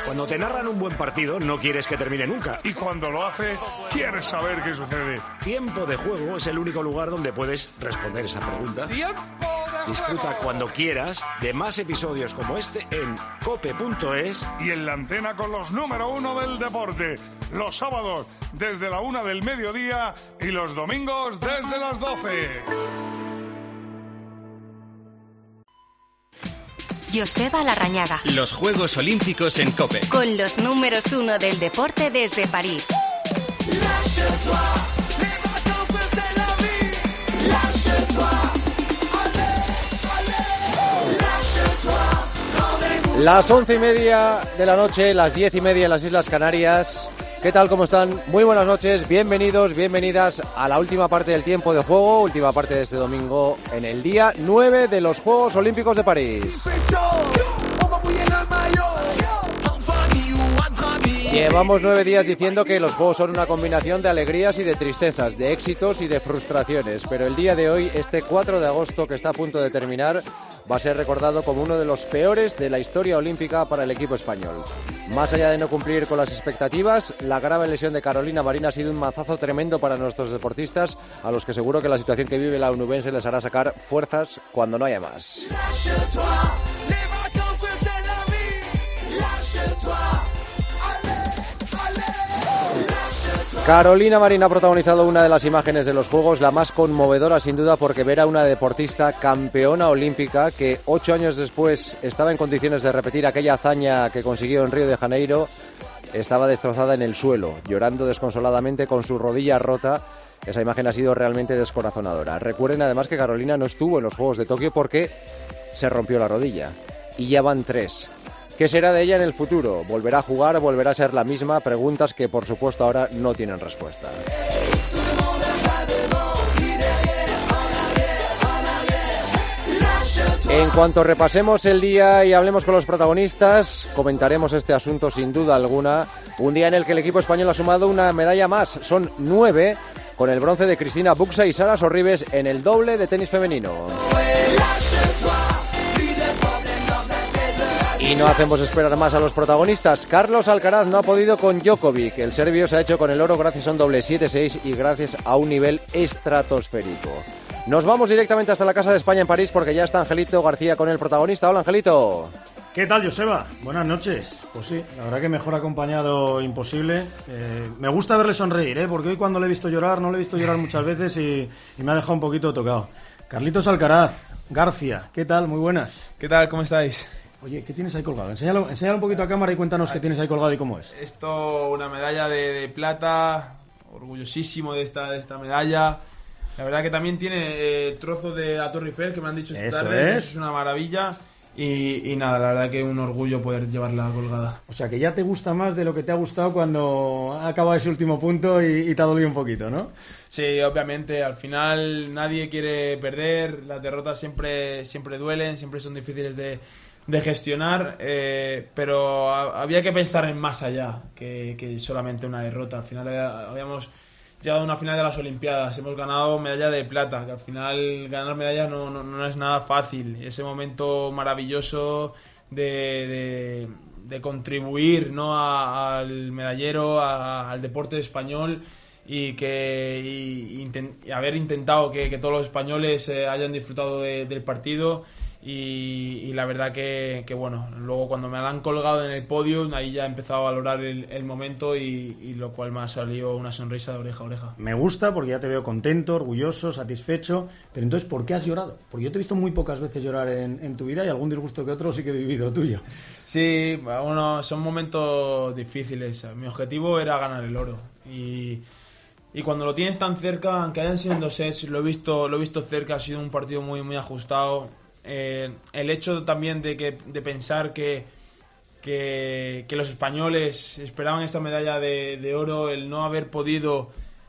Cuando te narran un buen partido, no quieres que termine nunca. Y cuando lo hace, quieres saber qué sucede. Tiempo de Juego es el único lugar donde puedes responder esa pregunta. Disfruta cuando quieras de más episodios como este en cope.es y en la antena con los número 1 del deporte. Los sábados desde la 1 del mediodía y los domingos desde las 12. Joseba Larrañaga. Los Juegos Olímpicos en COPE. Con los números 1 del deporte desde París. Las 11:30 de la noche, las 10:30 en las Islas Canarias. ¿Qué tal? ¿Cómo están? Muy buenas noches, bienvenidos, bienvenidas a la última parte del tiempo de juego, última parte de este domingo en el día 9 de los Juegos Olímpicos de París. Llevamos 9 días diciendo que los Juegos son una combinación de alegrías y de tristezas, de éxitos y de frustraciones, pero el día de hoy, este 4 de agosto que está a punto de terminar, va a ser recordado como uno de los peores de la historia olímpica para el equipo español. Más allá de no cumplir con las expectativas, la grave lesión de Carolina Marín ha sido un mazazo tremendo para nuestros deportistas, a los que seguro que la situación que vive la onubense les hará sacar fuerzas cuando no haya más. Carolina Marín ha protagonizado una de las imágenes de los Juegos, la más conmovedora sin duda, porque ver a una deportista campeona olímpica que 8 años después estaba en condiciones de repetir aquella hazaña que consiguió en Río de Janeiro, estaba destrozada en el suelo, llorando desconsoladamente con su rodilla rota. Esa imagen ha sido realmente descorazonadora. Recuerden además que Carolina no estuvo en los Juegos de Tokio porque se rompió la rodilla, y ya van 3. ¿Qué será de ella en el futuro? ¿Volverá a jugar? ¿Volverá a ser la misma? Preguntas que, por supuesto, ahora no tienen respuesta. En cuanto repasemos el día y hablemos con los protagonistas, comentaremos este asunto sin duda alguna. Un día en el que el equipo español ha sumado una medalla más. Son 9, con el bronce de Cristina Buxa y Sara Sorribes en el doble de tenis femenino. Y no hacemos esperar más a los protagonistas. Carlos Alcaraz no ha podido con Djokovic. El serbio se ha hecho con el oro gracias a un doble 7-6 y gracias a un nivel estratosférico. Nos vamos directamente hasta la Casa de España en París porque ya está Angelito García con el protagonista. Hola, Angelito. ¿Qué tal, Joseba? Buenas noches. Pues sí, la verdad que mejor acompañado imposible. Me gusta verle sonreír, porque hoy cuando le he visto llorar, no le he visto llorar muchas veces y me ha dejado un poquito tocado. Carlitos Alcaraz, García, ¿qué tal? Muy buenas. ¿Qué tal? ¿Cómo estáis? Oye, ¿qué tienes ahí colgado? Enséñalo un poquito a cámara y cuéntanos qué tienes ahí colgado y cómo es. Esto, una medalla de plata, orgullosísimo de esta medalla. La verdad que también tiene el trozo de la Torre Eiffel que me han dicho esta tarde. Eso es una maravilla. Y nada, la verdad que un orgullo poder llevarla colgada. O sea, que ya te gusta más de lo que te ha gustado cuando ha acabado ese último punto y te ha dolido un poquito, ¿no? Sí, obviamente, al final nadie quiere perder, las derrotas siempre duelen, siempre son difíciles de gestionar, pero había que pensar en más allá que solamente una derrota. Al final habíamos llegado a una final de las Olimpiadas, hemos ganado medalla de plata, que al final ganar medallas no es nada fácil. Ese momento maravilloso de contribuir, ¿no?, al medallero, al deporte español y haber intentado que todos los españoles hayan disfrutado del partido. Y la verdad que bueno, luego cuando me la han colgado en el podio, ahí ya he empezado a valorar el momento y lo cual me ha salido una sonrisa de oreja a oreja. Me gusta porque ya te veo contento, orgulloso, satisfecho, pero entonces, ¿por qué has llorado? Porque yo te he visto muy pocas veces llorar en tu vida y algún disgusto que otro sí que he vivido tuyo. Sí, bueno, son momentos difíciles. Mi objetivo era ganar el oro y cuando lo tienes tan cerca, aunque hayan sido en 2 sets, lo he visto cerca, ha sido un partido muy, muy ajustado. El hecho también de pensar que los españoles esperaban esta medalla de oro, el no haber podido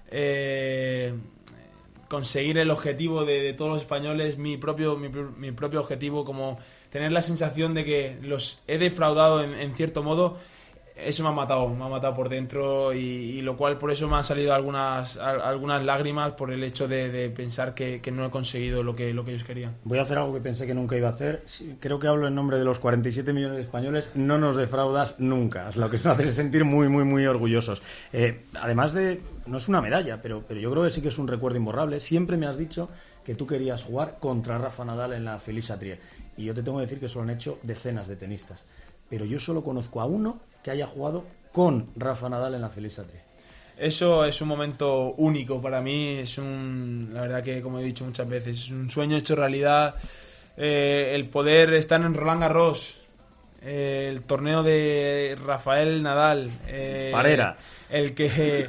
conseguir el objetivo de todos los españoles, mi propio objetivo, como tener la sensación de que los he defraudado en cierto modo, eso me ha matado por dentro y lo cual por eso me han salido algunas lágrimas por el hecho de pensar que no he conseguido lo que ellos querían. Voy a hacer algo que pensé que nunca iba a hacer. Creo que hablo en nombre de los 47 millones de españoles. No nos defraudas nunca, es lo que nos hace sentir muy, muy, muy orgullosos. Además de, no es una medalla, pero yo creo que sí que es un recuerdo imborrable. Siempre me has dicho que tú querías jugar contra Rafa Nadal en la Felice-Atria. Y yo te tengo que decir que eso lo han hecho decenas de tenistas. Pero yo solo conozco a uno que haya jugado con Rafa Nadal en la Felice-Atria. Eso es un momento único para mí, la verdad que, como he dicho muchas veces, es un sueño hecho realidad, el poder estar en Roland Garros, el torneo de Rafael Nadal, Parera, el que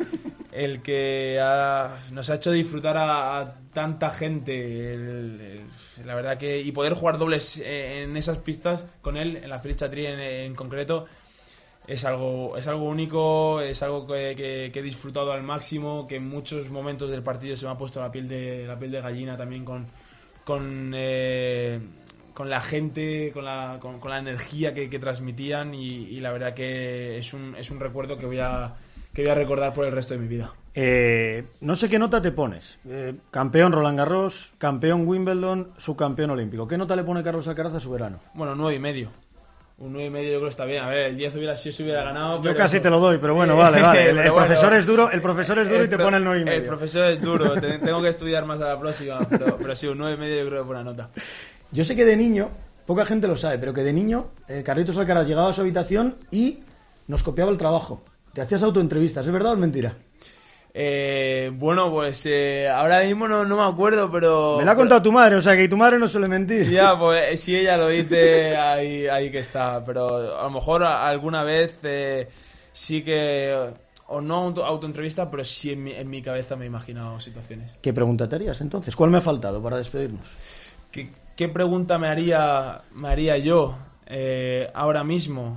nos ha hecho disfrutar a tanta gente, la verdad que, y poder jugar dobles en esas pistas con él, en la Felice-Atria en concreto, es algo único, es algo que he disfrutado al máximo, que en muchos momentos del partido se me ha puesto la piel de gallina también con la gente, con la energía que transmitían y la verdad que es un recuerdo que voy a recordar por el resto de mi vida. No sé qué nota te pones. Campeón Roland Garros, campeón Wimbledon, subcampeón olímpico. ¿Qué nota le pone Carlos Alcaraz a su verano? Bueno, 9,5. Un 9,5 yo creo que está bien. A ver, el 10 hubiera sido si hubiera ganado. Yo casi te lo doy, pero bueno, vale. El profesor es duro y te pone el 9,5. El profesor es duro, tengo que estudiar más a la próxima, pero sí, un 9,5 yo creo que es buena nota. Yo sé que de niño, poca gente lo sabe, pero que de niño Carlitos Alcaraz llegaba a su habitación y nos copiaba el trabajo. Te hacías autoentrevistas, ¿es verdad o es mentira? Bueno, pues ahora mismo no me acuerdo, pero... Me lo ha contado tu madre, o sea que tu madre no suele mentir. Ya, pues si ella lo dice, ahí que está. Pero a lo mejor alguna vez sí que... O no autoentrevista, pero sí en mi cabeza me he imaginado situaciones. ¿Qué pregunta te harías entonces? ¿Cuál me ha faltado para despedirnos? ¿Qué pregunta me haría yo ahora mismo?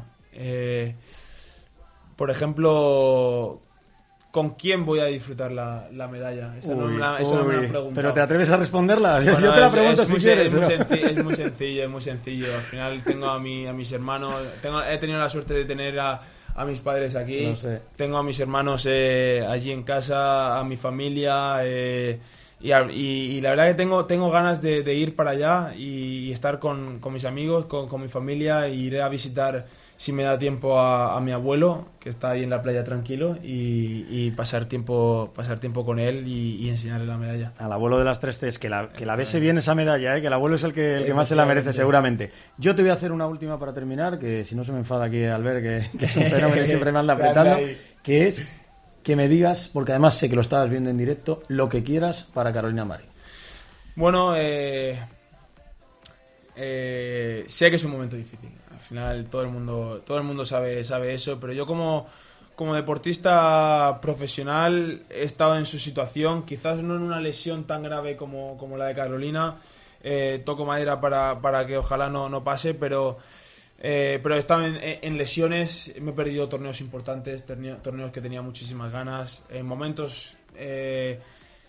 Por ejemplo... ¿Con quién voy a disfrutar la medalla? Esa no me la han preguntado. ¿Pero te atreves a responderla? Bueno, yo te la pregunto si quieres. Es muy sencillo. Al final tengo a mis hermanos... He tenido la suerte de tener a mis padres aquí. No sé. Tengo a mis hermanos allí en casa, a mi familia... Y la verdad que tengo ganas de ir para allá y estar con mis amigos, con mi familia, e iré a visitar, si me da tiempo, a mi abuelo, que está ahí en la playa tranquilo, y pasar tiempo con él y enseñarle la medalla. Al abuelo de las 3 Cs, que la bese bien esa medalla, que el abuelo es el que más se la merece seguramente. Yo te voy a hacer una última para terminar, que si no se me enfada aquí Albert, que es un fenómeno que siempre me anda apretando, que es... que me digas, porque además sé que lo estabas viendo en directo, lo que quieras para Carolina Marín. Bueno, sé que es un momento difícil. Al final todo el mundo sabe eso, pero yo como deportista profesional he estado en su situación, quizás no en una lesión tan grave como la de Carolina. Toco madera para que ojalá no pase, pero he estado en lesiones, me he perdido torneos importantes, torneos que tenía muchísimas ganas, en momentos de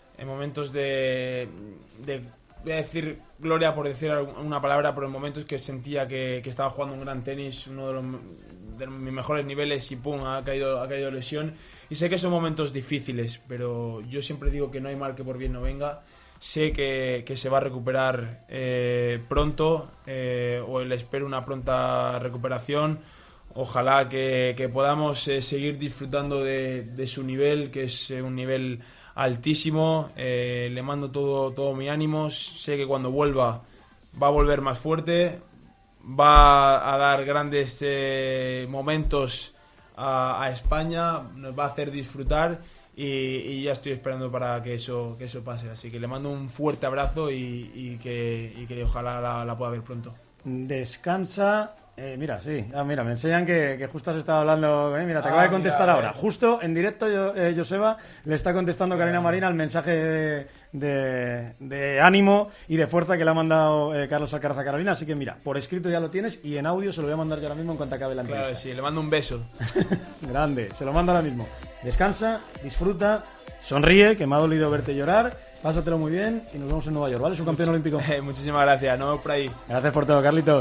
voy a decir gloria por decir una palabra, pero en momentos que sentía que estaba jugando un gran tenis, uno de mis mejores niveles, y pum, ha caído lesión. Y sé que son momentos difíciles, pero yo siempre digo que no hay mal que por bien no venga. Sé que se va a recuperar pronto, o le espero una pronta recuperación. Ojalá que podamos seguir disfrutando de su nivel, que es un nivel altísimo. Le mando todo mi ánimo. Sé que cuando vuelva va a volver más fuerte, va a dar grandes momentos a España, nos va a hacer disfrutar. Y ya estoy esperando para que eso pase. Así que le mando un fuerte abrazo y que ojalá la pueda ver pronto. Descansa. Mira, sí. Mira, me enseñan que justo has estado hablando. Mira, te acaba de contestar ahora. Justo en directo, Joseba le está contestando Carolina Marín al mensaje de ánimo y de fuerza que le ha mandado Carlos Alcaraz a Carolina. Así que mira, por escrito ya lo tienes y en audio se lo voy a mandar yo ahora mismo en cuanto acabe la entrevista. Claro, sí, le mando un beso. Grande, se lo mando ahora mismo. Descansa, disfruta, sonríe, que me ha dolido verte llorar. Pásatelo muy bien y nos vemos en Nueva York, ¿vale? Subcampeón olímpico. Muchísimas gracias, nos vemos por ahí. Gracias por todo, Carlitos.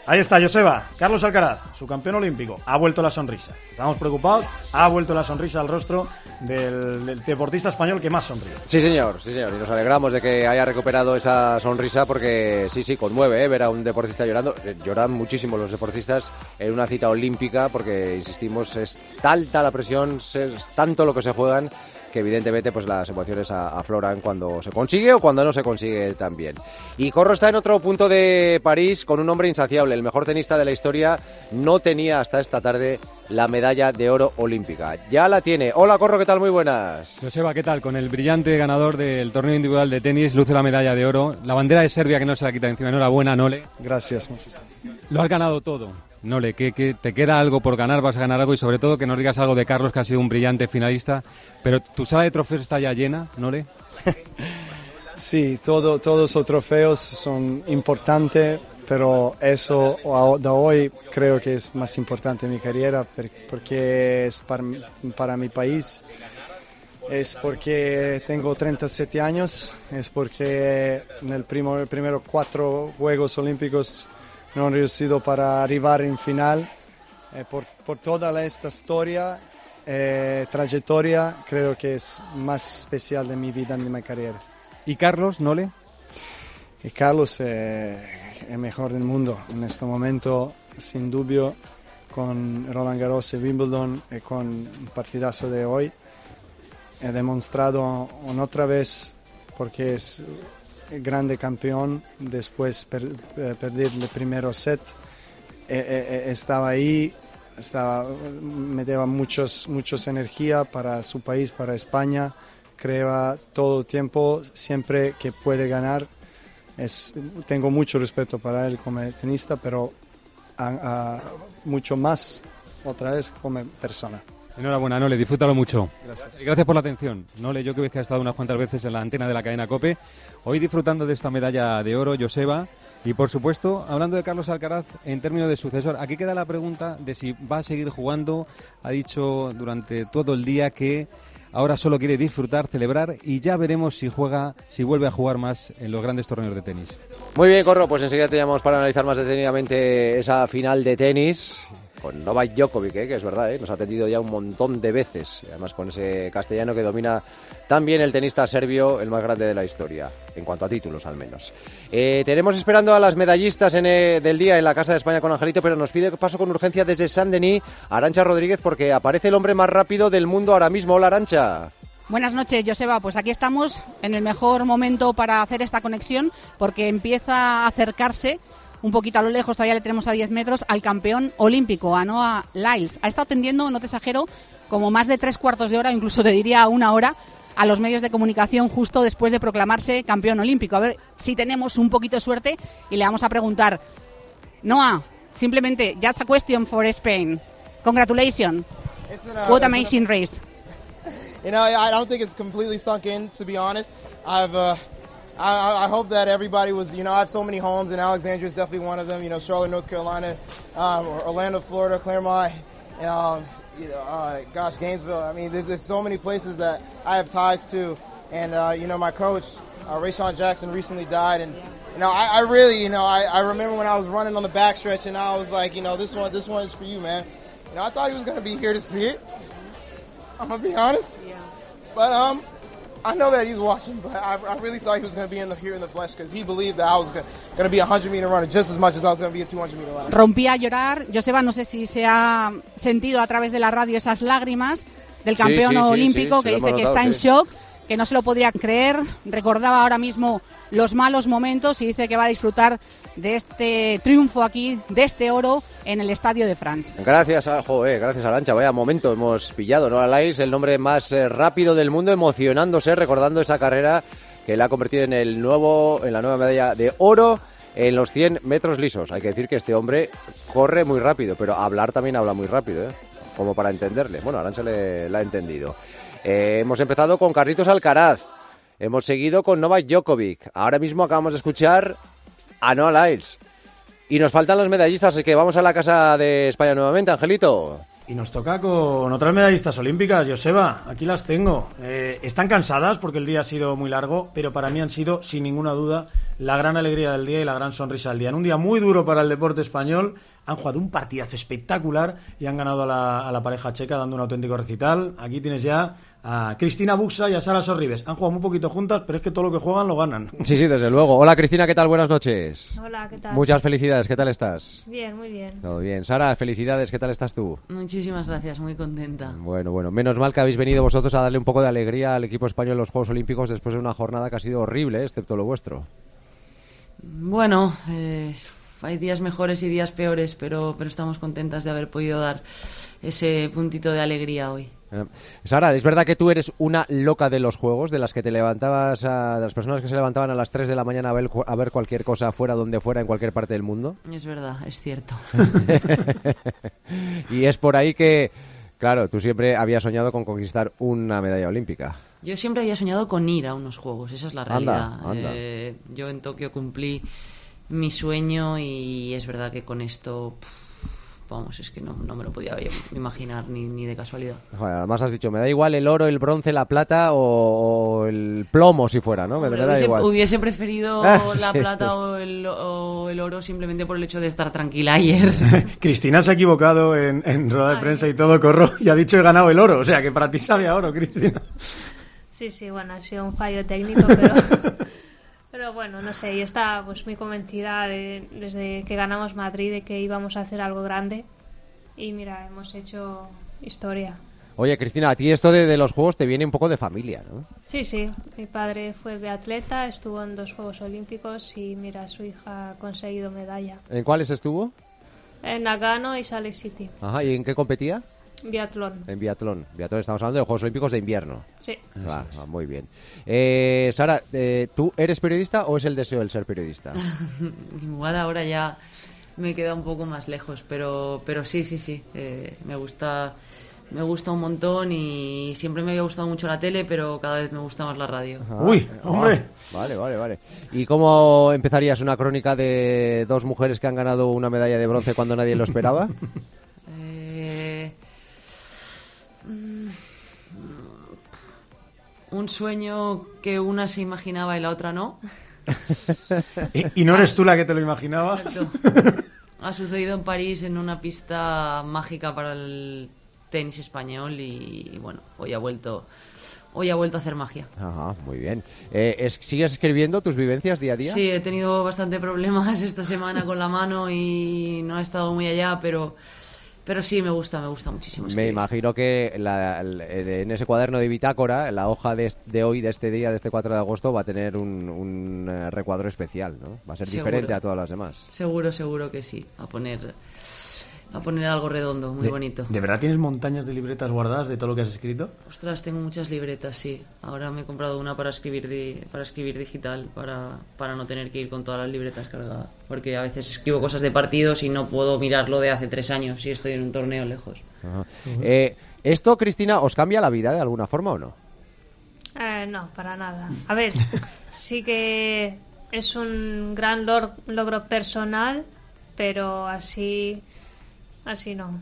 Ahí está, Joseba. Carlos Alcaraz, su campeón olímpico. Ha vuelto la sonrisa. Estamos preocupados. Ha vuelto la sonrisa al rostro del deportista español que más sonríe. Sí, señor. Y nos alegramos de que haya recuperado esa sonrisa porque sí, conmueve, ver a un deportista llorando. Lloran muchísimo los deportistas en una cita olímpica porque, insistimos, es tanta la presión, es tanto lo que se juegan que evidentemente pues las emociones afloran cuando se consigue o cuando no se consigue también. Y Corro está en otro punto de París con un hombre insaciable. El mejor tenista de la historia no tenía hasta esta tarde la medalla de oro olímpica. Ya la tiene. Hola Corro, ¿qué tal? Muy buenas. Joseba, ¿qué tal? Con el brillante ganador del torneo individual de tenis, luce la medalla de oro. La bandera de Serbia que no se la quita encima. Enhorabuena, Nole. Gracias, muchísimas. Lo has ganado todo. Nole, que te queda algo por ganar, vas a ganar algo y sobre todo que nos digas algo de Carlos, que ha sido un brillante finalista. Pero ¿tu sala de trofeos está ya llena, Nole? Sí, todos los trofeos son importantes, pero eso de hoy creo que es más importante en mi carrera porque es para mi país, es porque tengo 37 años, es porque en el primero 4 Juegos Olímpicos no han resistido para arribar en final. Por toda esta historia, trayectoria, creo que es más especial de mi vida, de mi carrera. ¿Y Carlos, Nole? Y Carlos es el mejor del mundo en este momento, sin duda, con Roland Garros y Wimbledon y con un partidazo de hoy. He demostrado otra vez porque es grande campeón después perder el primer set. Estaba ahí, me daba muchos energía para su país, para España. Creo todo el tiempo, siempre que puede ganar. Tengo mucho respeto para él como tenista, pero mucho más otra vez como persona. Enhorabuena, Nole, disfrútalo mucho. Gracias. Gracias por la atención. Nole, yo creo que has estado unas cuantas veces en la antena de la cadena COPE. Hoy disfrutando de esta medalla de oro, Joseba. Y por supuesto, hablando de Carlos Alcaraz en términos de sucesor, aquí queda la pregunta de si va a seguir jugando. Ha dicho durante todo el día que ahora solo quiere disfrutar, celebrar y ya veremos si vuelve a jugar más en los grandes torneos de tenis. Muy bien, Corro, pues enseguida te llamamos para analizar más detenidamente esa final de tenis con Novak Djokovic, que es verdad, nos ha atendido ya un montón de veces, además con ese castellano que domina también el tenista serbio, el más grande de la historia, en cuanto a títulos al menos. Tenemos esperando a las medallistas del día en la Casa de España con Angelito, pero nos pide paso con urgencia desde Saint-Denis Arantxa Rodríguez porque aparece el hombre más rápido del mundo ahora mismo. Hola, Arantxa. Buenas noches, Joseba. Pues aquí estamos en el mejor momento para hacer esta conexión porque empieza a acercarse un poquito a lo lejos, todavía le tenemos a 10 metros, al campeón olímpico, a Noah Lyles. Ha estado atendiendo, no te exagero, como más de 3/4 de hora, incluso te diría 1 hora, a los medios de comunicación justo después de proclamarse campeón olímpico. A ver si tenemos un poquito de suerte y le vamos a preguntar. Noah, simplemente, just a question for Spain. Congratulations. What amazing race. You know, I don't think it's completely sunk in, to be honest. I hope that everybody was, you know, I have so many homes, and Alexandria is definitely one of them. You know, Charlotte, North Carolina, Orlando, Florida, Claremont, Gainesville. I mean, there's so many places that I have ties to, and you know, my coach, Rayshawn Jackson, recently died, and you know, I really, you know, I remember when I was running on the backstretch, and I was like, you know, this one is for you, man. You know, I thought he was gonna be here to see it. I'm gonna be honest, but I know that he's watching, but I really thought he was going to be here in the flesh because he believed that I was going to be a 100-meter runner just as much as I was going to be a 200-meter runner. Rompía a llorar. Joseba, no sé si se ha sentido a través de la radio esas lágrimas del campeón olímpico que dice que está en shock, que no se lo podría creer. Recordaba ahora mismo los malos momentos y dice que va a disfrutar de este triunfo aquí, de este oro en el Estadio de France. Gracias, gracias Arantxa, vaya momento hemos pillado, ¿no? Lyles, el hombre más rápido del mundo, emocionándose, recordando esa carrera que le ha convertido en la nueva medalla de oro en los 100 metros lisos. Hay que decir que este hombre corre muy rápido, pero hablar también habla muy rápido, como para entenderle. Bueno, Arantxa la ha entendido. Hemos empezado con Carlitos Alcaraz, hemos seguido con Novak Djokovic, ahora mismo acabamos de escuchar a Noah Lyles. Y nos faltan los medallistas, así que vamos a la Casa de España nuevamente, Angelito. Y nos toca con otras medallistas olímpicas. Joseba, aquí las tengo. Están cansadas porque el día ha sido muy largo, pero para mí han sido, sin ninguna duda, la gran alegría del día y la gran sonrisa del día. En un día muy duro para el deporte español, han jugado un partidazo espectacular y han ganado a la pareja checa dando un auténtico recital. Aquí tienes ya a Cristina Buxa y a Sara Sorribes. Han jugado muy poquito juntas, pero es que todo lo que juegan lo ganan. Sí, desde luego. Hola Cristina, ¿qué tal? Buenas noches. Hola, ¿qué tal? Muchas felicidades, ¿qué tal estás? Bien, muy bien. Todo bien. Sara, felicidades, ¿qué tal estás tú? Muchísimas gracias, muy contenta. Bueno, menos mal que habéis venido vosotros a darle un poco de alegría al equipo español en los Juegos Olímpicos después de una jornada que ha sido horrible, excepto lo vuestro. Bueno, hay días mejores y días peores, pero estamos contentas de haber podido dar ese puntito de alegría hoy. Sara, ¿es verdad que tú eres una loca de los juegos, de las que te levantabas, de las personas que se levantaban a las 3 de la mañana a ver cualquier cosa fuera donde fuera en cualquier parte del mundo? Es verdad, es cierto. Y es por ahí que, claro, tú siempre habías soñado con conquistar una medalla olímpica. Yo siempre había soñado con ir a unos juegos, esa es la realidad. Anda. Yo en Tokio cumplí mi sueño y es verdad que con esto... Vamos, es que no me lo podía imaginar ni de casualidad. Joder, además has dicho, me da igual el oro, el bronce, la plata o el plomo si fuera, ¿no? Me da igual. Hubiese preferido la plata o el oro simplemente por el hecho de estar tranquila ayer. Cristina se ha equivocado en rueda de prensa y todo, corro, y ha dicho he ganado el oro. O sea, que para ti sabía oro, Cristina. Sí, bueno, ha sido un fallo técnico, pero bueno, no sé, yo estaba pues muy convencida desde que ganamos Madrid de que íbamos a hacer algo grande y mira, hemos hecho historia. Oye, Cristina, a ti esto de los juegos te viene un poco de familia, ¿no? Sí, mi padre fue biatleta, estuvo en 2 Juegos Olímpicos y mira, su hija ha conseguido medalla. ¿En cuáles estuvo? En Nagano y Salt Lake City. Ajá, ¿y en qué competía? Biatlón. En biatlón. Estamos hablando de los Juegos Olímpicos de invierno. Sí. Muy bien. Sara, ¿tú eres periodista o es el deseo el ser periodista? Igual ahora ya me queda un poco más lejos, pero sí. Me gusta un montón y siempre me había gustado mucho la tele, pero cada vez me gusta más la radio. ¡Uy, hombre! Vale. ¿Y cómo empezarías una crónica de 2 mujeres que han ganado una medalla de bronce cuando nadie lo esperaba? Un sueño que una se imaginaba y la otra no. ¿Y no eres tú la que te lo imaginabas? Exacto. Ha sucedido en París en una pista mágica para el tenis español y bueno, hoy ha vuelto a hacer magia. Ajá, muy bien. ¿Sigues escribiendo tus vivencias día a día? Sí, he tenido bastante problemas esta semana con la mano y no he estado muy allá, pero sí, me gusta muchísimo escribir. Me imagino que en ese cuaderno de bitácora, la hoja de hoy, de este día, de este 4 de agosto, va a tener un recuadro especial, ¿no? Va a ser diferente a todas las demás. Seguro que sí. A poner algo redondo, muy bonito. ¿De verdad tienes montañas de libretas guardadas de todo lo que has escrito? Ostras, tengo muchas libretas, sí. Ahora me he comprado una para escribir digital, para no tener que ir con todas las libretas cargadas. Porque a veces escribo cosas de partidos y no puedo mirarlo de hace 3 años si estoy en un torneo lejos. Ajá. ¿Esto, Cristina, os cambia la vida de alguna forma o no? No, para nada. A ver, sí que es un gran logro personal, pero así no.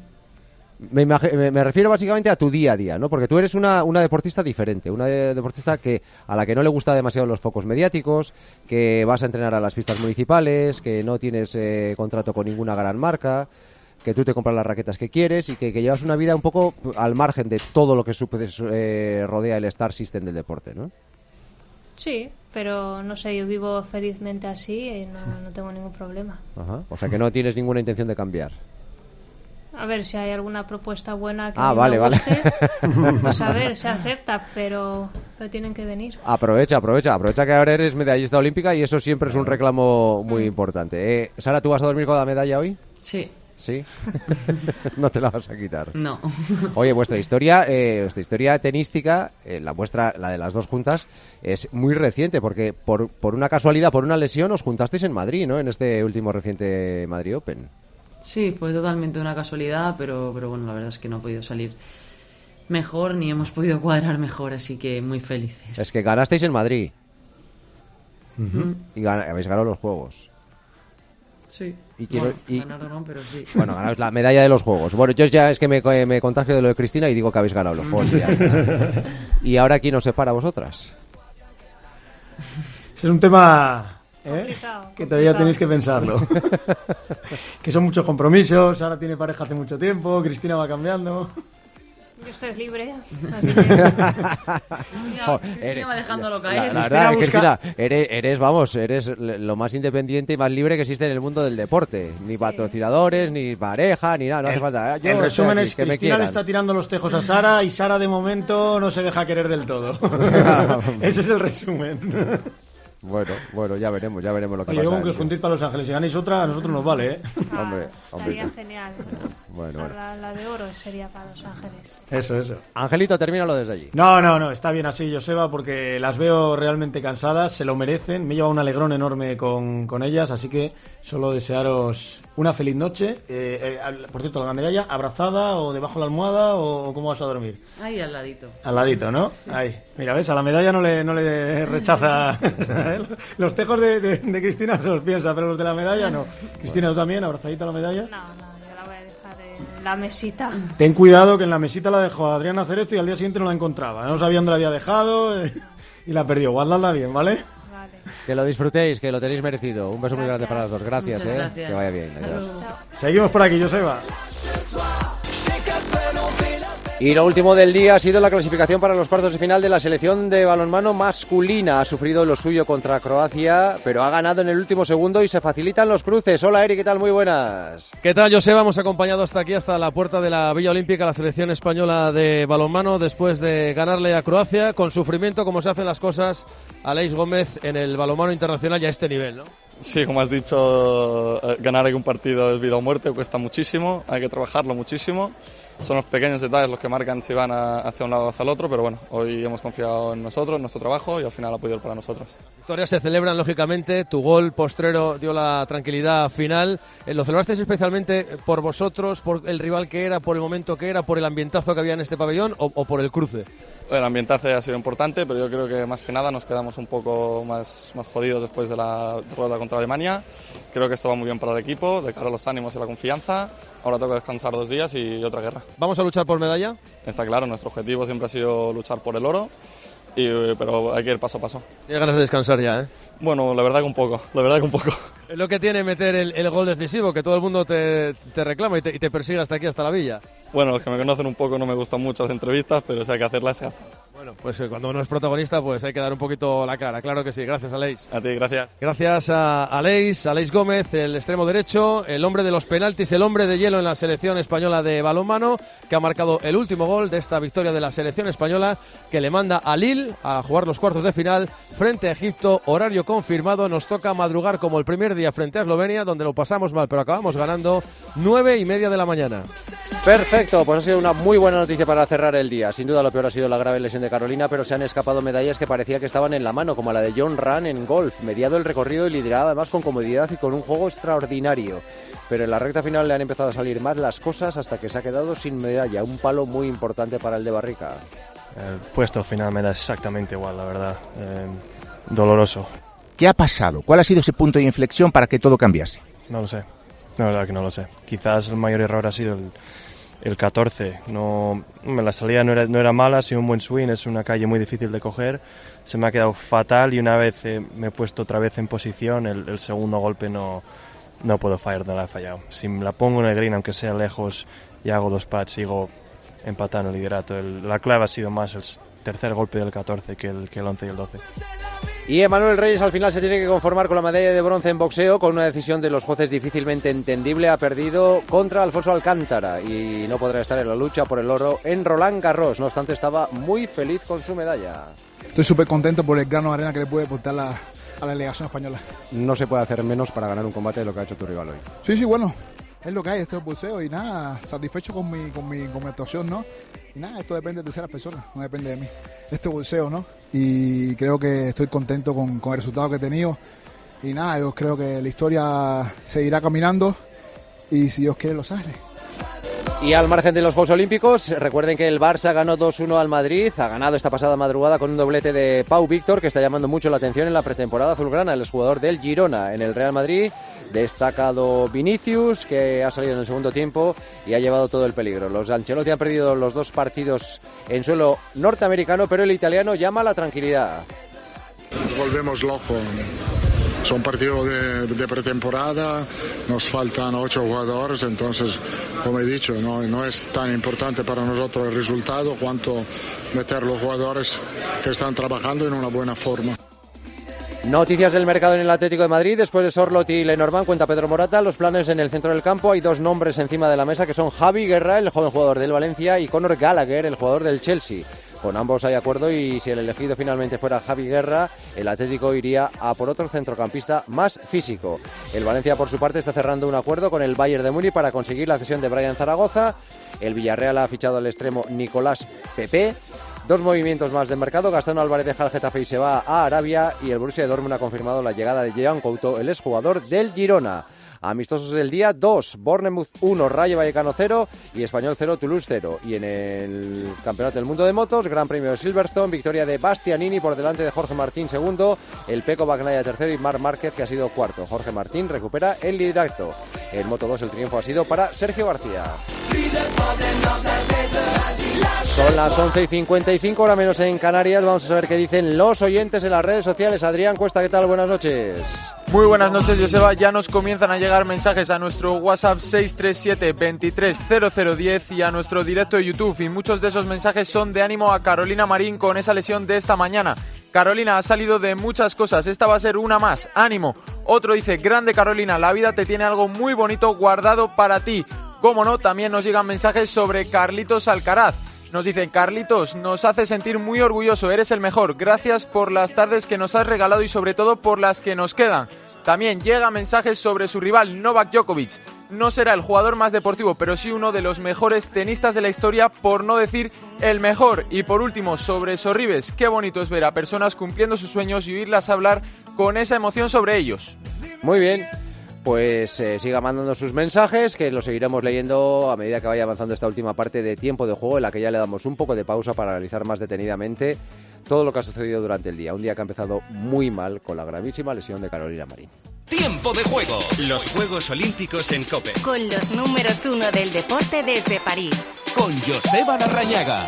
Me refiero básicamente a tu día a día, ¿no? Porque tú eres una deportista diferente, una deportista a la que no le gusta demasiado los focos mediáticos, que vas a entrenar a las pistas municipales, que no tienes contrato con ninguna gran marca, que tú te compras las raquetas que quieres y que llevas una vida un poco al margen de todo lo que rodea el Star System del deporte, ¿no? Sí, pero no sé, yo vivo felizmente así y no tengo ningún problema. Ajá. O sea que no tienes ninguna intención de cambiar. A ver, si hay alguna propuesta buena que me guste, pues a ver, se acepta, pero tienen que venir. Aprovecha que ahora eres medallista olímpica y eso siempre es un reclamo muy importante. Sara, ¿tú vas a dormir con la medalla hoy? Sí. ¿Sí? No te la vas a quitar. No. Oye, vuestra historia tenística, la de las dos juntas, es muy reciente, porque por una casualidad, por una lesión, os juntasteis en Madrid, ¿no? En este último reciente Madrid Open. Sí, fue totalmente una casualidad, pero bueno, la verdad es que no ha podido salir mejor ni hemos podido cuadrar mejor, así que muy felices. Es que ganasteis en Madrid. Y habéis ganado los Juegos. Sí. Ganaron, pero sí. Bueno, ganaros la medalla de los Juegos. Bueno, yo ya es que me contagio de lo de Cristina y digo que habéis ganado los Juegos. ¿Y ahora quién os separa a vosotras? Ese es un tema... Complicado, que todavía tenéis que pensarlo. Que son muchos compromisos. Sara tiene pareja hace mucho tiempo, Cristina va cambiando. Yo estoy libre, así que... Cristina va dejándolo caer. La verdad, Cristina, eres lo más independiente y más libre que existe en el mundo del deporte. Ni patrocinadores, ni pareja, ni nada, no hace falta. El resumen es que Cristina le está tirando los tejos a Sara y Sara de momento no se deja querer del todo. Ese es el resumen. Bueno, ya veremos lo que pasa. Oye, como que os juntéis para Los Ángeles y ganéis otra, a nosotros nos vale, ¿eh? Hombre. Sería genial. Bueno. La de oro sería para Los Ángeles. Eso. Angelito, termínalo desde allí. No, está bien así, Joseba, porque las veo realmente cansadas, se lo merecen. Me lleva un alegrón enorme con ellas, así que solo desearos una feliz noche. Por cierto, la medalla, ¿abrazada o debajo de la almohada o cómo vas a dormir? Ahí al ladito. Al ladito, ¿no? Sí. Ahí. Mira, ¿ves? A la medalla no le rechaza. Los tejos de Cristina se los piensa, pero los de la medalla no. Cristina, ¿tú también? ¿Abrazadita a la medalla? No, yo la voy a dejar en la mesita. Ten cuidado que en la mesita la dejó Adriana Cerezo y al día siguiente no la encontraba. No sabía dónde la había dejado y la perdió. Guardadla bien, ¿vale? Que lo disfrutéis, que lo tenéis merecido. Un beso muy grande para los dos. Gracias, gracias. Que vaya bien. Adiós. Seguimos por aquí, Joseba. Y lo último del día ha sido la clasificación para los cuartos de final de la selección de balonmano masculina. Ha sufrido lo suyo contra Croacia, pero ha ganado en el último segundo y se facilitan los cruces. Hola, Eric, ¿qué tal? Muy buenas. ¿Qué tal, Joseba? Hemos acompañado hasta aquí, hasta la puerta de la Villa Olímpica, la selección española de balonmano, después de ganarle a Croacia, con sufrimiento, como se hacen las cosas, a Aleix Gómez en el balonmano internacional y a este nivel, ¿no? Sí, como has dicho, ganar un partido es vida o muerte, cuesta muchísimo, hay que trabajarlo muchísimo. Son los pequeños detalles los que marcan si van hacia un lado o hacia el otro, pero bueno, hoy hemos confiado en nosotros, en nuestro trabajo y al final ha podido ir para nosotros. Victorias se celebran, lógicamente, tu gol postrero dio la tranquilidad final. ¿Lo celebrasteis especialmente por vosotros, por el rival que era, por el momento que era, por el ambientazo que había en este pabellón o por el cruce? El ambientazo ha sido importante, pero yo creo que más que nada nos quedamos un poco más jodidos después de la derrota contra Alemania. Creo que esto va muy bien para el equipo, de cara a los ánimos y la confianza. Ahora toca descansar 2 días y otra guerra. ¿Vamos a luchar por medalla? Está claro, nuestro objetivo siempre ha sido luchar por el oro, pero hay que ir paso a paso. Tienes ganas de descansar ya, ¿eh? Bueno, la verdad que un poco. Es lo que tiene meter el gol decisivo, que todo el mundo te reclama y te persigue hasta aquí, hasta la villa. Bueno, los que me conocen un poco no me gustan mucho las entrevistas, pero si hay que hacerlas, se hace. Bueno, pues cuando uno es protagonista, pues hay que dar un poquito la cara, claro que sí. Gracias, Aleix. A ti, gracias. Gracias a Aleix Gómez, el extremo derecho, el hombre de los penaltis, el hombre de hielo en la selección española de balonmano, que ha marcado el último gol de esta victoria de la selección española, que le manda a Lille a jugar los cuartos de final frente a Egipto. Horario confirmado, nos toca madrugar como el primer día frente a Eslovenia, donde lo pasamos mal, pero acabamos ganando 9:30 de la mañana. Perfecto, pues ha sido una muy buena noticia para cerrar el día. Sin duda lo peor ha sido la grave lesión de Carolina, pero se han escapado medallas que parecía que estaban en la mano, como la de John Ram en golf, mediado el recorrido y liderado además con comodidad y con un juego extraordinario. Pero en la recta final le han empezado a salir mal las cosas hasta que se ha quedado sin medalla, un palo muy importante para el de Barrica. El puesto final me da exactamente igual, la verdad. Doloroso. ¿Qué ha pasado? ¿Cuál ha sido ese punto de inflexión para que todo cambiase? No lo sé, la verdad que no lo sé. Quizás el mayor error ha sido el 14. La salida no era mala, ha sido un buen swing, es una calle muy difícil de coger. Se me ha quedado fatal y una vez me he puesto otra vez en posición, el segundo golpe no puedo fallar, no la he fallado. Si la pongo en el green, aunque sea lejos, y hago 2 putts, sigo empatando el liderato. La clave ha sido más el tercer golpe del 14 que el 11 y el 12. Y Emanuel Reyes al final se tiene que conformar con la medalla de bronce en boxeo, con una decisión de los jueces difícilmente entendible. Ha perdido contra Alfonso Alcántara y no podrá estar en la lucha por el oro en Roland Garros. No obstante, estaba muy feliz con su medalla. Estoy súper contento por el grano de arena que le puede aportar a la delegación española. No se puede hacer menos para ganar un combate de lo que ha hecho tu rival hoy. Sí, bueno, es lo que hay, esto es boxeo y nada, satisfecho con mi actuación, ¿no? Y nada, esto depende de terceras personas, no depende de mí. Esto es boxeo, ¿no? Y creo que estoy contento con el resultado que he tenido. Y nada, yo creo que la historia seguirá caminando y si Dios quiere Los Ángeles. Y al margen de los Juegos Olímpicos, recuerden que el Barça ganó 2-1 al Madrid, ha ganado esta pasada madrugada con un doblete de Pau Víctor, que está llamando mucho la atención en la pretemporada azulgrana, el exjugador del Girona. En el Real Madrid destacado Vinicius, que ha salido en el segundo tiempo y ha llevado todo el peligro. Los Ancelotti han perdido los 2 partidos en suelo norteamericano, pero el italiano llama a la tranquilidad. Nos volvemos locos. Son partidos de pretemporada, nos faltan 8 jugadores, entonces, como he dicho, no es tan importante para nosotros el resultado cuanto meter los jugadores que están trabajando en una buena forma. Noticias del mercado en el Atlético de Madrid. Después de Sorloth y Lenormand, cuenta Pedro Morata, los planes en el centro del campo. Hay 2 nombres encima de la mesa, que son Javi Guerra, el joven jugador del Valencia, y Conor Gallagher, el jugador del Chelsea. Con ambos hay acuerdo y si el elegido finalmente fuera Javi Guerra, el Atlético iría a por otro centrocampista más físico. El Valencia, por su parte, está cerrando un acuerdo con el Bayern de Múnich para conseguir la cesión de Brian Zaragoza. El Villarreal ha fichado al extremo Nicolás Pepe. 2 movimientos más de mercado. Gastón Álvarez deja el Getafe y se va a Arabia, y el Borussia Dortmund ha confirmado la llegada de Jean Couto, el exjugador del Girona. Amistosos del día: 2, Bournemouth 1, Rayo Vallecano 0 y Español 0, Toulouse 0. Y en el Campeonato del Mundo de Motos, Gran Premio de Silverstone, victoria de Bastianini por delante de Jorge Martín segundo, el Pecco Bagnaia tercero y Marc Márquez, que ha sido cuarto. Jorge Martín recupera el liderato. En Moto 2 el triunfo ha sido para Sergio García. Son las 11:55, hora menos en Canarias. Vamos a saber qué dicen los oyentes en las redes sociales. Adrián Cuesta, ¿qué tal? Buenas noches. Muy buenas noches, Joseba. Ya nos comienzan a llegar mensajes a nuestro WhatsApp 637 230010 y a nuestro directo de YouTube, y muchos de esos mensajes son de ánimo a Carolina Marín con esa lesión de esta mañana. Carolina, ha salido de muchas cosas, esta va a ser una más, ánimo. Otro dice: grande Carolina, la vida te tiene algo muy bonito guardado para ti. Cómo no, también nos llegan mensajes sobre Carlitos Alcaraz. Nos dicen: Carlitos, nos hace sentir muy orgulloso, eres el mejor, gracias por las tardes que nos has regalado y sobre todo por las que nos quedan. También llegan mensajes sobre su rival, Novak Djokovic. No será el jugador más deportivo, pero sí uno de los mejores tenistas de la historia, por no decir el mejor. Y por último, sobre Sorribes, qué bonito es ver a personas cumpliendo sus sueños y oírlas hablar con esa emoción sobre ellos. Muy bien. Pues siga mandando sus mensajes, que los seguiremos leyendo a medida que vaya avanzando esta última parte de Tiempo de Juego, en la que ya le damos un poco de pausa para analizar más detenidamente todo lo que ha sucedido durante el día. Un día que ha empezado muy mal con la gravísima lesión de Carolina Marín. Tiempo de Juego, los Juegos Olímpicos en COPE. Con los números 1 del deporte desde París. Con Joseba Larrañaga.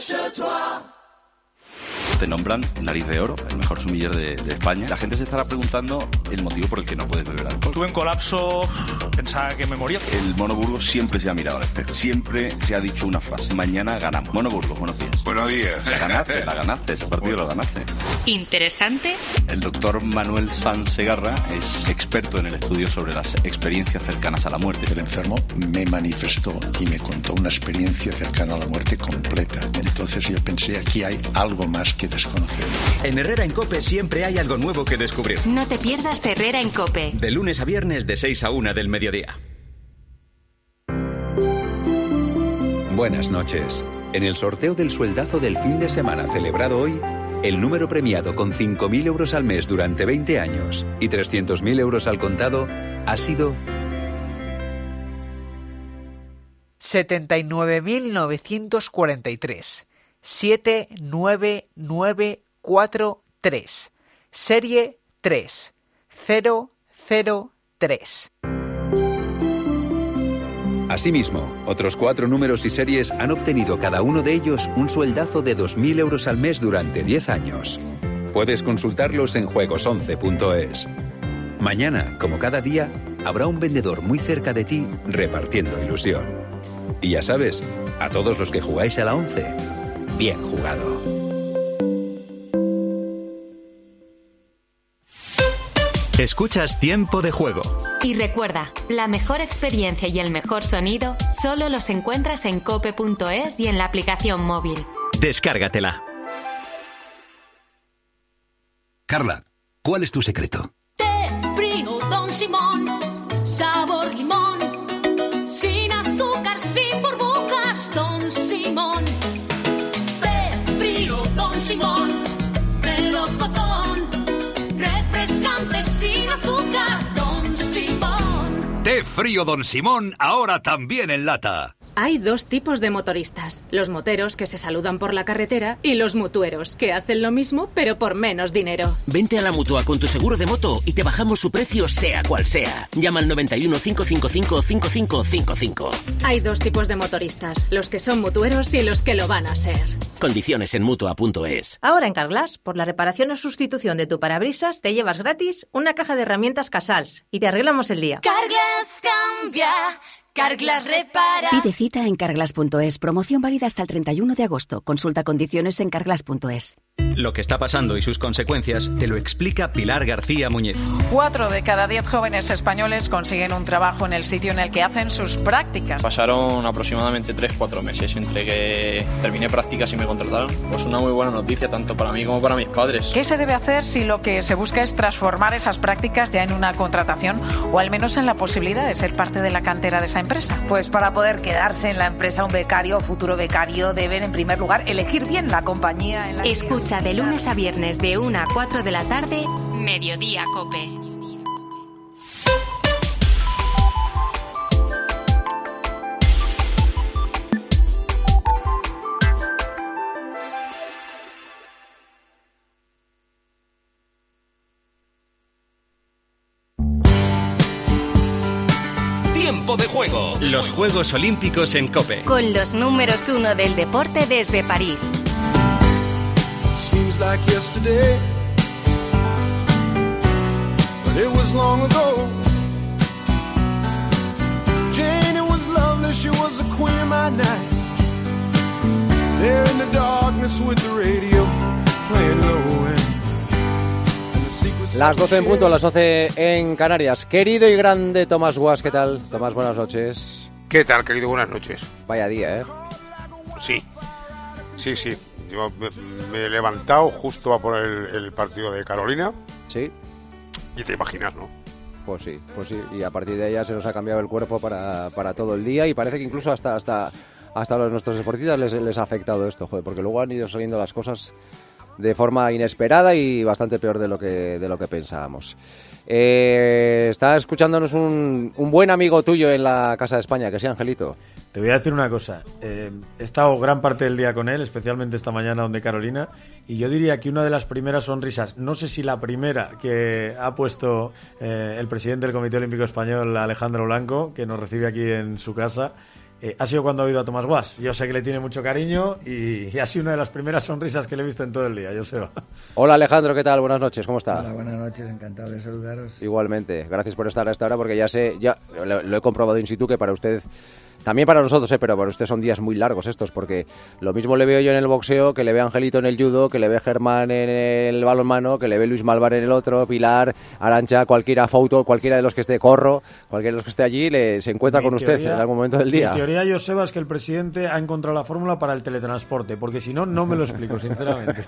Te nombran Nariz de Oro, el mejor sumiller de España. La gente se estará preguntando el motivo por el que no puedes beber alcohol. Estuve en colapso, pensaba que me moría. El Mono Burgos siempre se ha mirado al espejo. Siempre se ha dicho una frase: mañana ganamos. Mono Burgos, buenos días. Buenos días. La ganaste, ese partido lo ganaste. Interesante. El doctor Manuel Sanz Segarra es experto en el estudio sobre las experiencias cercanas a la muerte. El enfermo me manifestó y me contó una experiencia cercana a la muerte completa. Entonces yo pensé, aquí hay algo más que desconocer. En Herrera en COPE siempre hay algo nuevo que descubrir. No te pierdas Herrera en COPE. De lunes a viernes de 6 a 1 del mediodía. Buenas noches. En el sorteo del sueldazo del fin de semana celebrado hoy, el número premiado con 5.000 euros al mes durante 20 años y 300.000 euros al contado ha sido 79.943. 79943. Serie 3003. Asimismo, otros 4 números y series han obtenido cada uno de ellos un sueldazo de 2.000 euros al mes durante 10 años. Puedes consultarlos en juegos11.es. Mañana, como cada día, habrá un vendedor muy cerca de ti repartiendo ilusión. Y ya sabes, a todos los que jugáis a la 11, bien jugado. Escuchas Tiempo de Juego. Y recuerda, la mejor experiencia y el mejor sonido solo los encuentras en cope.es y en la aplicación móvil. Descárgatela. Carla, ¿cuál es tu secreto? Té frío Don Simón, sabor limón, sin azúcar, sin burbujas, Don Simón. Té frío Don Simón, melocotón, refrescante sin azúcar, Don Simón. Té frío Don Simón, ahora también en lata. Hay dos tipos de motoristas. Los moteros, que se saludan por la carretera, y los mutueros, que hacen lo mismo, pero por menos dinero. Vente a la Mutua con tu seguro de moto y te bajamos su precio sea cual sea. Llama al 91 555 5555. Hay dos tipos de motoristas. Los que son mutueros y los que lo van a ser. Condiciones en Mutua.es. Ahora en Carglass, por la reparación o sustitución de tu parabrisas, te llevas gratis una caja de herramientas Casals y te arreglamos el día. Carglass cambia, Carglass repara. Pide cita en Carglass.es. Promoción válida hasta el 31 de agosto. Consulta condiciones en Carglass.es. Lo que está pasando y sus consecuencias te lo explica Pilar García Muñiz. 4 de cada 10 jóvenes españoles consiguen un trabajo en el sitio en el que hacen sus prácticas. Pasaron aproximadamente 3-4 meses entre que terminé prácticas y me contrataron. Pues una muy buena noticia tanto para mí como para mis padres. ¿Qué se debe hacer si lo que se busca es transformar esas prácticas ya en una contratación o al menos en la posibilidad de ser parte de la cantera de esa empresa? Pues para poder quedarse en la empresa, un becario o futuro becario deben en primer lugar elegir bien la compañía en la que... Escucha de lunes a viernes de 1 a 4 de la tarde, Mediodía Cope. Tiempo de juego. Los Juegos Olímpicos en COPE. Con los números 1 del deporte desde París. Seems like yesterday, but it was long ago. Jane, it was lovely, she was the queen of my night. There in the darkness with the radio playing low end. Las 12 en punto, las 11 en Canarias. Querido y grande Tomás Guas, ¿qué tal? Tomás, buenas noches. ¿Qué tal, querido? Buenas noches. Vaya día, ¿eh? Sí. Yo me he levantado justo a por el partido de Carolina. Sí. Y te imaginas, ¿no? Pues sí. Y a partir de ahí ya se nos ha cambiado el cuerpo para todo el día y parece que incluso hasta a nuestros deportistas les ha afectado esto, joder, porque luego han ido saliendo las cosas de forma inesperada y bastante peor de lo que pensábamos. Está escuchándonos un buen amigo tuyo en la Casa de España, que sí, Angelito. Te voy a decir una cosa. He estado gran parte del día con él, especialmente esta mañana donde Carolina, y yo diría que una de las primeras sonrisas, no sé si la primera que ha puesto el presidente del Comité Olímpico Español, Alejandro Blanco, que nos recibe aquí en su casa, ha sido cuando ha oído a Tomás Guas. Yo sé que le tiene mucho cariño y ha sido una de las primeras sonrisas que le he visto en todo el día, Joseba. Hola Alejandro, ¿qué tal? Buenas noches, ¿cómo está? Hola, buenas noches, encantado de saludaros. Igualmente, gracias por estar a esta hora porque ya lo he comprobado in situ que para usted, también para nosotros, pero para usted son días muy largos estos, porque lo mismo le veo yo en el boxeo, que le ve Angelito en el judo, que le ve Germán en el balonmano, que le ve Luis Malvar en el otro, Pilar, Arantxa, cualquiera, Fouto, cualquiera de los que esté, cualquiera de los que esté allí, se encuentra con usted en algún momento del día. Mi teoría, Joseba, es que el presidente ha encontrado la fórmula para el teletransporte, porque si no, no me lo explico, sinceramente.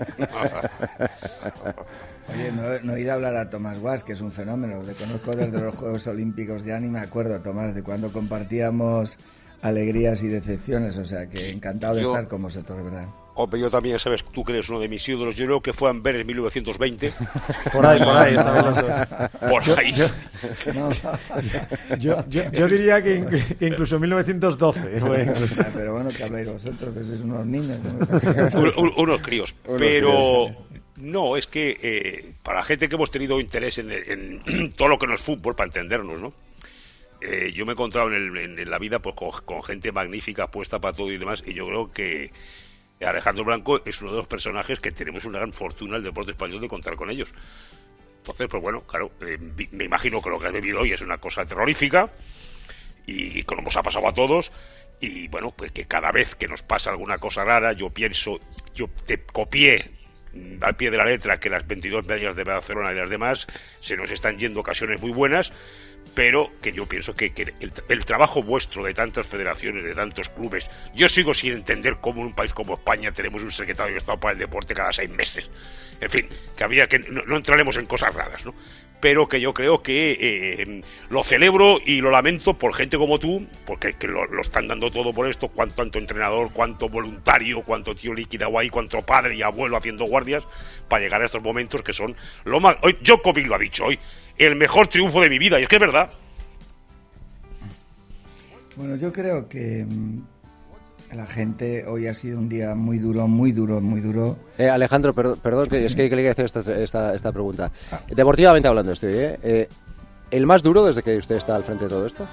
Oye, no he ido a hablar a Tomás Guas, que es un fenómeno. Le conozco desde los Juegos Olímpicos, ya ni me acuerdo, Tomás, de cuando compartíamos alegrías y decepciones, o sea que encantado de estar con vosotros, de verdad. Hombre, yo también, sabes, tú que eres uno de mis ídolos, yo creo que fue Amberes en 1920. Por ahí, estaban los dos. Por ahí. Yo diría que incluso en 1912. Pero bueno, que habláis vosotros, que sois unos niños, ¿no? unos críos, pero... No, es que para la gente que hemos tenido interés en todo lo que no es fútbol, para entendernos, ¿no? Yo me he encontrado en la vida pues con gente magnífica, puesta para todo y demás, y yo creo que Alejandro Blanco es uno de los personajes que tenemos una gran fortuna el deporte español de contar con ellos. Entonces, pues bueno, claro, me imagino que lo que has vivido hoy es una cosa terrorífica, y como nos ha pasado a todos, y bueno, pues que cada vez que nos pasa alguna cosa rara, yo te copié al pie de la letra que las 22 medallas de Barcelona y las demás se nos están yendo ocasiones muy buenas, pero que yo pienso que el trabajo vuestro de tantas federaciones, de tantos clubes, yo sigo sin entender cómo en un país como España tenemos un secretario de Estado para el deporte cada 6 meses. En fin, que había que no entraremos en cosas raras, ¿no? Pero que yo creo que lo celebro y lo lamento por gente como tú, porque que lo están dando todo por esto, cuánto entrenador, cuánto voluntario, cuánto tío liquidado ahí, cuánto padre y abuelo haciendo guardias, para llegar a estos momentos que son lo más... Hoy Djokovic lo ha dicho hoy, el mejor triunfo de mi vida, y es que es verdad. Bueno, yo creo que La gente, hoy ha sido un día muy duro, muy duro, muy duro. Alejandro, perdón, es que le quería hacer esta pregunta. Deportivamente hablando estoy, ¿el más duro desde que usted está al frente de todo esto?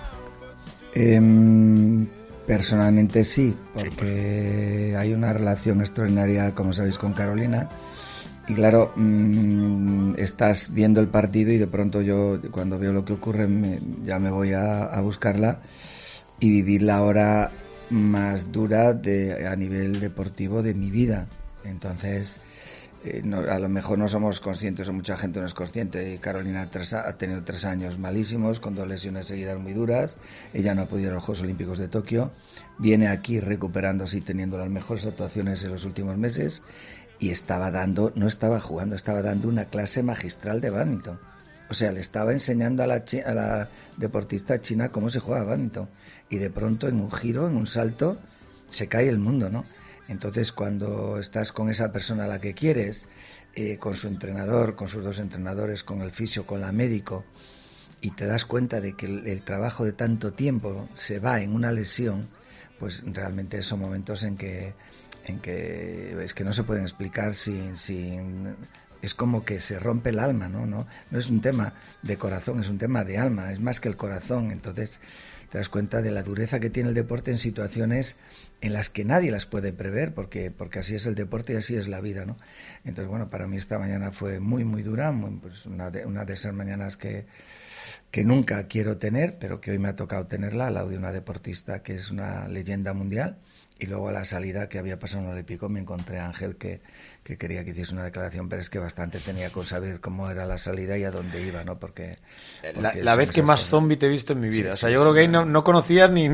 Personalmente sí, porque hay una relación extraordinaria, como sabéis, con Carolina. Y claro, estás viendo el partido y de pronto yo, cuando veo lo que ocurre, ya me voy a buscarla y vivir la hora más dura a nivel deportivo de mi vida. Entonces, a lo mejor no somos conscientes, o mucha gente no es consciente. Carolina ha tenido 3 años malísimos, con 2 lesiones seguidas muy duras. Ella no ha podido ir a los Juegos Olímpicos de Tokio. Viene aquí recuperándose y teniendo las mejores actuaciones en los últimos meses. Y no estaba jugando, estaba dando una clase magistral de bádminton. O sea, le estaba enseñando a la deportista china cómo se juega bádminton. Y de pronto, en un giro, en un salto, se cae el mundo, ¿no? Entonces, cuando estás con esa persona a la que quieres, con su entrenador, con sus 2 entrenadores, con el fisio, con la médico, y te das cuenta de que el trabajo de tanto tiempo se va en una lesión, pues realmente son momentos en que es que no se pueden explicar sin es como que se rompe el alma, ¿no? No es un tema de corazón, es un tema de alma, es más que el corazón. Entonces te das cuenta de la dureza que tiene el deporte en situaciones en las que nadie las puede prever, porque así es el deporte y así es la vida, ¿no? Entonces, bueno, para mí esta mañana fue muy, muy dura, pues una de esas mañanas que nunca quiero tener, pero que hoy me ha tocado tenerla, al lado de una deportista que es una leyenda mundial. Y luego a la salida, que había pasado en el Olímpico, me encontré a Ángel que quería que hiciese una declaración, pero es que bastante tenía con saber cómo era la salida y a dónde iba, ¿no? Porque la vez que más zombie te he visto en mi vida. Sí, o sea, yo creo que ahí no conocías ni...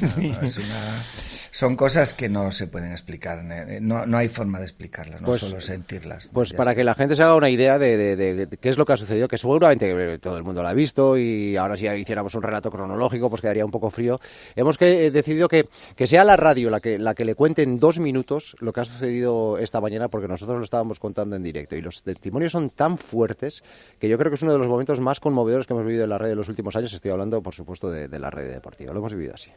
Son cosas que no se pueden explicar, no hay forma de explicarlas, no solo sentirlas. Pues para que la gente se haga una idea de qué es lo que ha sucedido, que seguramente todo el mundo lo ha visto, y ahora si hiciéramos un relato cronológico pues quedaría un poco frío. Hemos decidido que sea la radio la que le cuente en 2 minutos lo que ha sucedido esta mañana, porque nosotros lo estábamos contando en directo, y los testimonios son tan fuertes que yo creo que es uno de los momentos más conmovedores que hemos vivido en la radio en los últimos años. Estoy hablando, por supuesto, de la radio deportiva. Lo hemos vivido así.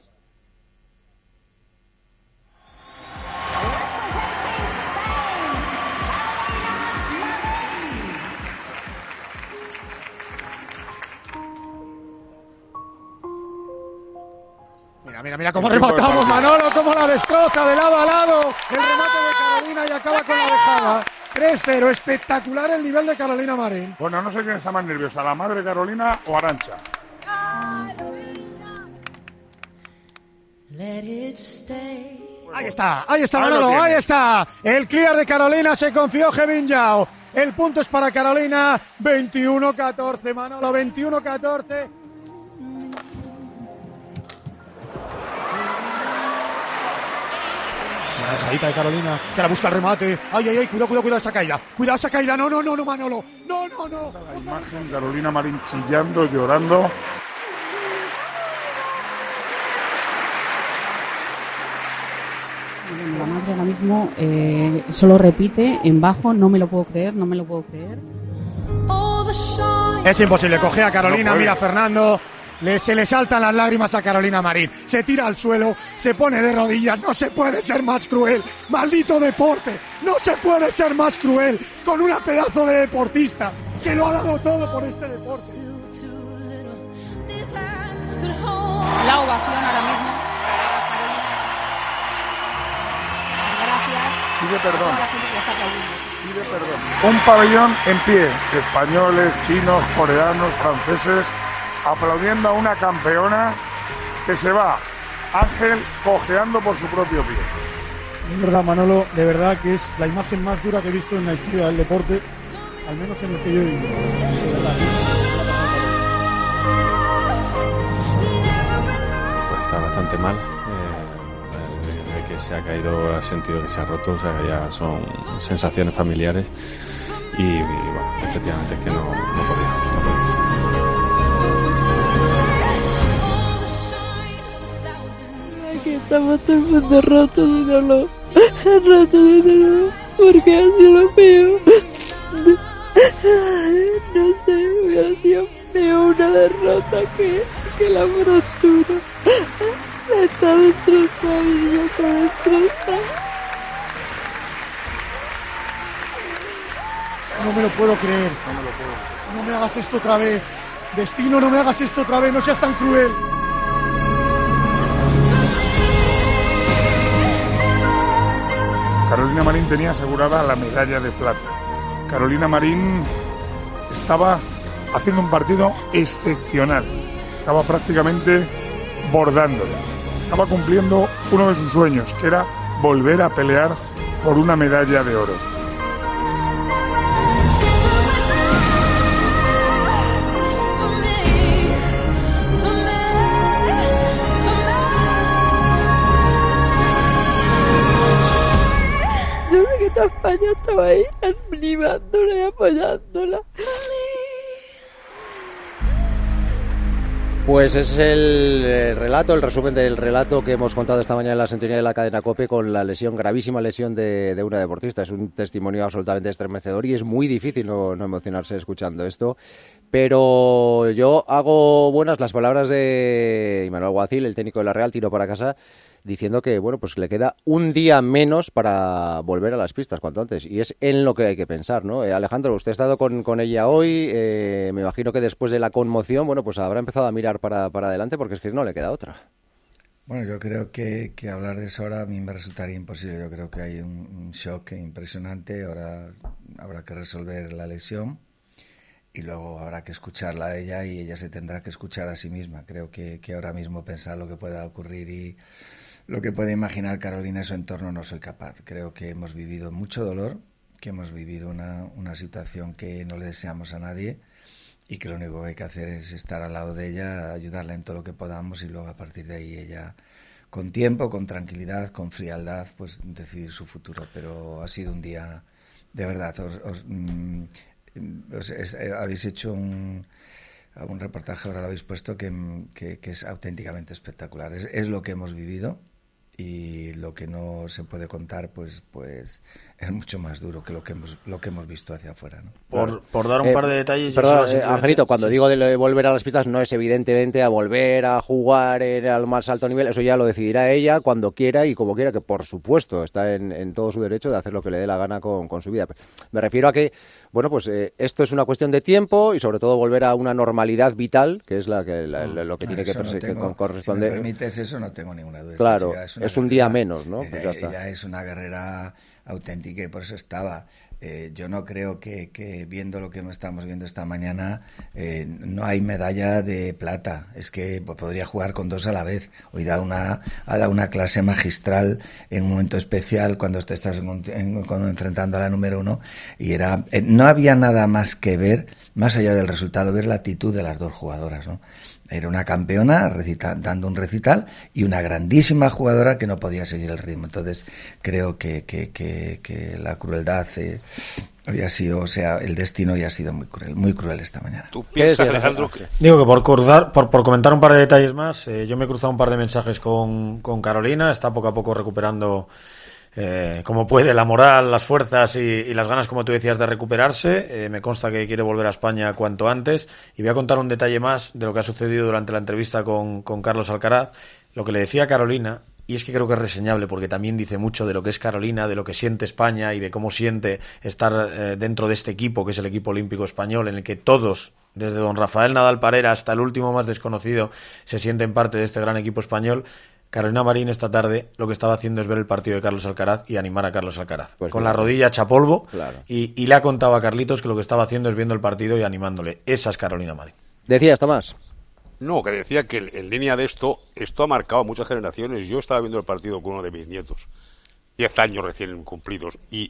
Mira cómo rematamos, Manolo, cómo la destroza de lado a lado. El remate de Carolina y acaba con la dejada. 3-0, espectacular el nivel de Carolina Marín. Bueno, no sé quién está más nerviosa, la madre Carolina o Arantxa. Ahí está Manolo, ahí está. El clear de Carolina, se confió Jevin Yao. El punto es para Carolina, 21-14, Manolo, 21-14. La dejadita de Carolina, que la busca el remate. Ay, cuidado esa caída. Cuidado esa caída, no, Manolo. No. La imagen, Carolina Marín chillando, llorando. La madre ahora mismo solo repite en bajo, no me lo puedo creer. Es imposible, coge a Carolina, mira a Fernando. Se le saltan las lágrimas a Carolina Marín, se tira al suelo, se pone de rodillas. No se puede ser más cruel, maldito deporte, no se puede ser más cruel con una pedazo de deportista que lo ha dado todo por este deporte. La ovación ahora mismo. Gracias. Pide perdón. Un pabellón en pie, españoles, chinos, coreanos, franceses, aplaudiendo a una campeona que se va, Ángel, cojeando por su propio pie. Es verdad, Manolo, de verdad que es la imagen más dura que he visto en la historia del deporte, al menos en los que yo he vivido. Pues está bastante mal. Desde que se ha caído, ha sentido que se ha roto, o sea, que ya son sensaciones familiares y bueno, efectivamente es que no podía. Que estamos todo el mundo roto de dolor, porque ha sido feo. No sé, hubiera sido peor una derrota que la fractura. Está destrozada, mi niña, está destrozada. No me lo puedo creer. No me hagas esto otra vez. Destino, no me hagas esto otra vez. No seas tan cruel. Carolina Marín tenía asegurada la medalla de plata. Carolina Marín estaba haciendo un partido excepcional. Estaba prácticamente bordándola. Estaba cumpliendo uno de sus sueños, que era volver a pelear por una medalla de oro. Yo sé que toda España estaba ahí animándola y apoyándola. Pues es el relato, el resumen del relato que hemos contado esta mañana en la sintonía de la cadena COPE con la gravísima lesión de una deportista. Es un testimonio absolutamente estremecedor y es muy difícil no emocionarse escuchando esto. Pero yo hago buenas las palabras de Imanol Alguacil, el técnico de la Real, tiro para casa, diciendo que bueno, pues le queda un día menos para volver a las pistas cuanto antes, y es en lo que hay que pensar, ¿no? Alejandro, usted ha estado con ella hoy, me imagino que después de la conmoción, bueno, pues habrá empezado a mirar para adelante, porque es que no le queda otra. Bueno, yo creo que hablar de eso ahora a mí me resultaría imposible. Yo creo que hay un shock impresionante. Ahora habrá que resolver la lesión y luego habrá que escucharla a ella y ella se tendrá que escuchar a sí misma. Creo que ahora mismo pensar lo que pueda ocurrir y lo que puede imaginar Carolina en su entorno no soy capaz. Creo que hemos vivido mucho dolor, que hemos vivido una situación que no le deseamos a nadie y que lo único que hay que hacer es estar al lado de ella, ayudarla en todo lo que podamos y luego a partir de ahí ella, con tiempo, con tranquilidad, con frialdad, pues decidir su futuro. Pero ha sido un día, de verdad, habéis hecho un reportaje, ahora lo habéis puesto, que es auténticamente espectacular. Es lo que hemos vivido y lo que no se puede contar pues es mucho más duro que lo que hemos visto hacia afuera, ¿no? Por dar un par de detalles. Perdón, Angelito, cuando digo de volver a las pistas no es evidentemente a volver a jugar al más alto nivel, eso ya lo decidirá ella cuando quiera y como quiera, que por supuesto está en todo su derecho de hacer lo que le dé la gana con su vida. Me refiero a que bueno, pues esto es una cuestión de tiempo y sobre todo volver a una normalidad vital, que es lo que tiene que corresponder. Si me permites eso, no tengo ninguna duda. Claro, es un día menos, ¿no? Pues ya está. Ella es una guerrera auténtica y por eso estaba. Yo no creo que viendo lo que estamos viendo esta mañana no hay medalla de plata. Es que podría jugar con dos a la vez. Hoy ha dado una clase magistral en un momento especial cuando te estás enfrentando a la número uno y no había nada más que ver, más allá del resultado, ver la actitud de las dos jugadoras, ¿no? Era una campeona dando un recital y una grandísima jugadora que no podía seguir el ritmo. Entonces creo que la crueldad hoy ha sido, o sea, el destino hoy ha sido muy cruel esta mañana. ¿Tú piensas, Alejandro? Digo que por comentar un par de detalles más, yo me he cruzado un par de mensajes con Carolina, está poco a poco recuperando como puede la moral, las fuerzas y las ganas, como tú decías, de recuperarse. Me consta que quiere volver a España cuanto antes y voy a contar un detalle más de lo que ha sucedido durante la entrevista con Carlos Alcaraz. Lo que le decía a Carolina, y es que creo que es reseñable porque también dice mucho de lo que es Carolina, de lo que siente España y de cómo siente estar dentro de este equipo que es el equipo olímpico español, en el que todos, desde don Rafael Nadal Parera hasta el último más desconocido, se sienten parte de este gran equipo español. Carolina Marín esta tarde lo que estaba haciendo es ver el partido de Carlos Alcaraz y animar a Carlos Alcaraz. Pues con la rodilla hecha polvo, claro. Y le ha contado a Carlitos que lo que estaba haciendo es viendo el partido y animándole. Esa es Carolina Marín. ¿Decías, Tomás? No, que decía que en línea de esto ha marcado a muchas generaciones. Yo estaba viendo el partido con uno de mis nietos, 10 años recién cumplidos, y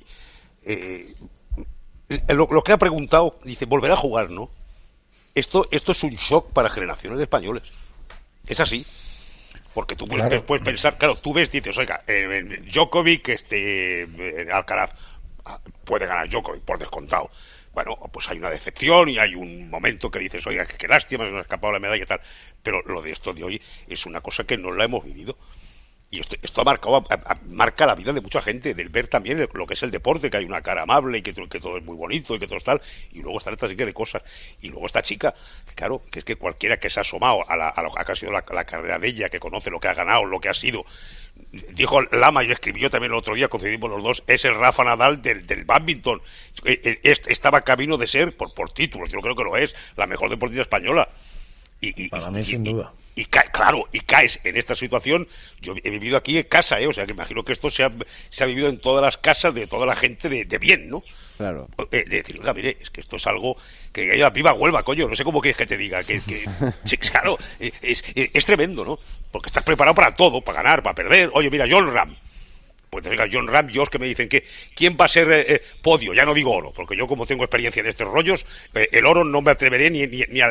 lo que ha preguntado, dice, volverá a jugar, ¿no? Esto es un shock para generaciones de españoles. Es así. Porque tú puedes pensar, claro, tú ves, dices, oiga, Djokovic, Alcaraz, puede ganar Djokovic, por descontado. Bueno, pues hay una decepción y hay un momento que dices, oiga, qué lástima, se nos ha escapado la medalla y tal. Pero lo de esto de hoy es una cosa que no la hemos vivido. Y esto marca la vida de mucha gente, del ver también lo que es el deporte, que hay una cara amable y que todo es muy bonito y que todo es tal, y luego están esta serie de cosas. Y luego esta chica, claro, que es que cualquiera que se ha asomado a lo que ha sido la carrera de ella, que conoce lo que ha ganado, lo que ha sido, dijo Lama, y escribió también el otro día, coincidimos los dos, es el Rafa Nadal del bádminton. Estaba camino de ser, por títulos, yo creo que lo es, la mejor deportista española. Para mí, sin duda. Y caes en esta situación. Yo he vivido aquí en casa, o sea que imagino que esto se ha vivido en todas las casas de toda la gente de bien, ¿no? Claro. De decir, oiga, mire, es que esto es algo que ella viva Huelva, coño, no sé cómo quieres que te diga, sí, claro, es tremendo, ¿no? Porque estás preparado para todo, para ganar, para perder. Oye, mira, John Ram. Pues oiga, John Ram, yo es que me dicen que ¿quién va a ser podio? Ya no digo oro, porque yo como tengo experiencia en estos rollos, el oro no me atreveré ni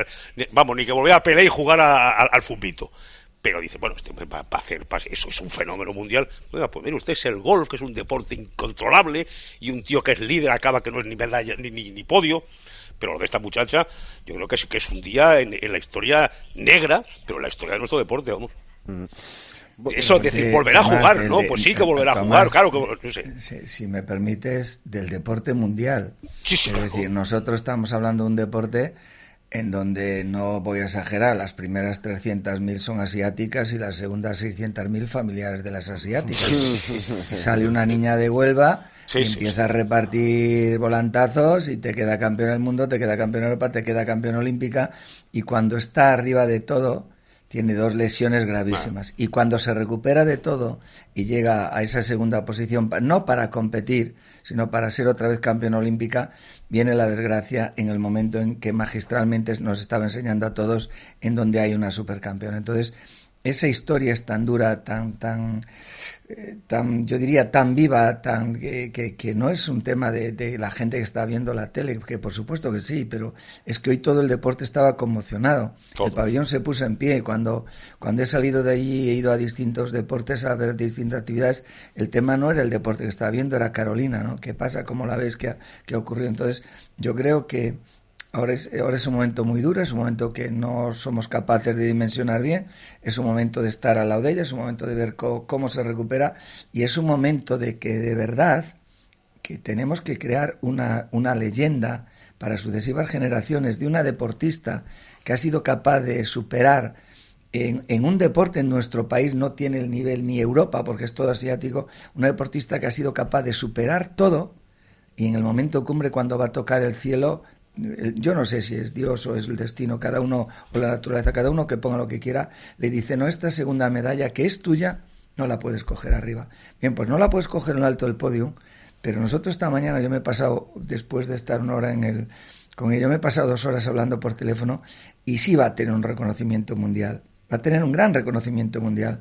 que volver a pelear y jugar al fútbol. Pero dice, bueno, este va a hacer, eso es un fenómeno mundial. Oiga, pues mire usted, es el golf, que es un deporte incontrolable, y un tío que es líder acaba que no es ni medalla ni podio. Pero lo de esta muchacha, yo creo que es un día en la historia negra, pero en la historia de nuestro deporte, vamos. Eso, es decir, volverá a jugar, ¿no? Pues sí que volverá a jugar, claro que no sé. Si me permites, del deporte mundial. Sí, es decir, nosotros estamos hablando de un deporte en donde, no voy a exagerar, las primeras 300.000 son asiáticas y las segundas 600.000 familiares de las asiáticas. Y sale una niña de Huelva y empieza a repartir volantazos y te queda campeón del mundo, te queda campeón de Europa, te queda campeón olímpica, y cuando está arriba de todo tiene 2 lesiones gravísimas. Y cuando se recupera de todo y llega a esa segunda posición, no para competir, sino para ser otra vez campeona olímpica, viene la desgracia en el momento en que magistralmente nos estaba enseñando a todos en donde hay una supercampeona. Entonces, esa historia es tan dura, tan yo diría tan viva, que no es un tema de la gente que está viendo la tele, que por supuesto que sí, pero es que hoy todo el deporte estaba conmocionado. Todo. El pabellón se puso en pie. Cuando he salido de allí, he ido a distintos deportes a ver distintas actividades, el tema no era el deporte que estaba viendo, era Carolina, ¿no? ¿Qué pasa? ¿Cómo la ves? ¿Qué ha ocurrido? Entonces, yo creo que ahora es un momento muy duro, es un momento que no somos capaces de dimensionar bien, es un momento de estar al lado de ella, es un momento de ver cómo se recupera, y es un momento de que de verdad que tenemos que crear una leyenda para sucesivas generaciones de una deportista que ha sido capaz de superar en un deporte en nuestro país, no tiene el nivel ni Europa porque es todo asiático, una deportista que ha sido capaz de superar todo, y en el momento cumbre, cuando va a tocar el cielo, yo no sé si es Dios o es el destino, cada uno, o la naturaleza, cada uno que ponga lo que quiera, le dice, no, esta segunda medalla que es tuya, no la puedes coger arriba. Bien, pues no la puedes coger en lo alto del podio, pero nosotros esta mañana, yo me he pasado, después de estar una hora con ella, me he pasado 2 horas hablando por teléfono, y sí va a tener un reconocimiento mundial, va a tener un gran reconocimiento mundial,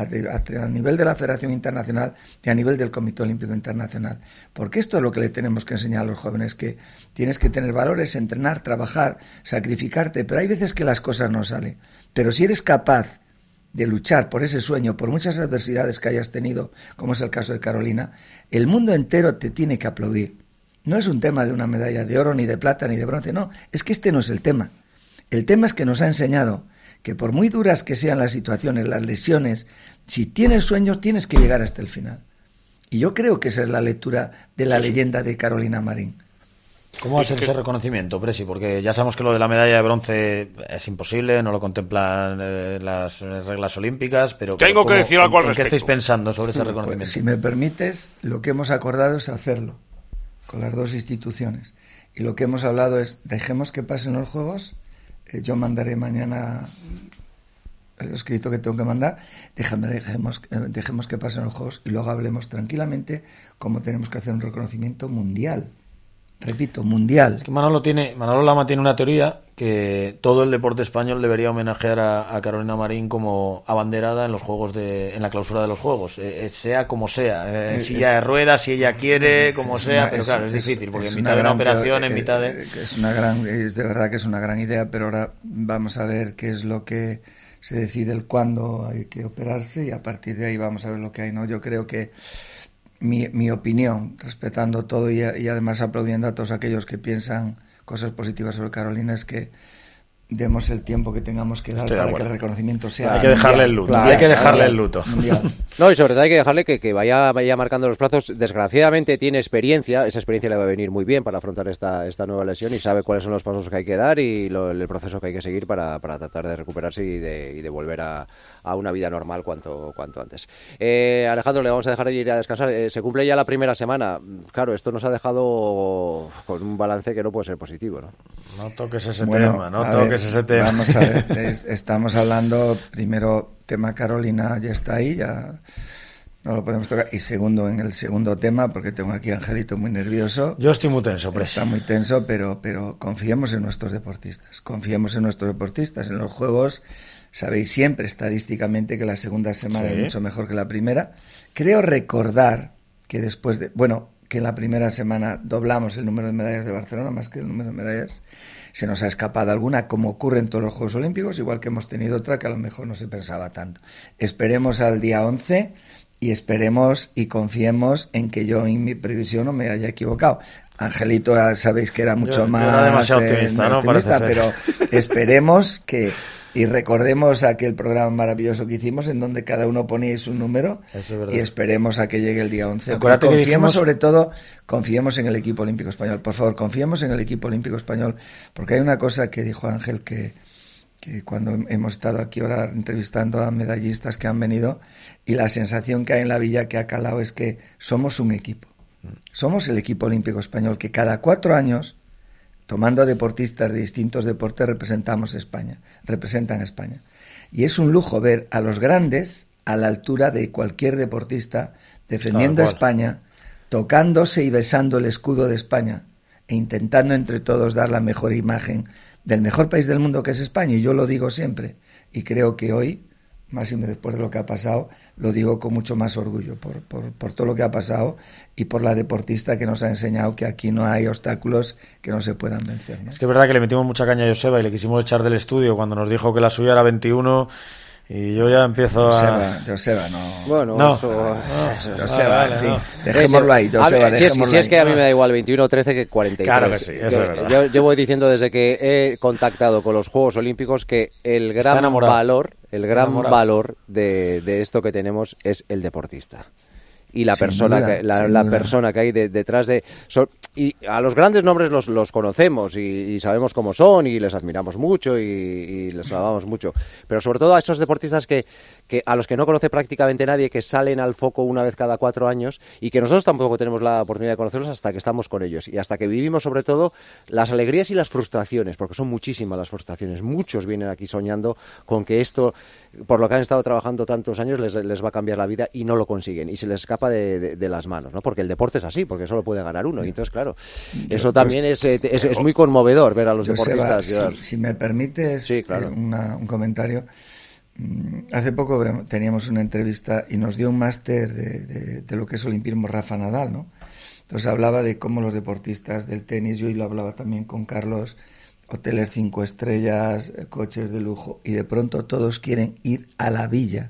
a nivel de la Federación Internacional y a nivel del Comité Olímpico Internacional. Porque esto es lo que le tenemos que enseñar a los jóvenes, que tienes que tener valores, entrenar, trabajar, sacrificarte, pero hay veces que las cosas no salen. Pero si eres capaz de luchar por ese sueño, por muchas adversidades que hayas tenido, como es el caso de Carolina, el mundo entero te tiene que aplaudir. No es un tema de una medalla de oro, ni de plata, ni de bronce, no, es que este no es el tema. El tema es que nos ha enseñado que por muy duras que sean las situaciones, las lesiones, si tienes sueños tienes que llegar hasta el final. Y yo creo que esa es la lectura de la leyenda de Carolina Marín. ¿Cómo va a ser ese reconocimiento, Presi? Porque ya sabemos que lo de la medalla de bronce es imposible, no lo contemplan las reglas olímpicas, pero tengo que decir algo al respecto. ¿En qué estáis respecto? pensando sobre ese reconocimiento? Pues, si me permites, lo que hemos acordado es hacerlo con las 2 instituciones. Y lo que hemos hablado es, dejemos que pasen los Juegos. Yo mandaré mañana el escrito que tengo que mandar, dejemos que pasen los Juegos y luego hablemos tranquilamente cómo tenemos que hacer un reconocimiento mundial. Repito, mundial. Es que Manolo Lama tiene una teoría que todo el deporte español debería homenajear a Carolina Marín como abanderada en los Juegos en la clausura de los Juegos, sea como sea, silla de ruedas, si ella quiere, como sea, pero claro, es difícil, porque en mitad de una operación, en mitad de... Es de verdad que es una gran idea, pero ahora vamos a ver qué es lo que se decide, el cuándo hay que operarse, y a partir de ahí vamos a ver lo que hay, ¿no? Yo creo que mi opinión, respetando todo y además aplaudiendo a todos aquellos que piensan cosas positivas sobre Carolina, es que demos el tiempo que tengamos que dar para que el reconocimiento sea hay que dejarle el luto, hay que dejarle el luto. No, y sobre todo hay que dejarle que vaya marcando los plazos. Desgraciadamente tiene experiencia, esa experiencia le va a venir muy bien para afrontar esta nueva lesión y sabe cuáles son los pasos que hay que dar y el proceso que hay que seguir para tratar de recuperarse y de volver a una vida normal cuanto antes. Alejandro, le vamos a dejar de ir a descansar. Se cumple ya la primera semana. Claro, esto nos ha dejado con un balance que no puede ser positivo, ¿no? No toques ese tema, no toques ese tema. Vamos a ver, estamos hablando, primero, tema Carolina ya está ahí, ya no lo podemos tocar. Y segundo, en el segundo tema, porque tengo aquí a Angelito muy nervioso. Yo estoy muy tenso, Está muy tenso, pero confiemos en nuestros deportistas. En los Juegos, sabéis siempre estadísticamente que la segunda semana es mucho mejor que la primera. Creo recordar que que en la primera semana doblamos el número de medallas de Barcelona más que el número de medallas. Se nos ha escapado alguna, como ocurre en todos los Juegos Olímpicos, igual que hemos tenido otra que a lo mejor no se pensaba tanto. Esperemos al día 11 y esperemos y confiemos en que yo en mi previsión no me haya equivocado. Angelito, sabéis que era mucho más era demasiado optimista, pero esperemos que... Y recordemos aquel programa maravilloso que hicimos en donde cada uno poníais un número y esperemos a que llegue el día 11. Sobre todo, confiemos en el equipo olímpico español. Por favor, confiemos en el equipo olímpico español, porque hay una cosa que dijo Ángel que cuando hemos estado aquí ahora entrevistando a medallistas que han venido y la sensación que hay en la villa que ha calado es que somos un equipo. Somos el equipo olímpico español que cada 4 años... tomando a deportistas de distintos deportes, representan a España. Y es un lujo ver a los grandes a la altura de cualquier deportista defendiendo a España, tocándose y besando el escudo de España e intentando entre todos dar la mejor imagen del mejor país del mundo que es España. Y yo lo digo siempre. Y creo que hoy, más y después de lo que ha pasado, lo digo con mucho más orgullo por todo lo que ha pasado y por la deportista que nos ha enseñado que aquí no hay obstáculos que no se puedan vencer, ¿no? Es que es verdad que le metimos mucha caña a Joseba y le quisimos echar del estudio cuando nos dijo que la suya era 21 y yo ya empiezo Joseba, no. Bueno, no. Joseba, en fin, dejémoslo ahí, Joseba, dejémoslo si es que a mí me da igual 21 o 13 que 43. Claro que sí, eso es verdad. Yo voy diciendo desde que he contactado con los Juegos Olímpicos que el gran valor de esto que tenemos es el deportista. Y la persona que hay detrás de... y a los grandes nombres los conocemos y sabemos cómo son y les admiramos mucho y les alabamos mucho. Pero sobre todo a esos deportistas que a los que no conoce prácticamente nadie, que salen al foco una vez cada 4 años y que nosotros tampoco tenemos la oportunidad de conocerlos hasta que estamos con ellos y hasta que vivimos sobre todo las alegrías y las frustraciones, porque son muchísimas las frustraciones. Muchos vienen aquí soñando con que esto, por lo que han estado trabajando tantos años, les va a cambiar la vida y no lo consiguen y se les escapa de las manos, ¿no? Porque el deporte es así, porque solo puede ganar uno y entonces claro, eso también es muy conmovedor ver a los deportistas. Si me permites, sí, claro. Un comentario. Hace poco teníamos una entrevista y nos dio un máster de lo que es olimpismo Rafa Nadal, ¿no? Entonces hablaba de cómo los deportistas del tenis, yo hoy lo hablaba también con Carlos, hoteles 5 estrellas, coches de lujo, y de pronto todos quieren ir a la villa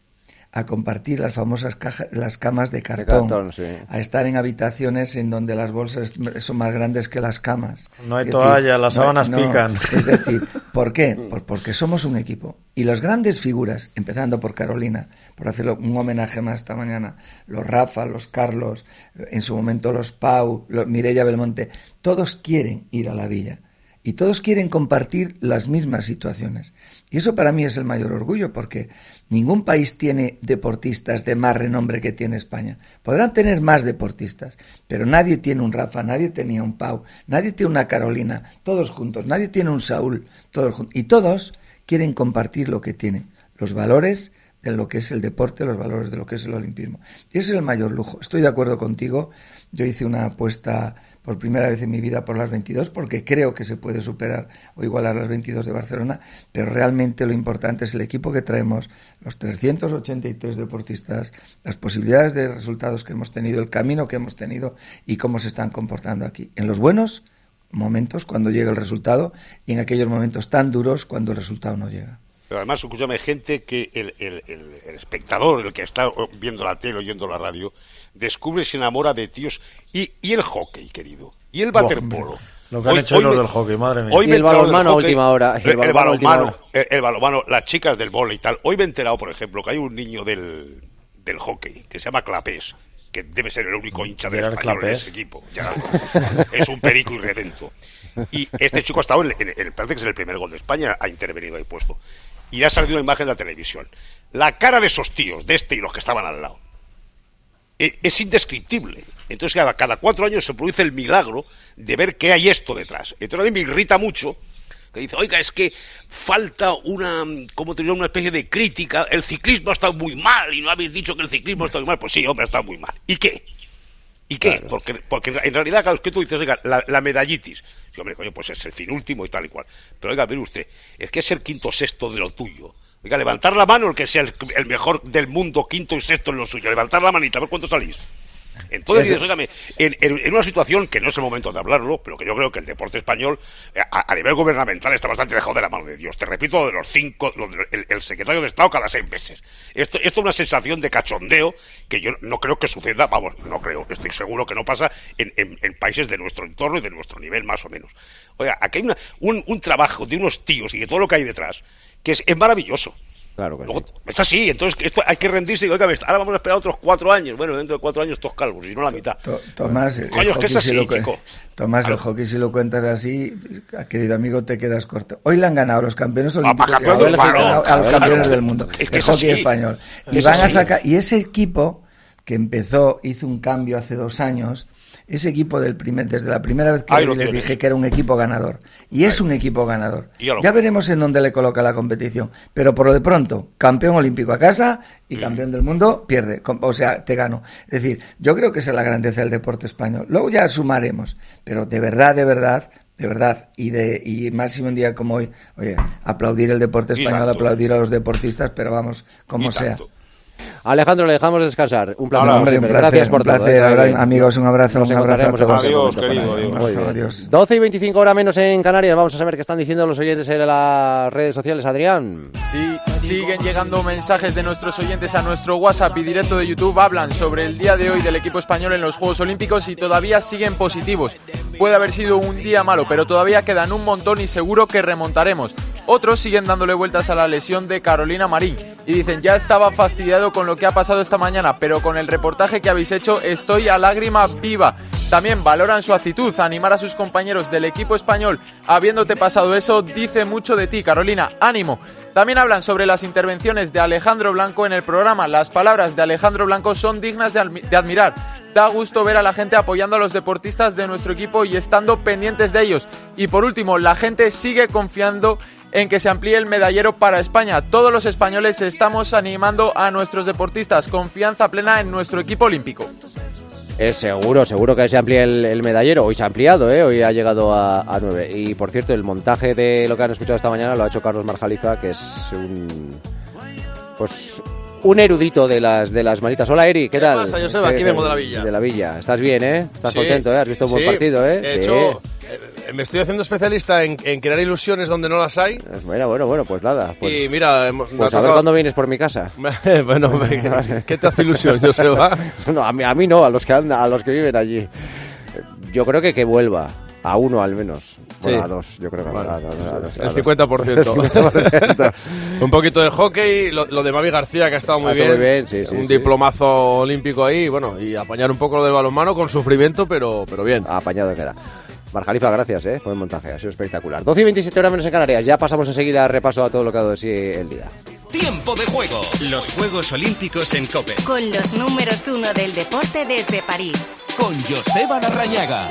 a compartir las famosas las camas de cartón, sí. A estar en habitaciones en donde las bolsas son más grandes que las camas. No hay toalla, las sábanas pican. Es decir, ¿por qué? Porque somos un equipo. Y las grandes figuras, empezando por Carolina, por hacerle un homenaje más esta mañana, los Rafa, los Carlos, en su momento los Pau, Mireia Belmonte, todos quieren ir a la villa. Y todos quieren compartir las mismas situaciones. Y eso para mí es el mayor orgullo, porque ningún país tiene deportistas de más renombre que tiene España. Podrán tener más deportistas, pero nadie tiene un Rafa, nadie tenía un Pau, nadie tiene una Carolina, todos juntos, nadie tiene un Saúl, todos juntos. Y todos quieren compartir lo que tienen, los valores de lo que es el deporte, los valores de lo que es el olimpismo. Y ese es el mayor lujo. Estoy de acuerdo contigo. Yo hice una apuesta por primera vez en mi vida por las 22, porque creo que se puede superar o igualar las 22 de Barcelona, pero realmente lo importante es el equipo que traemos, los 383 deportistas, las posibilidades de resultados que hemos tenido, el camino que hemos tenido y cómo se están comportando aquí. En los buenos momentos, cuando llega el resultado, y en aquellos momentos tan duros, cuando el resultado no llega. Pero además, escúchame, gente que el espectador, el que está viendo la tele, oyendo la radio, descubre, se enamora de tíos. Y el hockey, querido. Y el waterpolo. Lo que han hecho los del hockey, madre mía. Y el balonmano a última hora. El balonmano, las chicas del vóley y tal. Hoy me he enterado, por ejemplo, que hay un niño del hockey que se llama Clapés, que debe ser el único hincha del español en ese equipo. Es un perico irredento. Y este chico ha estado parece que es el primer gol de España, ha intervenido ahí puesto. Y ha salido una imagen de la televisión. La cara de esos tíos, de este y los que estaban al lado, es indescriptible. Entonces cada 4 años se produce el milagro de ver que hay esto detrás. Entonces a mí me irrita mucho que dice, oiga, es que falta una especie de crítica, el ciclismo ha estado muy mal y no habéis dicho que el ciclismo ha estado muy mal. Pues sí, hombre, ha estado muy mal. ¿Y qué? Claro. Porque en realidad, claro, es que tú dices, oiga, la medallitis. Sí, hombre, coño, pues es el fin último y tal y cual. Pero oiga, mire usted, es que es el quinto sexto de lo tuyo. Oiga, levantar la mano el que sea el mejor del mundo, quinto y sexto en lo suyo. Levantar la manita, a ver cuánto salís. Entonces dices, óigame, en una situación que no es el momento de hablarlo, pero que yo creo que el deporte español a nivel gubernamental está bastante dejado de la mano de Dios. Te repito lo de los 5, el secretario de Estado cada 6 meses. Esto es una sensación de cachondeo que yo no creo que suceda, vamos, no creo, estoy seguro que no pasa en países de nuestro entorno y de nuestro nivel más o menos. Oiga, aquí hay un trabajo de unos tíos y de todo lo que hay detrás que es maravilloso. Claro que luego, es así, entonces esto hay que rendirse y oiga, ahora vamos a esperar otros 4 años. Bueno, dentro de 4 años todos calvos, y no la mitad. Tomás, el hockey si lo cuentas así, querido amigo, te quedas corto. Hoy le han ganado los campeones olímpicos a los campeones del mundo, el hockey español. Y van a sacar, y ese equipo que hizo un cambio hace 2 años. Ese equipo desde la primera vez que les dije que era un equipo ganador. Y es un equipo ganador. Ya veremos en dónde le coloca la competición. Pero por lo de pronto, campeón olímpico a casa y campeón del mundo pierde. O sea, te gano. Es decir, yo creo que esa es la grandeza del deporte español. Luego ya sumaremos. Pero de verdad, y máximo un día como hoy, oye, aplaudir el deporte español, aplaudir a los deportistas, pero vamos, como sea. Alejandro, le dejamos descansar. Un placer. Hombre, un placer, gracias por todo. Amigos, un abrazo. Un abrazo a todos. Adiós, querido. Adiós. 12:25 horas menos en Canarias. Vamos a saber qué están diciendo los oyentes en las redes sociales. Adrián. Sí, siguen llegando mensajes de nuestros oyentes a nuestro WhatsApp y directo de YouTube. Hablan sobre el día de hoy del equipo español en los Juegos Olímpicos y todavía siguen positivos. Puede haber sido un día malo, pero todavía quedan un montón y seguro que remontaremos. Otros siguen dándole vueltas a la lesión de Carolina Marín y dicen, ya estaba fastidiado con lo que ha pasado esta mañana, pero con el reportaje que habéis hecho estoy a lágrima viva. También valoran su actitud, animar a sus compañeros del equipo español. Habiéndote pasado eso, dice mucho de ti, Carolina, ánimo. También hablan sobre las intervenciones de Alejandro Blanco en el programa. Las palabras de Alejandro Blanco son dignas de admirar. Da gusto ver a la gente apoyando a los deportistas de nuestro equipo y estando pendientes de ellos. Y por último, la gente sigue confiando en que se amplíe el medallero para España. Todos los españoles estamos animando a nuestros deportistas. Confianza plena en nuestro equipo olímpico. Es seguro que se amplía el medallero. Hoy se ha ampliado, hoy ha llegado a 9. Y por cierto, el montaje de lo que han escuchado esta mañana lo ha hecho Carlos Marjaliza, que es un erudito de las manitas. Hola, Eri, ¿qué tal? ¿Qué pasa, Joseba? Aquí vengo de la Villa. De la Villa. ¿Estás bien, ¿Estás contento, Has visto un buen partido, De hecho, me estoy haciendo especialista en crear ilusiones donde no las hay. Bueno, pues nada. Y mira, pues a ver cuándo vienes por mi casa. Bueno, ¿qué te hace ilusión, Joseba? No, a mí no, a los que viven allí. Yo creo que vuelva, a uno al menos. Bueno, a 2, yo creo que a 2. El 50%. Un poquito de hockey, lo de Mavi García, que ha estado muy bien. Un diplomazo olímpico ahí, bueno, y apañar un poco lo del balonmano con sufrimiento, pero bien. Apañado queda. Marjalifa, gracias por el montaje, ha sido espectacular. 12:27 horas menos en Canarias, ya pasamos enseguida a repaso a todo lo que ha dado de sí el día. Tiempo de juego, los Juegos Olímpicos en COPE. Con los números 1 del deporte desde París. Con Joseba Larrañaga.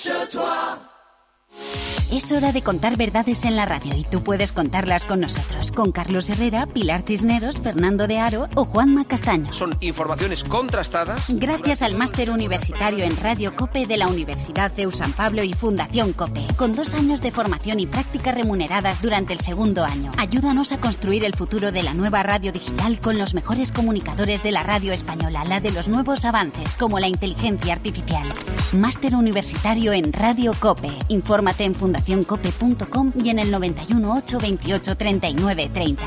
Es hora de contar verdades en la radio y tú puedes contarlas con nosotros, con Carlos Herrera, Pilar Cisneros, Fernando de Aro o Juanma Castaño. Son informaciones contrastadas. Gracias al máster universitario en Radio COPE de la Universidad CEU San Pablo y Fundación COPE, con 2 años de formación y prácticas remuneradas durante el segundo año. Ayúdanos a construir el futuro de la nueva radio digital con los mejores comunicadores de la radio española, la de los nuevos avances como la inteligencia artificial. Máster universitario en Radio COPE. Infórmate en fundacioncope.com y en el 91 828 39 30.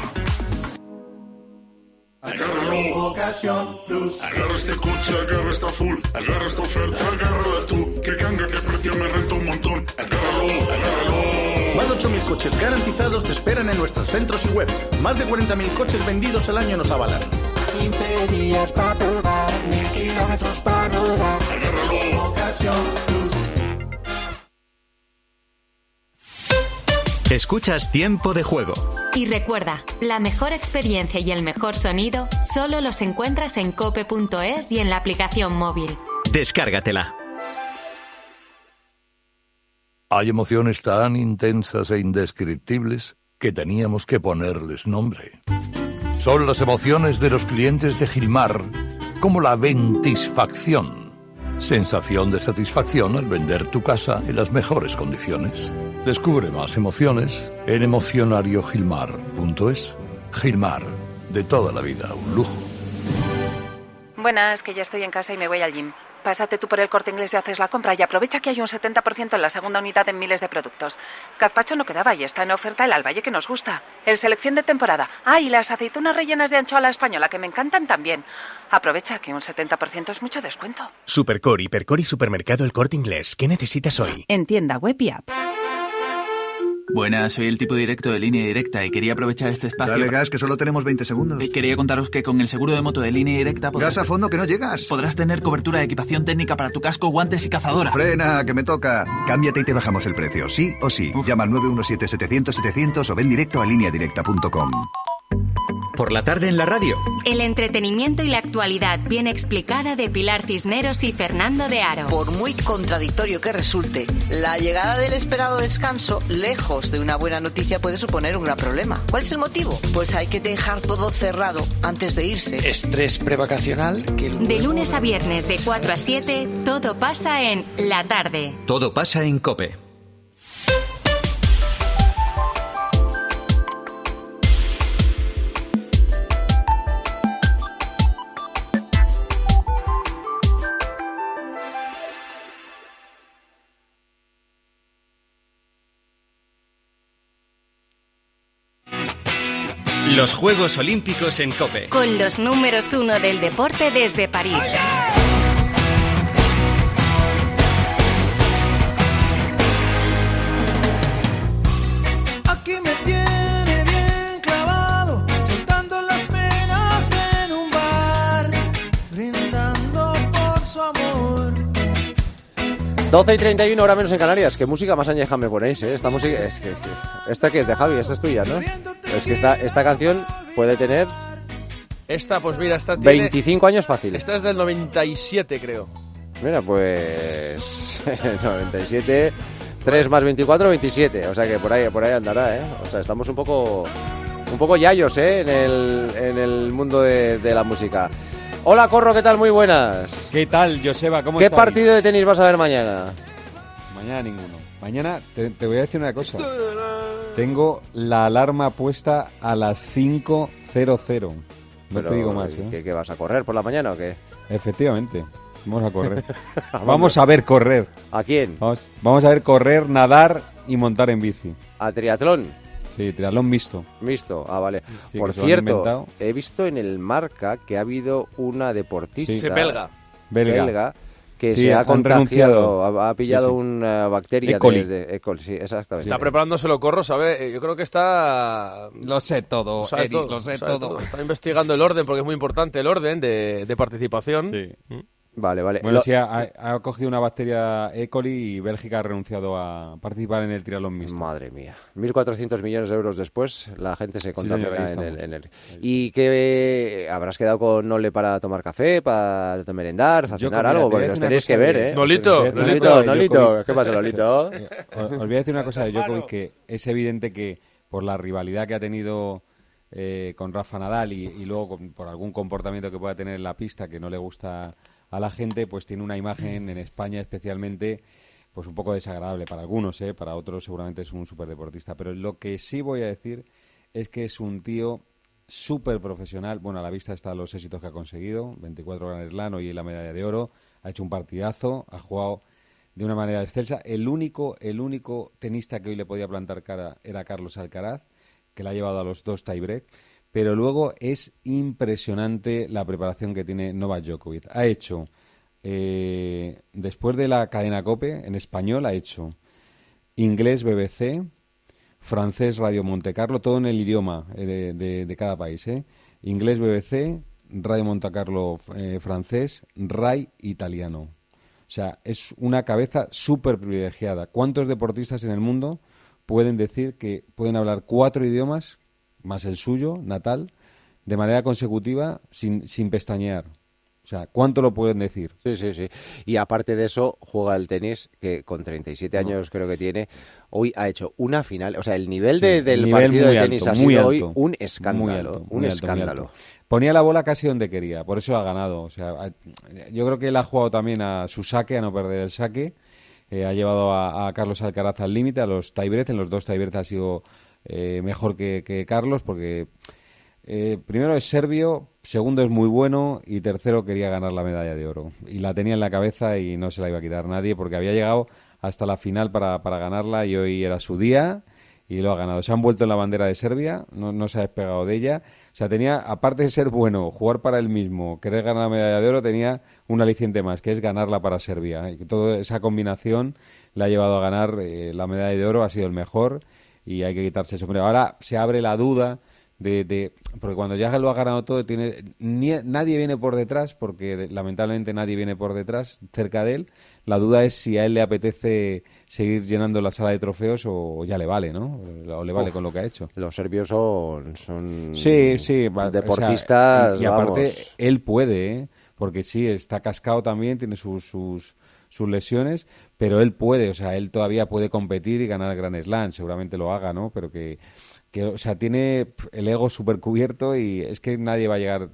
Agárralo, Ocasión Plus. Agarra este coche, agarra esta full. Agarra esta oferta, agárrala tú. Que ganga, que precio me rento un montón. Más de 8.000 coches garantizados te esperan en nuestros centros y web. Más de 40.000 coches vendidos al año nos avalan. 15 días para probar, 1.000 kilómetros para rodar. Ocasión Plus. Escuchas Tiempo de Juego. Y recuerda, la mejor experiencia y el mejor sonido solo los encuentras en cope.es y en la aplicación móvil. Descárgatela. Hay emociones tan intensas e indescriptibles que teníamos que ponerles nombre. Son las emociones de los clientes de Gilmar, como la ventisfacción. Sensación de satisfacción al vender tu casa en las mejores condiciones. Descubre más emociones en emocionariogilmar.es. Gilmar, de toda la vida, un lujo. Buenas, que ya estoy en casa y me voy al gym. Pásate tú por el Corte Inglés y haces la compra y aprovecha que hay un 70% en la segunda unidad en miles de productos. Gazpacho no quedaba y está en oferta el Alvalle que nos gusta. El selección de temporada. Ah, y las aceitunas rellenas de anchoa a la española que me encantan también. Aprovecha que un 70% es mucho descuento. Supercor, Hipercor y Supermercado El Corte Inglés. ¿Qué necesitas hoy? En tienda web y app. Buenas, soy el tipo directo de Línea Directa y quería aprovechar este espacio... Dale gas, que solo tenemos 20 segundos. Quería contaros que con el seguro de moto de Línea Directa... Gas a fondo, que no llegas. Podrás tener cobertura de equipación técnica para tu casco, guantes y cazadora. Frena, que me toca. Cámbiate y te bajamos el precio, sí o sí. Llama al 917-700-700 o ven directo a lineadirecta.com. Por la tarde en la radio. El entretenimiento y la actualidad bien explicada de Pilar Cisneros y Fernando de Aro. Por muy contradictorio que resulte, la llegada del esperado descanso, lejos de una buena noticia, puede suponer un gran problema. ¿Cuál es el motivo? Pues hay que dejar todo cerrado antes de irse. Estrés prevacacional que luego... De lunes a viernes de 4 a 7, todo pasa en La Tarde. Todo pasa en COPE. Los Juegos Olímpicos en COPE. Con los números 1 del deporte desde París. Aquí me tiene bien clavado, soltando las penas en un bar, brindando por su amor. 12:31, hora menos en Canarias. ¿Qué música más añeja me ponéis, eh? Esta música... ¿Esta que es de Javi? Esta es tuya, ¿no? Es que esta canción puede tener... Esta, pues mira, esta tiene... 25 años fácil. Esta es del 97, creo. Mira, pues... 97... 3 más 24, 27. O sea que por ahí andará, ¿eh? O sea, estamos un poco yayos, ¿eh? En el mundo de la música. Hola, Corro, ¿qué tal? Muy buenas. ¿Qué tal, Joseba? ¿Cómo ¿Qué estáis? partido de tenis vas a ver mañana? Mañana ninguno. Mañana te voy a decir una cosa. Tengo la alarma puesta a las 5:00. No te digo más, ¿eh? ¿Qué vas a correr por la mañana o qué? Efectivamente. Vamos a correr. Vamos a ver correr. ¿A quién? Vamos a ver correr, nadar y montar en bici. ¿A triatlón? Sí, triatlón mixto. Mixto, vale. Sí, por cierto, he visto en el Marca que ha habido una deportista belga que se ha contagiado, ha pillado una bacteria de E. coli. Sí, exactamente. Está preparándoselo, Corro, ¿sabe? Yo creo que está... Lo sé todo, Eric, lo sé todo. Está investigando el orden, porque es muy importante el orden de participación. Sí. Vale. Bueno, sí, ha cogido una bacteria E. coli y Bélgica ha renunciado a participar en el triatlón mixto. Madre mía. 1.400 millones de euros después, la gente se contamina en el... ¿Y qué habrás quedado con Nole para tomar café, para merendar, para cenar algo? Porque los tenéis que ver, ¿eh? Nolito. ¿Qué pasa, Nolito? Os voy a decir una cosa de Djokovic, que es evidente que por la rivalidad que ha tenido con Rafa Nadal y luego por algún comportamiento que pueda tener en la pista que no le gusta a la gente, pues tiene una imagen en España especialmente pues un poco desagradable para algunos, para otros seguramente es un superdeportista, pero lo que sí voy a decir es que es un tío súper profesional. Bueno, a la vista están los éxitos que ha conseguido, 24 Grand Slam y la medalla de oro, ha hecho un partidazo, ha jugado de una manera excelsa. El único tenista que hoy le podía plantar cara era Carlos Alcaraz, que la ha llevado a los 2 tiebreak. Pero luego es impresionante la preparación que tiene Novak Djokovic. Ha hecho después de la cadena COPE, en español ha hecho inglés BBC, francés Radio Montecarlo, todo en el idioma de cada país, inglés BBC, Radio Montecarlo francés, RAI italiano. O sea, es una cabeza súper privilegiada. ¿Cuántos deportistas en el mundo pueden decir que pueden hablar 4 idiomas, más el suyo, natal, de manera consecutiva, sin pestañear? O sea, ¿cuánto lo pueden decir? Sí. Y aparte de eso, juega el tenis, que con 37 años creo que tiene. Hoy ha hecho una final. O sea, el nivel del partido de tenis ha sido hoy un escándalo. Un escándalo. Ponía la bola casi donde quería, por eso ha ganado. O sea, yo creo que él ha jugado también a su saque, a no perder el saque. Ha llevado a Carlos Alcaraz al límite, a los tiebreaks. En los 2 tiebreaks ha sido mejor que Carlos, porque primero es serbio, segundo es muy bueno y tercero quería ganar la medalla de oro. Y la tenía en la cabeza y no se la iba a quitar nadie, porque había llegado hasta la final para ganarla y hoy era su día y lo ha ganado. Se han vuelto en la bandera de Serbia, no se ha despegado de ella. O sea, tenía, aparte de ser bueno, jugar para él mismo, querer ganar la medalla de oro, tenía un aliciente más, que es ganarla para Serbia. Y toda esa combinación le ha llevado a ganar la medalla de oro, ha sido el mejor y hay que quitarse el sombrero. Ahora se abre la duda porque cuando ya lo ha ganado todo, nadie viene por detrás, porque lamentablemente nadie viene por detrás, cerca de él. La duda es si a él le apetece seguir llenando la sala de trofeos o ya le vale, ¿no? O le vale con lo que ha hecho. Los serbios son sí, deportistas. O sea, y aparte, él puede, porque sí, está cascado también, tiene sus lesiones, pero él puede, o sea, él todavía puede competir y ganar Grand Slam, seguramente lo haga, ¿no? Pero que o sea, tiene el ego súper cubierto y es que nadie va a llegar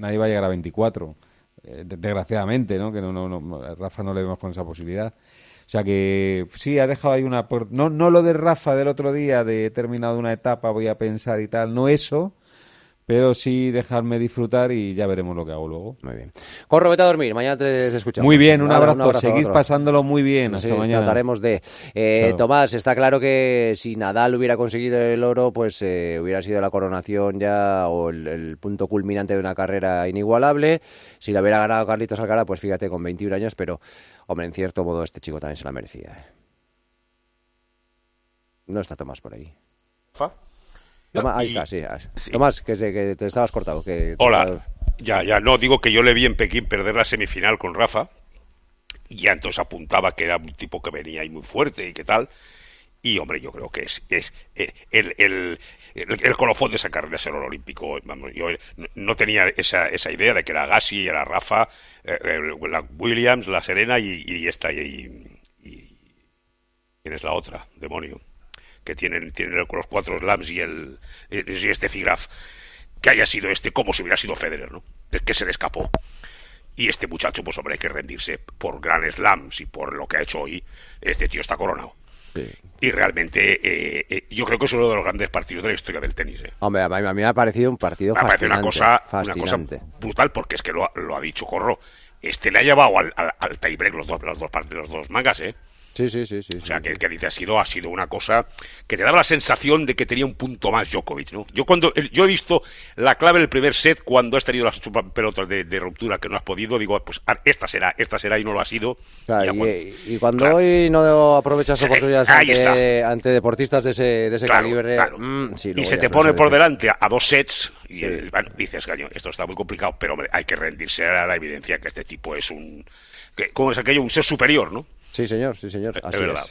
a 24, desgraciadamente, ¿no? Que no Rafa no le vemos con esa posibilidad. O sea que sí, ha dejado ahí no lo de Rafa del otro día, de he terminado una etapa, voy a pensar y tal, no eso, pero sí dejarme disfrutar y ya veremos lo que hago luego. Muy bien. Corro, vete a dormir, mañana te escuchamos. Muy bien, un abrazo, seguid pasándolo muy bien, hasta mañana. Trataremos de... Tomás, está claro que si Nadal hubiera conseguido el oro, pues hubiera sido la coronación ya, o el punto culminante de una carrera inigualable. Si la hubiera ganado Carlitos Alcaraz, pues fíjate, con 21 años, pero, hombre, en cierto modo este chico también se la merecía. No está Tomás por ahí. ¿Fa? Tomás, ahí está, sí. Tomás, que te estabas cortado. Hola, ya, no, digo que yo le vi en Pekín perder la semifinal con Rafa, y ya entonces apuntaba que era un tipo que venía ahí muy fuerte y qué tal, y hombre, yo creo que es el colofón de esa carrera es el oro olímpico. Vamos, yo no tenía esa idea de que era Agassi, era Rafa, la Williams, la Serena y esta, y ¿quién es la otra? Demonio. Que tienen los 4 slams y este Zigraf, que haya sido como si hubiera sido Federer, ¿no? Es que se le escapó. Y este muchacho, pues hombre, hay que rendirse por Grand Slams y por lo que ha hecho hoy. Este tío está coronado. Sí. Y realmente yo creo que es uno de los grandes partidos de la historia del tenis. Hombre, a mí me ha parecido un partido fascinante. Una cosa brutal, porque es que lo ha dicho Corro. Le ha llevado al tiebreak los dos mangas, Sí. O sea, que dice, ha sido una cosa que te daba la sensación de que tenía un punto más Djokovic, ¿no? Yo he visto la clave del primer set cuando has tenido las pelotas de ruptura que no has podido, digo, pues esta será y no lo ha sido. Claro, y cuando hoy no aprovechas oportunidades ante deportistas de ese calibre, claro. Y se te pone por delante a 2 sets y dices, caño, esto está muy complicado, pero hombre, hay que rendirse a la evidencia que este tipo es ¿cómo es aquello? Un ser superior, ¿no? Sí, señor, así verdad.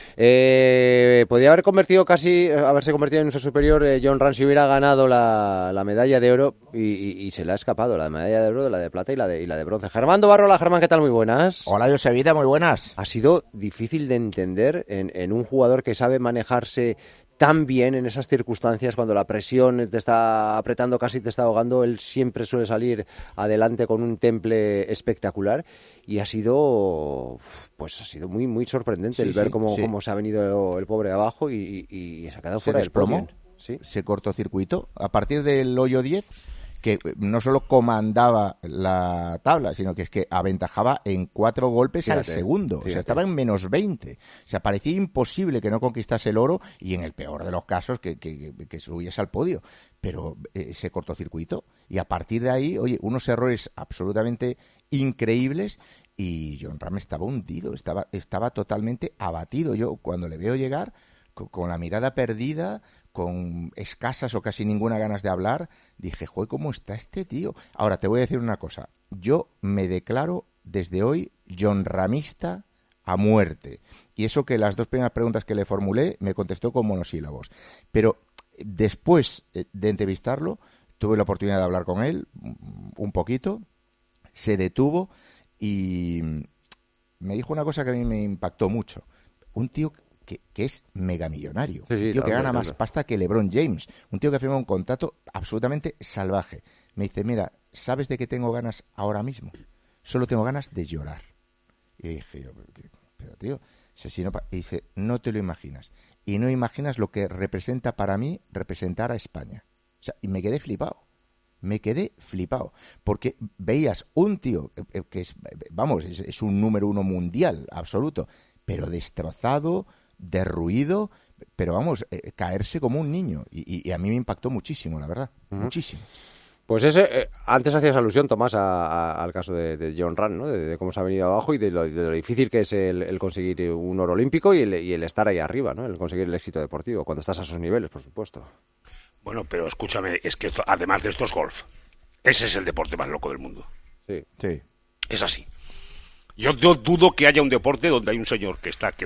Podría haberse convertido en un ser superior John Ram si hubiera ganado la medalla de oro y se le ha escapado la medalla de oro, la de plata y la de bronce. Germán Barrola, Germán, ¿qué tal? Muy buenas. Hola, Josevita, muy buenas. Ha sido difícil de entender en un jugador que sabe manejarse tan bien en esas circunstancias, cuando la presión te está apretando, casi te está ahogando. Él siempre suele salir adelante con un temple espectacular y ha sido muy muy sorprendente ver cómo se ha venido el pobre abajo y se ha quedado fuera del podio. Se cortocircuitó a partir del hoyo 10, que no solo comandaba la tabla, sino que es que aventajaba en 4 golpes al segundo. O sea, estaba en menos 20. O sea, parecía imposible que no conquistase el oro y, en el peor de los casos, que subiese al podio. Pero se cortocircuitó. Y a partir de ahí, oye, unos errores absolutamente increíbles y Jon Rahm estaba hundido, estaba totalmente abatido. Yo cuando le veo llegar, con la mirada perdida, con escasas o casi ninguna ganas de hablar, dije, joder, ¿cómo está este tío? Ahora, te voy a decir una cosa, yo me declaro desde hoy jonramista a muerte. Y eso que las 2 primeras preguntas que le formulé me contestó con monosílabos. Pero después de entrevistarlo, tuve la oportunidad de hablar con él un poquito, se detuvo y me dijo una cosa que a mí me impactó mucho. Un tío que es megamillonario, un tío que gana más pasta que LeBron James, un tío que ha firmado un contrato absolutamente salvaje. Me dice, mira, ¿sabes de qué tengo ganas ahora mismo? Solo tengo ganas de llorar. Y dije yo, pero tío, y dice, no te lo imaginas. Y no imaginas lo que representa para mí representar a España. O sea, y me quedé flipado. Porque veías un tío que es, vamos, es un número 1 mundial absoluto, pero destrozado, derruido, pero vamos, caerse como un niño. Y a mí me impactó muchísimo, la verdad, muchísimo. Pues antes hacías alusión, Tomás, al caso de Jon Rahm, ¿no? De cómo se ha venido abajo y de lo difícil que es el conseguir un oro olímpico y el estar ahí arriba, ¿no? El conseguir el éxito deportivo, cuando estás a esos niveles, por supuesto. Bueno, pero escúchame, es que además de esto es golf. Ese es el deporte más loco del mundo. Sí. Es así. Yo dudo que haya un deporte donde hay un señor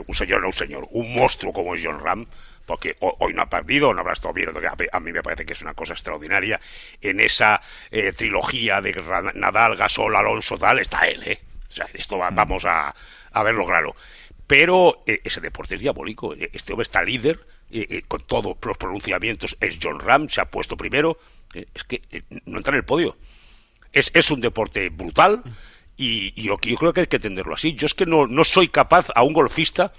un monstruo como es Jon Rahm, porque hoy no ha perdido, no habrá estado bien. A mí me parece que es una cosa extraordinaria. En esa trilogía de Nadal, Gasol, Alonso, tal, está él, O sea, esto vamos a verlo claro. Pero ese deporte es diabólico. Este hombre está líder, con todos los pronunciamientos. Es Jon Rahm, se ha puesto primero. Es que no entra en el podio. Es un deporte brutal y yo creo que hay que entenderlo así. Yo es que no soy capaz a un golfista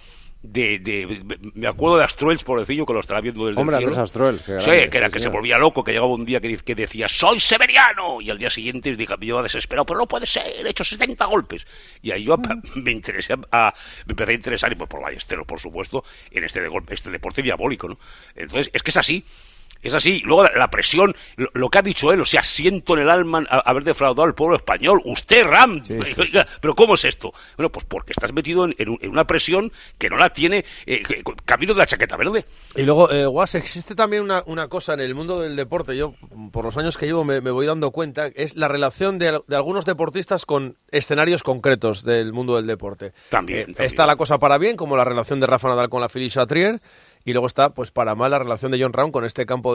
me acuerdo de Astruels, pobrecillo, que lo estará viendo desde el cielo. Astruels, que se volvía loco, que llegaba un día que decía ¡soy severiano! Y al día siguiente yo desesperado, pero no puede ser, he hecho 70 golpes. Y ahí yo me empecé a interesar, y pues por Ballesteros, por supuesto, en este deporte diabólico, ¿no? Entonces, es que es así. Es así. Luego la presión, lo que ha dicho él, o sea, siento en el alma haber defraudado al pueblo español. Usted, Rahm, oiga, pero ¿cómo es esto? Bueno, pues porque estás metido en una presión que no la tiene camino de la chaqueta verde. Y luego, Guas, existe también una cosa en el mundo del deporte, yo por los años que llevo me voy dando cuenta, es la relación de algunos deportistas con escenarios concretos del mundo del deporte. También. Está la cosa para bien, como la relación de Rafa Nadal con la Philippe Chatrier. Y luego está, pues para mal, la relación de Jon Rahm con este campo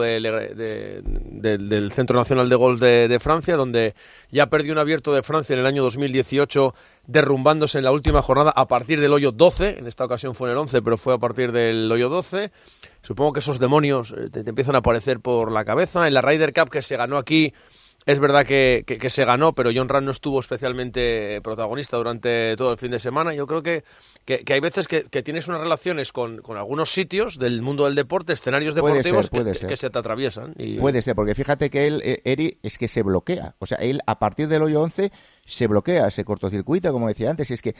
del Centro Nacional de Golf de Francia, donde ya perdió un Abierto de Francia en el año 2018, derrumbándose en la última jornada a partir del hoyo 12. En esta ocasión fue en el 11, pero fue a partir del hoyo 12. Supongo que esos demonios te empiezan a aparecer por la cabeza. En la Ryder Cup que se ganó aquí, es verdad que se ganó, pero Jon Rahm no estuvo especialmente protagonista durante todo el fin de semana. Yo creo que hay veces que tienes unas relaciones con algunos sitios del mundo del deporte, escenarios deportivos que se te atraviesan. Puede ser, porque fíjate que él, Eri, es que se bloquea. O sea, él a partir del hoyo 11 se bloquea, se cortocircuita, como decía antes. Es que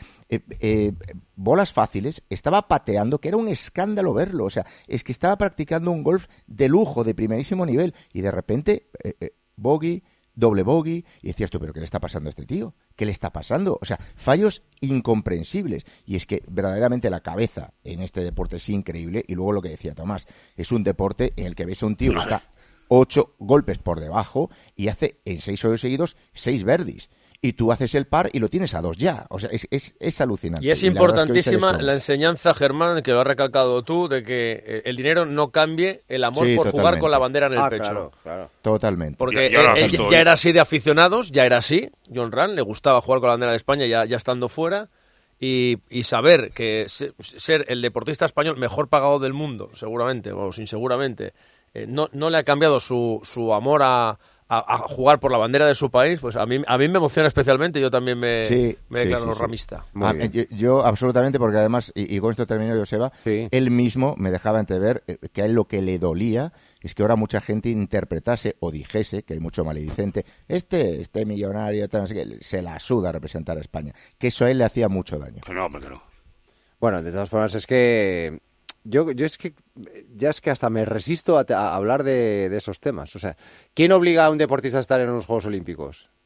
bolas fáciles, estaba pateando, que era un escándalo verlo. O sea, es que estaba practicando un golf de lujo, de primerísimo nivel, y de repente, bogey, doble bogey, y decías tú, ¿pero qué le está pasando a este tío? ¿Qué le está pasando? O sea, fallos incomprensibles. Y es que verdaderamente la cabeza en este deporte es increíble. Y luego lo que decía Tomás, es un deporte en el que ves a un tío que está 8 golpes por debajo y hace en 6 hoyos seguidos 6 birdies. Y tú haces el par y lo tienes a 2 ya. O sea, es alucinante. Y es importantísima la enseñanza, Germán, que lo has recalcado tú, de que el dinero no cambie el amor por jugar con la bandera en el pecho. Claro. Totalmente. Porque él ya era así de aficionados, ya era así. Jon Rahm le gustaba jugar con la bandera de España ya estando fuera. Y saber que ser el deportista español mejor pagado del mundo, seguramente, o inseguramente, no le ha cambiado su amor a jugar por la bandera de su país, pues a mí me emociona especialmente. Yo también me declaro ramista. Yo absolutamente, porque además, y con esto termino, Joseba, él mismo me dejaba entrever que a él lo que le dolía es que ahora mucha gente interpretase o dijese, que hay mucho maledicente, este millonario, no sé qué, se la suda representar a España, que eso a él le hacía mucho daño. Que no. Bueno, de todas formas, es que yo es que hasta me resisto a hablar de esos temas. O sea, ¿quién obliga a un deportista a estar en los Juegos Olímpicos?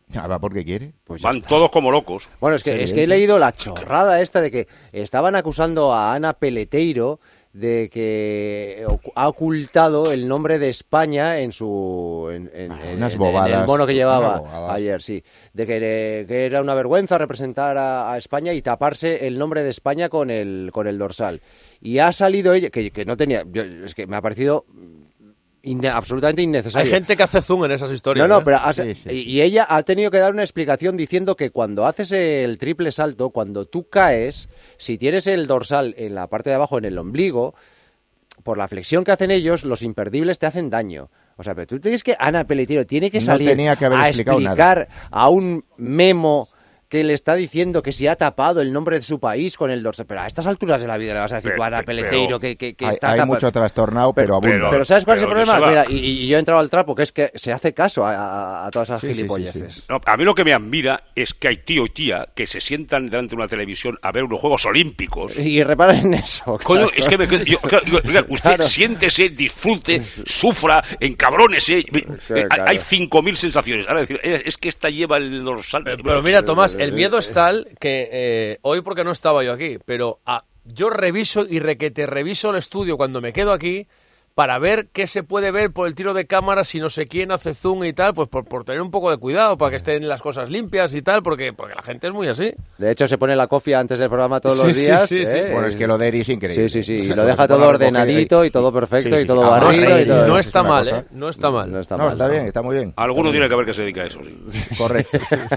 Va porque quiere. Pues van todos como locos. Bueno, es que he leído la chorrada esta de que estaban acusando a Ana Peleteiro de que ha ocultado el nombre de España en su unas bobadas, en el mono que llevaba ayer, sí, de que era una vergüenza representar a España y taparse el nombre de España con el dorsal. Y ha salido ella que no tenía, es que me ha parecido absolutamente innecesario. Hay gente que hace zoom en esas historias. No, pero sí. Y ella ha tenido que dar una explicación diciendo que cuando haces el triple salto, cuando tú caes, si tienes el dorsal en la parte de abajo, en el ombligo, por la flexión que hacen ellos, los imperdibles te hacen daño. O sea, pero tú tienes que, Ana Peleteiro tiene que salir a explicar a un memo que le está diciendo que si ha tapado el nombre de su país con el dorsal. Pero a estas alturas de la vida le vas a decir tú a Ana Peleteiro que está hay tapado. Mucho trastornado, pero abunda. Pero ¿sabes cuál es el problema? Mira, y yo he entrado al trapo, que es que se hace caso a todas esas gilipolleces. Sí. No, a mí lo que me admira es que hay tío y tía que se sientan delante de una televisión a ver unos Juegos Olímpicos. Y reparen en eso. Coño, es que usted siéntese, disfrute, sufra, encabrónese. Hay 5.000 sensaciones. Ahora decir, es que esta lleva el dorsal. Pero mira, Tomás, el miedo es tal que hoy porque no estaba yo aquí, pero yo reviso y reviso el estudio cuando me quedo aquí para ver qué se puede ver por el tiro de cámara, si no sé quién hace zoom y tal, pues por tener un poco de cuidado, para que estén las cosas limpias y tal, porque la gente es muy así. De hecho, se pone la cofia antes del programa todos los días. Sí. Bueno, es que lo de Eri es increíble. Sí. Y lo deja todo ordenadito y todo perfecto y todo barrido. Y todo. No está mal, No está mal. No, está bien, está muy bien. Alguno tiene que ver que se dedica a eso, sí. Correcto.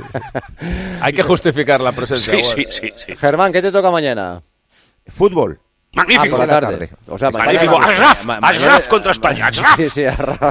Hay que justificar la presencia. Sí. Germán, ¿qué te toca mañana? Fútbol. Magnífico. Por la tarde. O sea, magnífico. Ashraf contra España. Ashraf. Sí, Ashraf.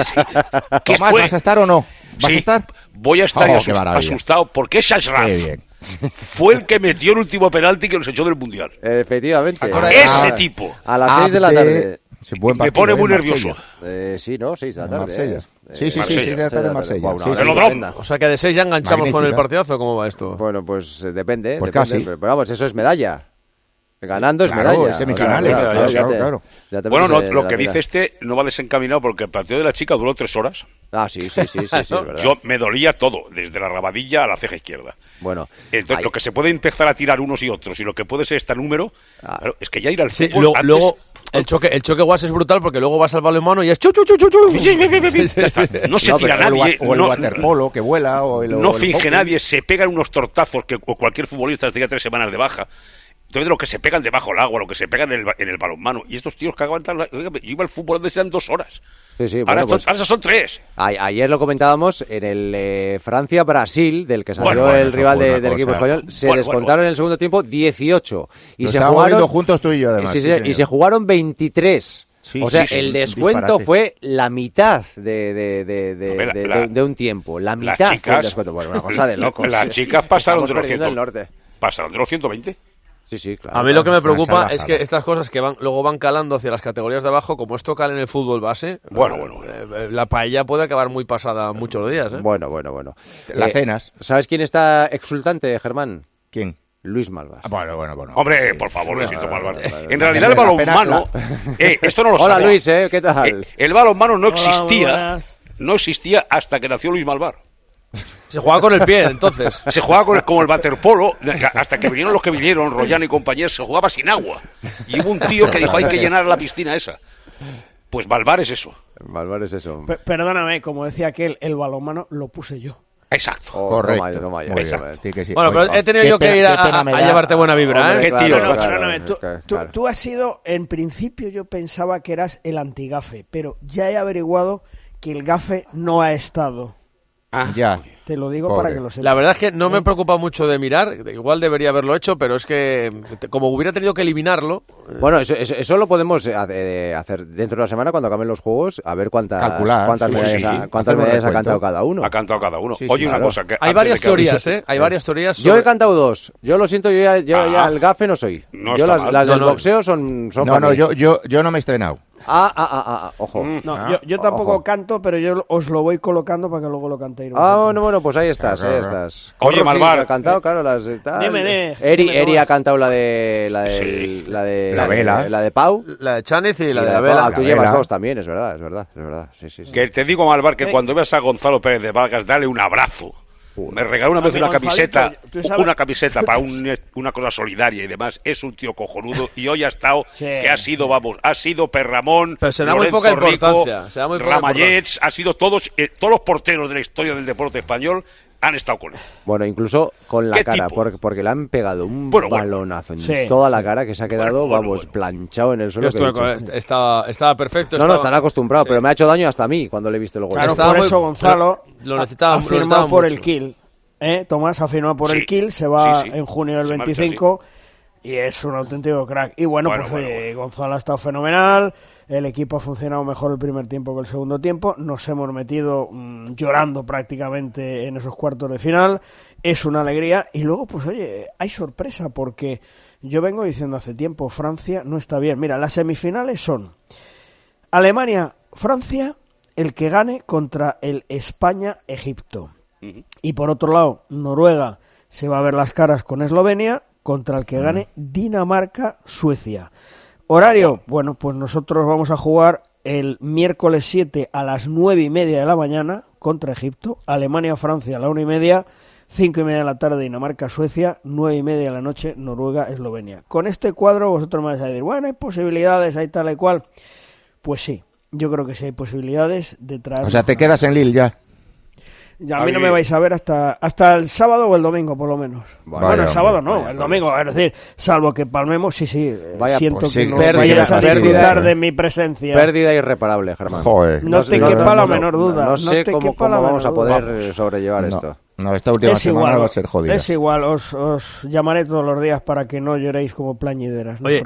Tomás, ¿vas a estar o no? ¿Vas a estar? Voy a estar asustado porque es Ashraf. Qué bien. Fue el que metió el último penalti que nos echó del Mundial. Efectivamente. Ese tipo. A las 6 de la tarde. Me pone muy nervioso. Sí, ¿no? 6 de la tarde. Marsella. Sí, 6 de la tarde en Marsella. O sea que de 6 ya enganchamos con el partidazo, ¿cómo va esto? Bueno, pues depende. Pues casi. Pero vamos, eso es medalla. Ganando es medalla. Semifinales. Claro. Bueno, lo que dice no va desencaminado porque el partido de la chica duró 3 horas. Sí, es verdad. Yo me dolía todo, desde la rabadilla a la ceja izquierda. Bueno. Entonces, lo que se puede empezar a tirar unos y otros y lo que puede ser este número, claro, es que ya ir al fútbol antes... Luego, el choque guas es brutal porque luego vas al balonmano y es No se tira nadie. O el waterpolo que vuela. No finge nadie, se pegan unos tortazos que cualquier futbolista tenía 3 semanas de baja. Entonces lo que se pegan debajo del agua, lo que se pegan en el balonmano. Y estos tíos que aguantan... Yo iba al fútbol antes eran 2 horas. Sí, ahora son 3. Ayer lo comentábamos en el Francia-Brasil, del que salió el rival del equipo español. Se descontaron en el segundo tiempo 18. Y se jugaron juntos tú y yo, además. Y se jugaron 23. O sea, el descuento fue la mitad de un tiempo. La mitad fue el descuento. Bueno, una cosa de locos. Las chicas pasaron de los 120. Sí, claro. A mí lo que me preocupa es que estas cosas que luego van calando hacia las categorías de abajo, como esto cala en el fútbol base, la paella puede acabar muy pasada muchos días. Bueno. Las cenas. ¿Sabes quién está exultante, Germán? ¿Quién? Luis Malvar. Bueno. Hombre, por favor, Luisito Malvar. En realidad el balonmano... esto no lo Hola, sabía. Luis, ¿qué tal? El balonmano no existía hasta que nació Luis Malvar. Se jugaba con el pie, entonces. Se jugaba como el waterpolo, hasta que vinieron los que vinieron, Royan y compañía, se jugaba sin agua. Y hubo un tío que dijo, hay que llenar la piscina esa. Pues Malvar es eso. Perdóname, como decía aquel, el balonmano lo puse yo. Exacto. Correcto. Toma ya. Sí. Bueno, pero he tenido que ir a llevarte buena vibra, ¿eh? ¿Qué tío? Perdóname, tú has sido, en principio yo pensaba que eras el antigafe, pero ya he averiguado que el gafe no ha estado. Ya. Te lo digo para que lo sepas. La verdad es que no me preocupa mucho de mirar, igual debería haberlo hecho, pero es que como hubiera tenido que eliminarlo... Bueno, eso lo podemos hacer dentro de la semana cuando acaben los juegos, a ver cuántas medallas ha cantado cada uno. Ha cantado cada uno. Oye, una cosa... Hay varias teorías, Hay varias teorías sobre... Yo he cantado 2. Yo lo siento, yo ya el gafe no soy. Yo las del boxeo son No, yo no me he estrenado. Ojo. No, yo tampoco canto, pero yo os lo voy colocando para que luego lo cantéis. Bueno, pues ahí estás. Oye, Malvar. Ha cantado, claro, las de tal. Dime, Eri ha cantado la de la Vela. La de Pau. La de Cháñez y la de la Vela. Tú llevas 2 también, es verdad. Sí. Que te digo, Malvar, que cuando veas a Gonzalo Pérez de Vargas, dale un abrazo. Me regaló una vez una camiseta para una cosa solidaria y demás. Es un tío cojonudo y hoy ha estado, que ha sido Perramón, pero se da Lorenzo muy poca Rico, importancia. Ramallets, ha sido todos los porteros de la historia del deporte español han estado con él. Bueno, incluso con la cara, porque le han pegado un balonazo en toda la cara que se ha quedado, planchado en el suelo. Estaba perfecto. No, estará acostumbrado, pero me ha hecho daño hasta a mí cuando le he visto el gol. Claro, por eso Gonzalo ha firmado por el Kiel. Tomás ha firmado por el Kiel, se va en junio del 25 y es un auténtico crack. Y bueno, Gonzalo ha estado fenomenal. El equipo ha funcionado mejor el primer tiempo que el segundo tiempo. Nos hemos metido llorando prácticamente en esos cuartos de final. Es una alegría. Y luego, hay sorpresa porque yo vengo diciendo hace tiempo, Francia no está bien. Mira, las semifinales son Alemania, Francia, el que gane contra el España-Egipto. Y por otro lado, Noruega se va a ver las caras con Eslovenia contra el que gane Dinamarca-Suecia. Horario, bueno, pues nosotros vamos a jugar el miércoles 7 a las 9:30 de la mañana contra Egipto, Alemania-Francia a la 1:30, 5:30 de la tarde Dinamarca-Suecia, 9:30 de la noche Noruega-Eslovenia. Con este cuadro vosotros me vais a decir, bueno, hay posibilidades, hay tal y cual. Pues sí, yo creo que sí hay posibilidades de traer... O sea, te quedas en Lille ya. Ya a mí no me vais a ver hasta el sábado o el domingo, por lo menos. Bueno, el sábado no, el domingo. Es decir, salvo que palmemos, siento que no vayas a disfrutar de mi presencia. Pérdida irreparable, Germán. Joder. No te quepa la menor duda. No sé cómo vamos a poder sobrellevar esto. No, esta última semana va a ser jodida. Es igual, os llamaré todos los días para que no lloréis como plañideras. Oye,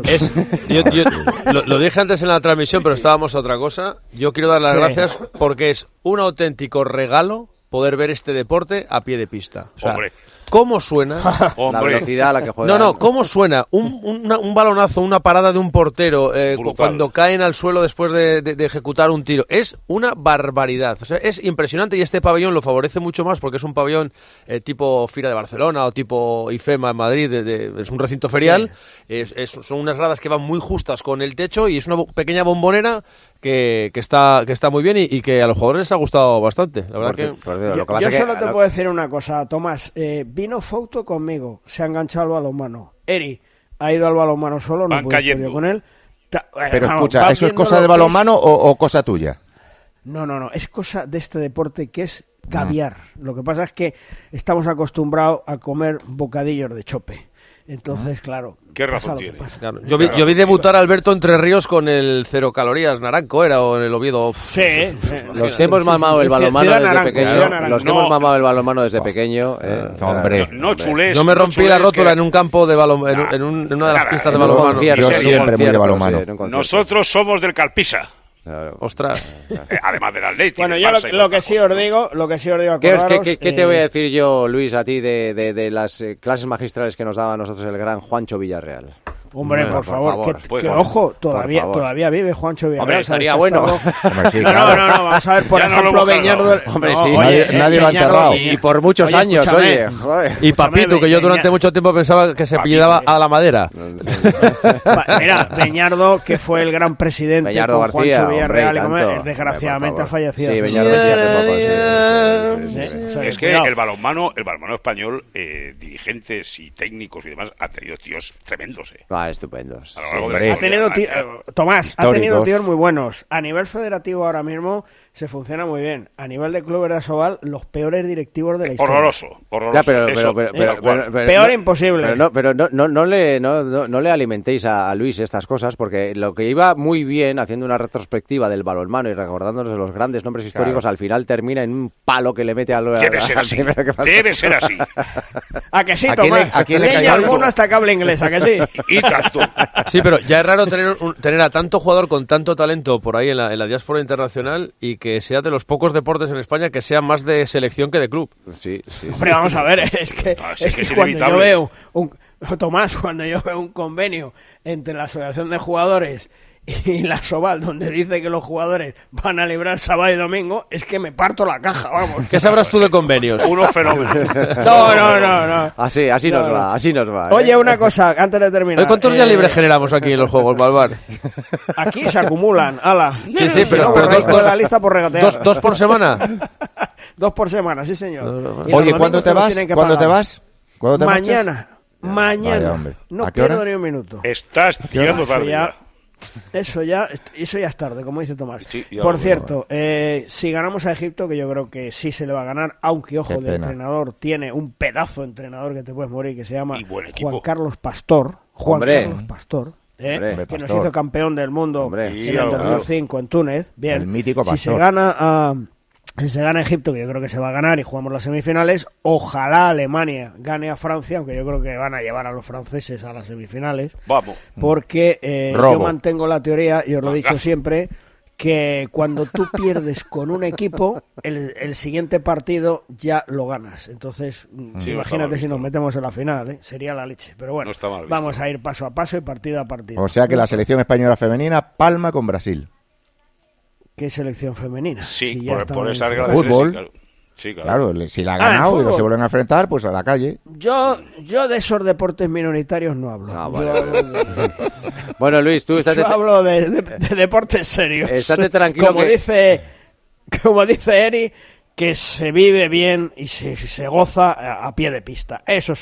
yo lo dije antes en la transmisión, pero estábamos a otra cosa. Yo quiero dar las gracias porque es un auténtico regalo poder ver este deporte a pie de pista. O sea, ¿cómo suena? La velocidad a la que juega. No, ¿cómo suena? Un balonazo, una parada de un portero cuando caen al suelo después de ejecutar un tiro. Es una barbaridad. O sea, es impresionante y este pabellón lo favorece mucho más porque es un pabellón tipo Fira de Barcelona o tipo IFEMA en Madrid. Es un recinto ferial. Son unas gradas que van muy justas con el techo y es una pequeña bombonera que está muy bien y que a los jugadores les ha gustado bastante. La verdad yo solo te puedo decir una cosa, Tomás. Vino Fouto conmigo, se ha enganchado al balonmano. Eri ha ido al balonmano solo, no puedo estar con él. Pero escucha, ¿eso es cosa de balonmano o cosa tuya? No, es cosa de este deporte que es caviar. Lo que pasa es que estamos acostumbrados a comer bocadillos de chope. Entonces, claro, ¿qué razón tiene? Claro. Yo vi debutar a Alberto Entre Ríos con el 0 calorías Naranco, o en el Oviedo. Los que hemos mamado el balonmano desde pequeño. Los que hemos mamado el balonmano desde pequeño. Hombre. Yo me rompí la rótula en un campo de balonmano, en una de las pistas de balonmano. Yo siempre muy de balonmano. Nosotros somos del Calpisa. Ostras. Además del Atlético. Bueno, yo lo que sí os digo, acordaros, ¿Qué te voy a decir yo, Luis, a ti de las clases magistrales que nos daba a nosotros el gran Juancho Villarreal? Hombre, por favor. Ojo, todavía vive Juancho Villarreal. Hombre, estaría bueno. No, vamos a ver, por ejemplo, Beñardo. Hombre, sí, nadie lo ha enterrado. Y por muchos años, oye. Y Papito, que yo durante mucho tiempo pensaba que se pillaba a la madera. Mira, Beñardo, que fue el gran presidente Beñardo con Juancho Villarreal, y desgraciadamente ha fallecido. Sí, Beñardo sí hace poco. Es que el balonmano español, dirigentes y técnicos y demás, ha tenido tíos tremendos. Estupendos. Ha tenido Tomás, ha tenido tíos muy buenos. A nivel federativo ahora mismo se funciona muy bien. A nivel de clubes de Asobal, los peores directivos de la historia. Horroroso. Ya, pero peor imposible. Pero no le alimentéis a Luis estas cosas, porque lo que iba muy bien haciendo una retrospectiva del balonmano y recordándonos de los grandes nombres históricos, al final termina en un palo que le mete al primero que pasa. Debe ser así. ¿A que sí, Tomás? Leña al mono hasta cable inglés, ¿a que sí? Y tanto. Sí, pero ya es raro tener a tanto jugador con tanto talento por ahí en la diáspora internacional y que sea de los pocos deportes en España que sea más de selección que de club. Sí. Hombre, vamos a ver, es que cuando yo veo Tomás, cuando yo veo un convenio entre la Asociación de Jugadores y la Asobal, donde dice que los jugadores van a librar sábado y domingo, es que me parto la caja, vamos. ¿Qué sabrás tú de convenios? Unos fenómenos. No. Así nos va. Oye, una cosa, antes de terminar. ¿Cuántos días libres generamos aquí en los Juegos, Balbar? Aquí se acumulan, ala. Sí, pero la lista por regatear. ¿Dos por semana? 2 por semana, sí señor. Oye, ¿cuándo te vas? ¿Cuándo te vas? Mañana. Vaya, no pierdo ni un minuto. Estás tirando tarde. Eso ya es tarde, como dice Tomás. Sí, por cierto, si ganamos a Egipto, que yo creo que sí se le va a ganar, aunque, ojo, el entrenador tiene un pedazo de entrenador que te puedes morir, que se llama Juan Carlos Pastor. Carlos Pastor, que nos hizo campeón del mundo en el 2005 en Túnez. Bien, el mítico Pastor. Si se gana Egipto, que yo creo que se va a ganar y jugamos las semifinales, ojalá Alemania gane a Francia, aunque yo creo que van a llevar a los franceses a las semifinales. Vamos. Porque yo mantengo la teoría, y os lo he dicho siempre, que cuando tú pierdes con un equipo, el siguiente partido ya lo ganas. Entonces, imagínate si nos metemos en la final, sería la leche. Pero bueno, vamos a ir paso a paso y partido a partido. O sea que la selección española femenina palma con Brasil. ¿Qué selección femenina? Sí, si por esa regla de fútbol. Sí, claro, si la ha ganado y no se vuelven a enfrentar, pues a la calle. Yo de esos deportes minoritarios no hablo. Bueno, Luis, tú yo hablo de deportes serios. Estate tranquilo. Como dice Eri, que se vive bien y se goza a pie de pista. Eso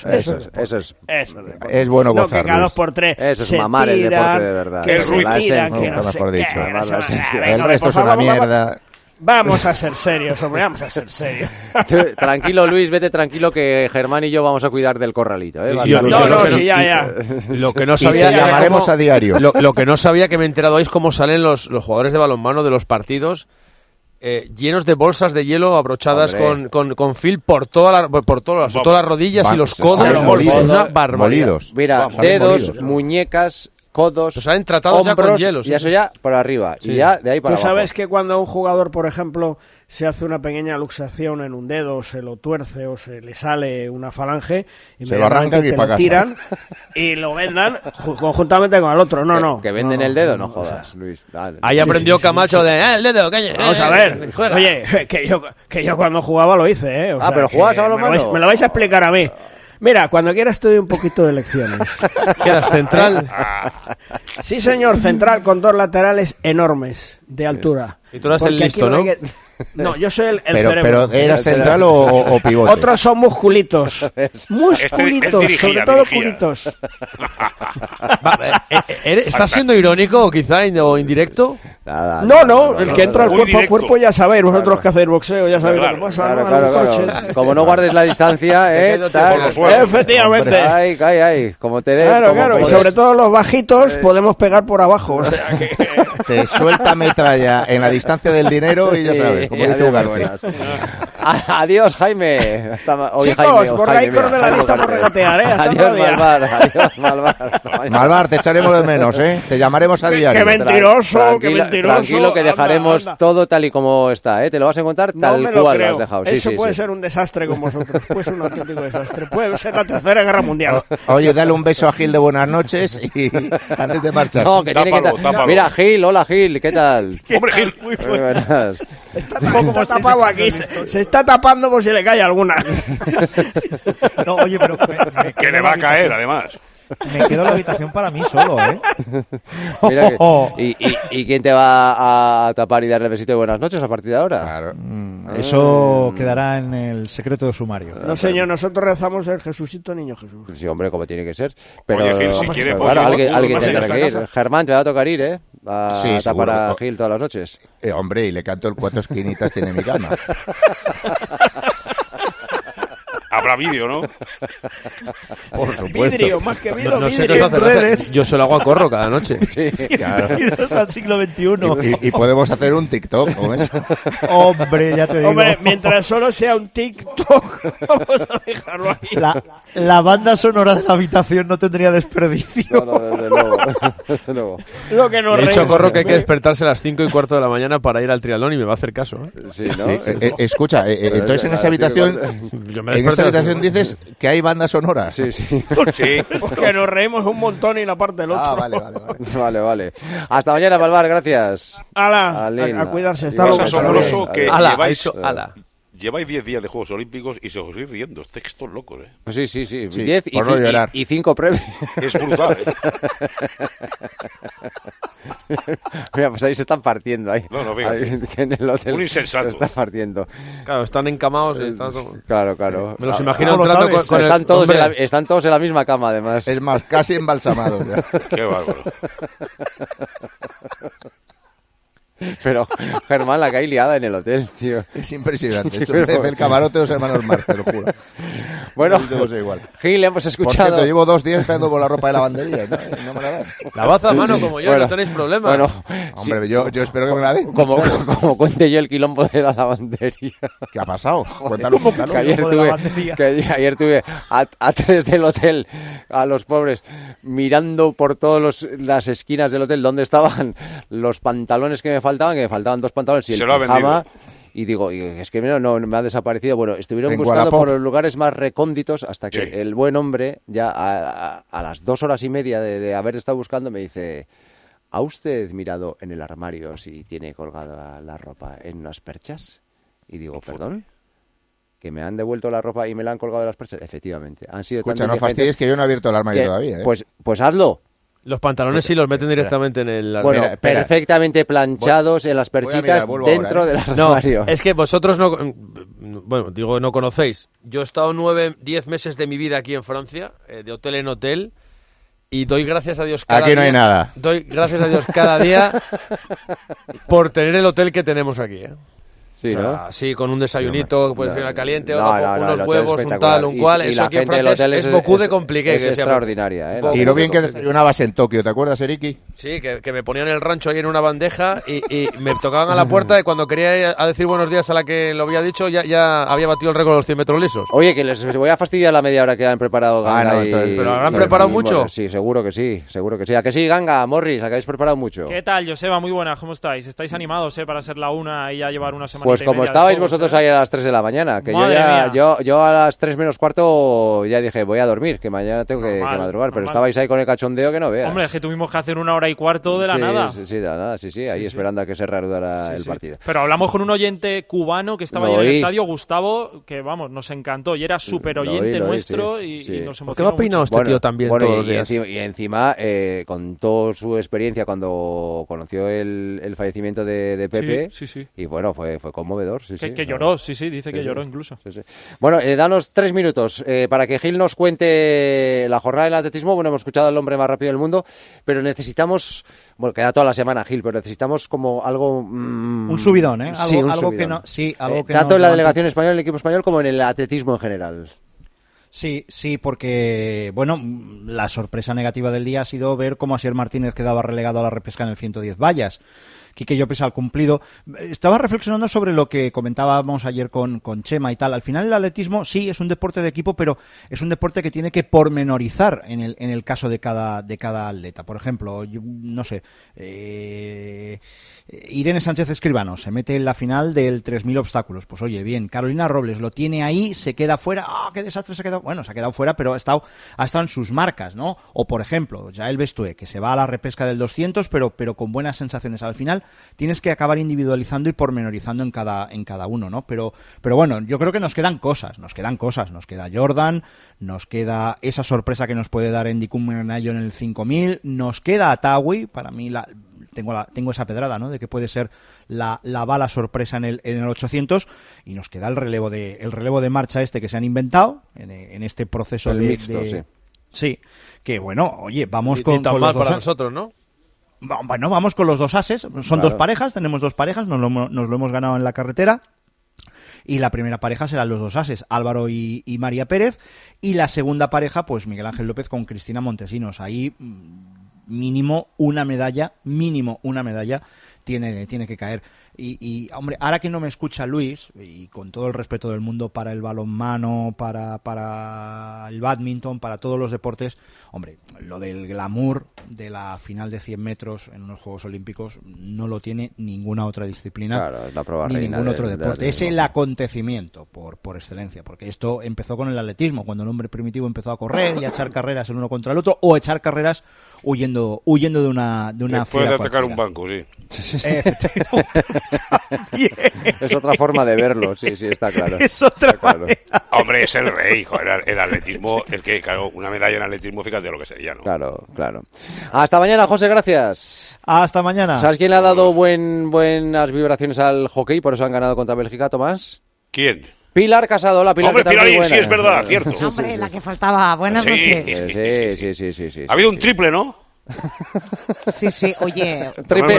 es bueno gozar. No, que cada 2 por 3 eso es mamar el deporte de verdad. Que se tiran, que no sé qué. El resto es una mierda. Vamos a ser serios, hombre, vamos a ser serios. Tranquilo, Luis, vete tranquilo que Germán y yo vamos a cuidar del corralito. Ya. Lo que no sabía... llamaremos a diario. Lo que no sabía, que me he enterado hoy, es cómo salen los jugadores de balonmano de los partidos llenos de bolsas de hielo abrochadas con fil por todas las rodillas y los codos. Una barbaridad. Mira, dedos, muñecas... codos, pues salen tratados hombros, ya con hielo, y eso ya por arriba, y ya de ahí para abajo. Tú sabes que cuando un jugador, por ejemplo, se hace una pequeña luxación en un dedo, se lo tuerce o se le sale una falange, y se lo arrancan y lo tiran y lo vendan conjuntamente con el otro. Que venden el dedo, no jodas, Luis. Dale. Ahí aprendió Camacho de el dedo, calle. Vamos a ver, oye, que yo cuando jugaba lo hice, o sea, pero jugabas a balonmano. Me lo vais a explicar a mí. Mira, cuando quieras te doy un poquito de lecciones. ¿Qué eras, central? Sí, señor, central con 2 laterales enormes de altura. Y tú eras el listo, ¿no? No, yo soy el cerebro. ¿Pero eras central o pivote? Otros son musculitos. Musculitos, sobre todo culitos. ¿Estás siendo irónico quizá o indirecto? No, el que entra al cuerpo a cuerpo ya sabéis, vosotros que hacéis boxeo ya sabéis lo que pasa. Claro. Como no guardes la distancia, efectivamente. Ay, como te Claro, y sobre todo los bajitos podemos pegar por abajo. O sea que... Te suelta metralla en la distancia del dinero y ya sabes, como dice Ugarte. Adiós, Jaime. Chicos, borraicos de la lista por regatear, Adiós, Malvar. Malvar, te echaremos de menos, Te llamaremos a diario. Qué mentiroso. Tranquilo, que dejaremos todo tal y como está, Te lo vas a encontrar tal cual lo has dejado. Eso puede ser un desastre con vosotros. Puede ser un auténtico desastre. Puede ser la Tercera Guerra Mundial. Oye, dale un beso a Gil de buenas noches y antes de marchar. No, que tiene que... Mira, Gil, hola Gil, ¿qué tal? Hombre, Gil. Muy bueno. Está tapado aquí. Se está tapando por si le cae alguna. No, oye, pero... que le va a caer, además. Me quedo en la habitación para mí solo, Mira ¿Y quién te va a tapar y darle besito de buenas noches a partir de ahora? Claro. Eso quedará en el secreto de sumario. No, señor, nosotros rezamos el Jesucito Niño Jesús. Sí, hombre, como tiene que ser. Pero oye, Gil, si quiere, claro, alguien tendrá que ir. Germán, te va a tocar ir, a tapar a Gil todas las noches. Hombre, y le canto el 4 esquinitas tiene mi cama. Habrá vídeo, ¿no? Por supuesto. Vidrio, más que vídeo, Yo se lo hago a Corro cada noche. Sí, claro. Bienvenidos al siglo XXI. Y podemos hacer un TikTok con eso. Hombre, ya te digo. Hombre, mientras solo sea un TikTok, vamos a dejarlo ahí. La banda sonora de la habitación no tendría desperdicio. No, desde luego. Lo que nos de hecho, Corro que hay que despertarse a las 5:15 de la mañana para ir al triatlón y me va a hacer caso. Sí, ¿no? Escucha, entonces en esa habitación... En esa habitación dices que hay banda sonora. Sí. Porque nos reímos un montón y la parte del otro. Vale. Hasta mañana, Malvar, gracias. A cuidarse. Está asombroso que lleváis... lleváis 10 días de Juegos Olímpicos y se os ir riendo. Textos locos, ¿eh? Sí. 10 y 5 premios. Es brutal, ¿eh? Mira, pues ahí se están partiendo. Ahí en el hotel. Un insensato. Se están partiendo. Claro, están encamados. Claro. Me los imagino entrando con están todos en la misma cama, además. Es más, casi embalsamados ya. Qué bárbaro. Pero, Germán, la que hay liada en el hotel, tío. Es impresionante. Esto es el camarote de los hermanos Marx, te lo juro. Bueno, igual. Gil, hemos escuchado... Por cierto, llevo 2 días esperando por la ropa de lavandería. No me la dan. La vas a mano como yo, no tenéis problema. Bueno, hombre, yo espero que me la den. Como cuente yo el quilombo de la lavandería. ¿Qué ha pasado? Cuéntalo. Que ayer tuve a 3 del hotel, a los pobres, mirando por todas las esquinas del hotel donde estaban los pantalones que me faltaban 2 pantalones y el pijama. Y digo, es que no me ha desaparecido. Bueno, estuvieron buscando por los lugares más recónditos hasta que el buen hombre, ya a las 2 horas y media de haber estado buscando, me dice: ¿ha usted mirado en el armario si tiene colgada la ropa en unas perchas? Y digo, ¿perdón? ¿Que me han devuelto la ropa y me la han colgado en las perchas? Efectivamente. Han sido Escucha, no fastidies que yo no he abierto el armario todavía, ¿eh? Pues hazlo. Los pantalones sí los meten directamente en el armario. Bueno, perfectamente planchados en las perchitas dentro del armario. No, es que vosotros no conocéis. Yo he estado 10 meses de mi vida aquí en Francia, de hotel en hotel, y doy gracias a Dios cada día. Aquí no hay nada. Doy gracias a Dios cada día por tener el hotel que tenemos aquí, ¿eh? Sí, ¿no? Sí, con un desayunito, pues una caliente, unos huevos, un tal, un cual. Eso aquí en Francia es beaucoup de compliqué. Es extraordinaria, ¿eh? Y lo bien que desayunabas en Tokio, ¿te acuerdas, Eriki? Sí, que me ponían el rancho ahí en una bandeja y me tocaban a la puerta y cuando quería ir a decir buenos días a la que lo había dicho, ya había batido el récord de los 100 metros lisos. Oye, que les voy a fastidiar la media hora que han preparado Ganga. ¿Pero habrán preparado mucho? Bueno, sí, seguro que sí. ¿A que sí, Ganga, Morris? ¿A que habéis preparado mucho? ¿Qué tal, Joseba? Muy buenas, ¿cómo estáis? ¿Estáis animados, para ser la una y ya llevar una semana? Pues como estabais vosotros ahí a las 3 de la mañana, que yo a las 3 menos cuarto ya dije, voy a dormir, que mañana tengo que madrugar, pero estabais ahí con el cachondeo que no veas. Hombre, es que tuvimos que hacer 1 hora y cuarto de la nada. Sí, de la nada, ahí esperando a que se reanudara el partido. Pero hablamos con un oyente cubano que estaba ahí en el estadio, Gustavo, que vamos, nos encantó y era súper oyente nuestro y nos emocionó. ¿Qué ha opinado este tío también todos los días? Y encima contó su experiencia cuando conoció el fallecimiento de Pepe. Sí. Y bueno, fue conmovedor. Que lloró, dice que lloró incluso. Sí. Bueno, danos 3 minutos para que Gil nos cuente la jornada del atletismo. Bueno, hemos escuchado al hombre más rápido del mundo, pero necesitamos, bueno, queda toda la semana, Gil, pero necesitamos como algo... un subidón, ¿eh? Algo que no... Sí, algo que tanto en la delegación española, en el equipo español, como en el atletismo en general. Sí, porque, bueno, la sorpresa negativa del día ha sido ver cómo Asier Martínez quedaba relegado a la repesca en el 110 vallas. Quique Llopis al cumplido. Estaba reflexionando sobre lo que comentábamos ayer con Chema y tal. Al final el atletismo sí es un deporte de equipo, pero es un deporte que tiene que pormenorizar en el caso de cada atleta. Por ejemplo, yo, no sé, Irene Sánchez Escribano se mete en la final del 3000 obstáculos. Pues oye, bien, Carolina Robles lo tiene ahí, se queda fuera. ¡Ah, qué desastre se ha quedado! Bueno, se ha quedado fuera, pero ha estado en sus marcas, ¿no? O por ejemplo, Jael Bestué, que se va a la repesca del 200, pero con buenas sensaciones. Al final tienes que acabar individualizando y pormenorizando en cada uno, ¿no? Pero bueno, yo creo que nos quedan cosas. Nos queda Jordan, nos queda esa sorpresa que nos puede dar Andy Kummenayo en el 5000, nos queda Atawi, para mí tengo esa pedrada, ¿no? De que puede ser la bala sorpresa en el 800, y nos queda el relevo de marcha que se han inventado en este proceso el mixto, sí, que bueno, oye, vamos con los dos para nosotros, ¿no? Bueno, vamos con los 2 ases, son 2 parejas, tenemos 2 parejas, nos lo hemos ganado en la carretera. Y la primera pareja serán los 2 ases, Álvaro y María Pérez, y la segunda pareja, pues Miguel Ángel López con Cristina Montesinos. Ahí mínimo una medalla tiene que caer. Y hombre, ahora que no me escucha Luis, y con todo el respeto del mundo para el balonmano, para el bádminton, para todos los deportes, hombre, lo del glamour de la final de 100 metros en unos Juegos Olímpicos no lo tiene ninguna otra disciplina, claro, es la prueba ni reina ningún otro deporte. Es el acontecimiento por excelencia, porque esto empezó con el atletismo, cuando el hombre primitivo empezó a correr y a echar carreras el uno contra el otro, o echar carreras huyendo de una fila. Después de atacar un banco, sí. Es otra forma de verlo, sí, está claro. Es otra claro. Hombre, es el rey, hijo. El atletismo, claro, una medalla en atletismo, fíjate lo que sería, ¿no? Claro. Hasta mañana, José, gracias. Hasta mañana. ¿Sabes quién le ha dado buenas vibraciones al hockey? Por eso han ganado contra Bélgica, Tomás. ¿Quién? Pilar Casado, hola Pilar. Hombre, Pilar, sí, es verdad, cierto. Hombre, la que faltaba. Buenas noches. Sí. Ha habido un triple, ¿no? Sí, oye,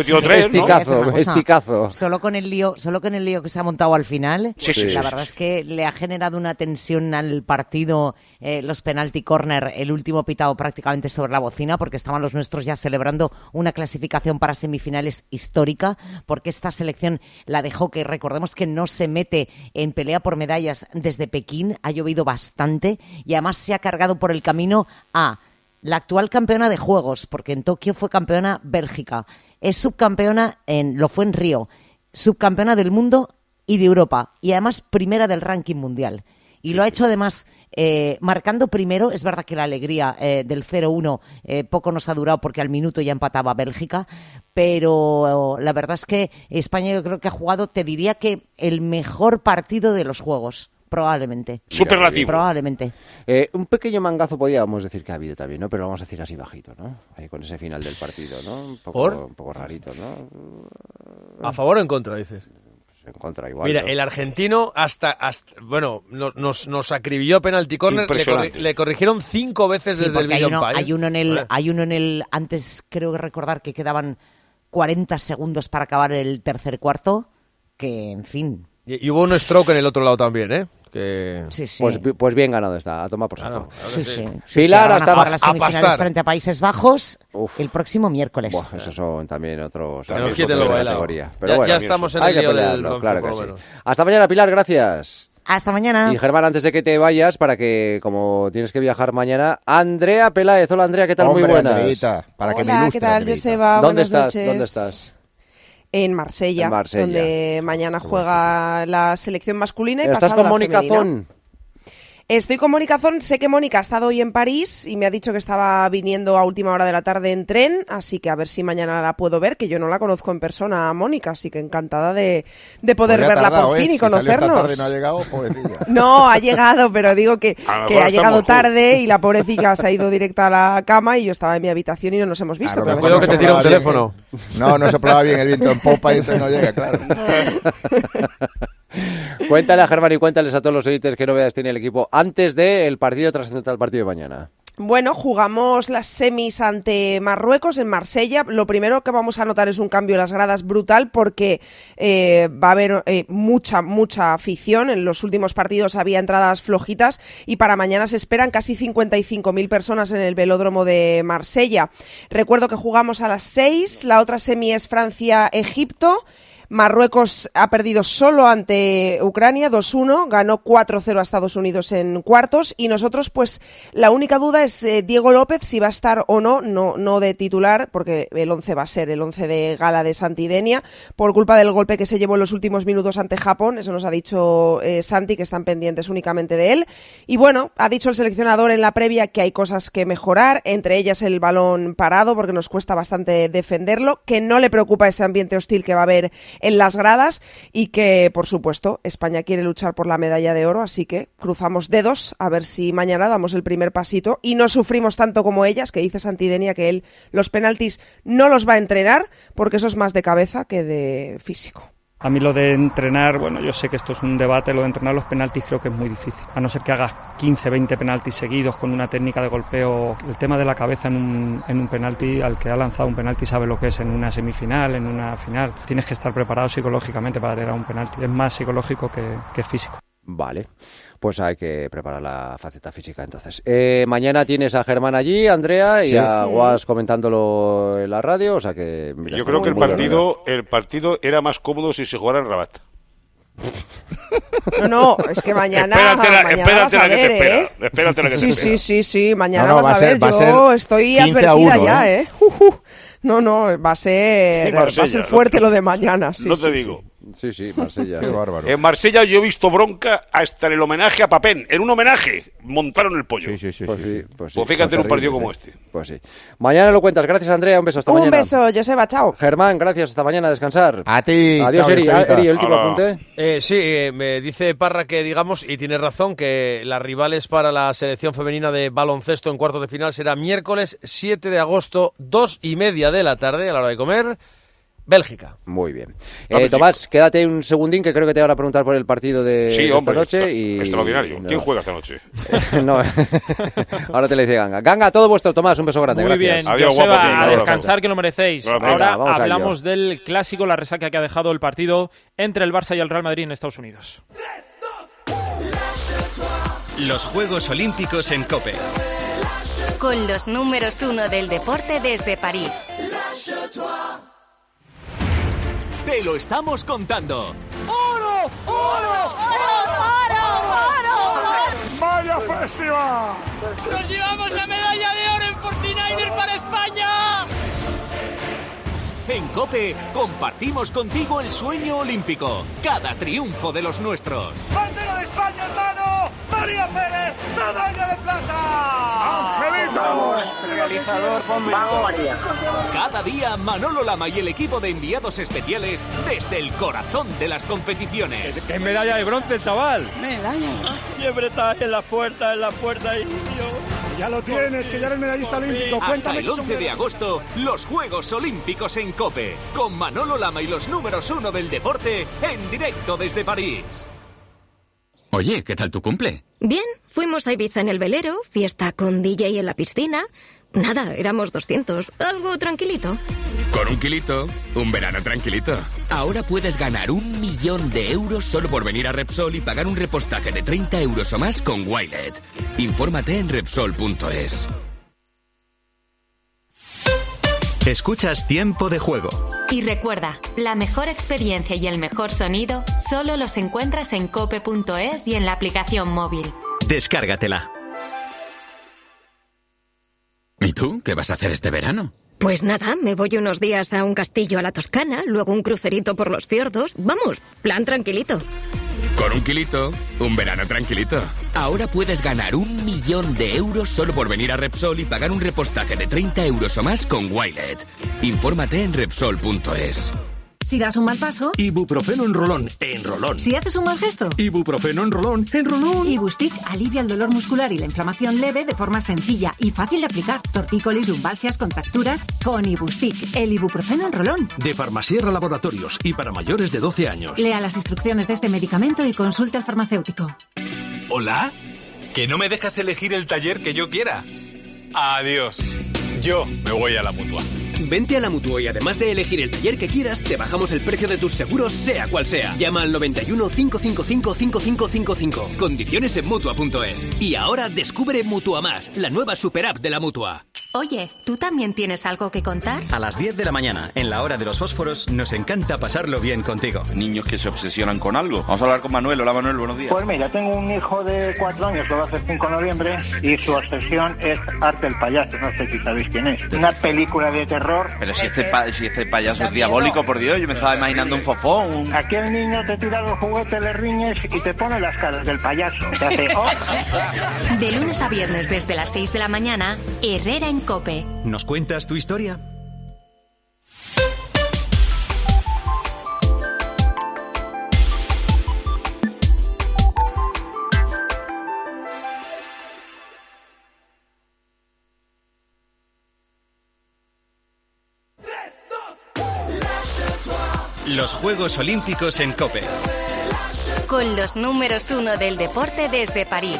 esticazo. Solo con el lío que se ha montado al final, la verdad es que le ha generado una tensión al partido, los penalty corner, el último pitado prácticamente sobre la bocina, porque estaban los nuestros ya celebrando una clasificación para semifinales histórica, porque esta selección la dejó, que recordemos que no se mete en pelea por medallas desde Pekín, ha llovido bastante y además se ha cargado por el camino a la actual campeona de Juegos, porque en Tokio fue campeona Bélgica, es subcampeona, lo fue en Río, subcampeona del mundo y de Europa, y además primera del ranking mundial. Y lo ha hecho además marcando primero. Es verdad que la alegría del 0-1 poco nos ha durado porque al minuto ya empataba Bélgica, pero la verdad es que España yo creo que ha jugado, te diría que el mejor partido de los Juegos. Probablemente. Superlativo. Probablemente. Un pequeño mangazo podríamos decir que ha habido también, ¿no? Pero lo vamos a decir así bajito, ¿no? Ahí con ese final del partido, ¿no? Un poco rarito, ¿no? ¿A favor o en contra, dices? Pues en contra igual. Mira, ¿no? el argentino bueno, nos acribilló penalti corner, le corrigieron 5 veces desde el video umpire. Hay uno en el antes, creo que recordar que quedaban 40 segundos para acabar el tercer cuarto, que en fin. Y hubo un stroke en el otro lado también, ¿eh? Que... Sí. Pues bien ganado está, a tomar por saco. Sí. Pilar, hasta las semifinales frente a Países Bajos el próximo miércoles. Esos son también otros categoría. Pero bueno, ya estamos en el lío del claro que sí. Hasta mañana, Pilar, gracias. Hasta mañana. Y Germán, antes de que te vayas, para que, como tienes que viajar mañana, Andrea Peláez. Hola, Andrea, ¿qué tal? Hombre, muy buenas. Andreita, para que me ilustre, ¿qué tal, Joseba? ¿Dónde estás? ¿Dónde estás? En Marsella, donde mañana juega la selección masculina y ¿Estás pasado con Mónica Zon? Estoy con Mónica Zon, sé que Mónica ha estado hoy en París y me ha dicho que estaba viniendo a última hora de la tarde en tren, así que a ver si mañana la puedo ver, que yo no la conozco en persona a Mónica, así que encantada de poder verla por fin y conocernos. Tarde, no ha llegado, pobrecilla. No, ha llegado, pero digo que ha llegado tarde y la pobrecilla se ha ido directa a la cama y yo estaba en mi habitación y no nos hemos visto. Pero creo que te tira un teléfono. No soplaba bien el viento en popa y entonces no llega, claro. Cuéntale a Germán y cuéntales a todos los oyentes qué novedades tiene el equipo antes del partido trascendental, el partido de mañana. Bueno, jugamos las semis ante Marruecos en Marsella. Lo primero que vamos a notar es un cambio en las gradas brutal porque va a haber mucha afición. En los últimos partidos había entradas flojitas y para mañana se esperan casi 55.000 personas en el velódromo de Marsella. Recuerdo que jugamos a las 6, la otra semi es Francia-Egipto. Marruecos ha perdido solo ante Ucrania 2-1, ganó 4-0 a Estados Unidos en cuartos y nosotros pues la única duda es Diego López si va a estar o no de titular porque el 11 va a ser el 11 de gala de Santidenia por culpa del golpe que se llevó en los últimos minutos ante Japón, eso nos ha dicho Santi que están pendientes únicamente de él y bueno, ha dicho el seleccionador en la previa que hay cosas que mejorar, entre ellas el balón parado porque nos cuesta bastante defenderlo, que no le preocupa ese ambiente hostil que va a haber en las gradas y que, por supuesto, España quiere luchar por la medalla de oro, así que cruzamos dedos a ver si mañana damos el primer pasito y no sufrimos tanto como ellas, que dice Santidenia que él los penaltis no los va a entrenar porque eso es más de cabeza que de físico. A mí lo de entrenar, bueno, yo sé que esto es un debate, lo de entrenar los penaltis creo que es muy difícil. A no ser que hagas 15, 20 penaltis seguidos con una técnica de golpeo. El tema de la cabeza en un penalti, al que ha lanzado un penalti sabe lo que es en una semifinal, en una final. Tienes que estar preparado psicológicamente para tirar un penalti. Es más psicológico que físico. Vale, pues hay que preparar la faceta física entonces. Mañana tienes a Germán allí, Andrea, y a Guas comentándolo en la radio, o sea que... Mira, yo creo que el partido era más cómodo si se jugara en Rabat. No, es que mañana vas a ver, Espérate la que te espera. Sí, mañana vas a ver, yo estoy advertida ya, No, va a ser fuerte lo de mañana, sí. No te digo. Sí, Marsella. Qué bárbaro. En Marsella yo he visto bronca hasta en el homenaje a Papén. En un homenaje montaron el pollo. Pues fíjate en un partido como este. Pues sí. Mañana lo cuentas. Gracias, Andrea. Un beso. Hasta mañana. Un beso, Joseba. Chao. Germán, gracias. Hasta mañana. A descansar. A ti. Adiós, chao, Eri. ¿El último apunte? Me dice Parra que digamos, y tiene razón, que las rivales para la selección femenina de baloncesto en cuartos de final será miércoles 7 de agosto, 2:30 de la tarde, a la hora de comer. Bélgica. Muy bien. Tomás, quédate un segundín que creo que te van a preguntar por el partido de esta noche. Extraordinario. ¿Quién juega esta noche? No, ahora te le dice Ganga. Ganga, todo vuestro, Tomás, un beso grande. Muy gracias. bien, Adiós, Joseba, guapo, a descansar que lo merecéis. Ahora hablamos del clásico, la resaca que ha dejado el partido entre el Barça y el Real Madrid en Estados Unidos. Los Juegos Olímpicos en COPE. Con los números 1 del deporte desde París. Te lo estamos contando. ¡Oro! ¡Oro! ¡Vaya festival! ¡Nos llevamos la medalla de oro en 49ers para España! En COPE compartimos contigo el sueño olímpico. Cada triunfo de los nuestros. ¡Bandera de España, hermano! ¡María Pérez! ¡Medalla de plata! ¡Angelito! Realizador, ponme. ¡Vamos, María! Cada día Manolo Lama y el equipo de enviados especiales desde el corazón de las competiciones. ¡Qué medalla de bronce, chaval! ¡Medalla! Siempre está en la puerta y Ya lo tienes, que ya eres medallista olímpico. Hasta el 11 de agosto, los Juegos Olímpicos en COPE. Con Manolo Lama y los números 1 del deporte en directo desde París. Oye, ¿qué tal tu cumple? Bien, fuimos a Ibiza en el velero, fiesta con DJ en la piscina. Nada, éramos 200, algo tranquilito. Con un kilito, un verano tranquilito. Ahora puedes ganar 1 millón de euros solo por venir a Repsol y pagar un repostaje de 30 euros o más con Wilet. Infórmate en Repsol.es. Escuchas Tiempo de Juego. Y recuerda, la mejor experiencia y el mejor sonido solo los encuentras en cope.es y en la aplicación móvil. Descárgatela. ¿Y tú? ¿Qué vas a hacer este verano? Pues nada, me voy unos días a un castillo a la Toscana, luego un crucerito por los fiordos. Vamos, plan tranquilito. Con un kilito, un verano tranquilito. Ahora puedes ganar 1 millón de euros solo por venir a Repsol y pagar un repostaje de 30 euros o más con Wilet. Infórmate en Repsol.es. Si das un mal paso, Ibuprofeno en rolón, en rolón. Si haces un mal gesto, Ibuprofeno en rolón, en rolón. Ibustic alivia el dolor muscular y la inflamación leve de forma sencilla y fácil de aplicar. Tortícolis, lumbalgias, contracturas, con Ibustic, el ibuprofeno en rolón. De Farmasierra Laboratorios y para mayores de 12 años. Lea las instrucciones de este medicamento y consulte al farmacéutico. ¿Hola? ¿Que no me dejas elegir el taller que yo quiera? Adiós. Yo me voy a la Mutua. Vente a la Mutua y además de elegir el taller que quieras, te bajamos el precio de tus seguros, sea cual sea. Llama al 91 555 5555. Condiciones en Mutua.es. Y ahora descubre Mutua Más, la nueva super app de la Mutua. Oye, ¿tú también tienes algo que contar? A las 10 de la mañana, en la hora de los fósforos, nos encanta pasarlo bien contigo. Niños que se obsesionan con algo. Vamos a hablar con Manuel. Hola, Manuel, buenos días. Pues mira, tengo un hijo de 4 años que va a hacer 5 de noviembre y su obsesión es Arte el Payaso. No sé si sabéis quién es. Una película de terror. Pero si este payaso es diabólico, por Dios. Yo me estaba imaginando un fofón. Aquí el niño te tira los juguetes, le riñes y te pone las caras del payaso. Te hace De lunes a viernes desde las 6 de la mañana, Herrera en COPE. ¿Nos cuentas tu historia? Los Juegos Olímpicos en COPE. Con los números 1 del deporte desde París.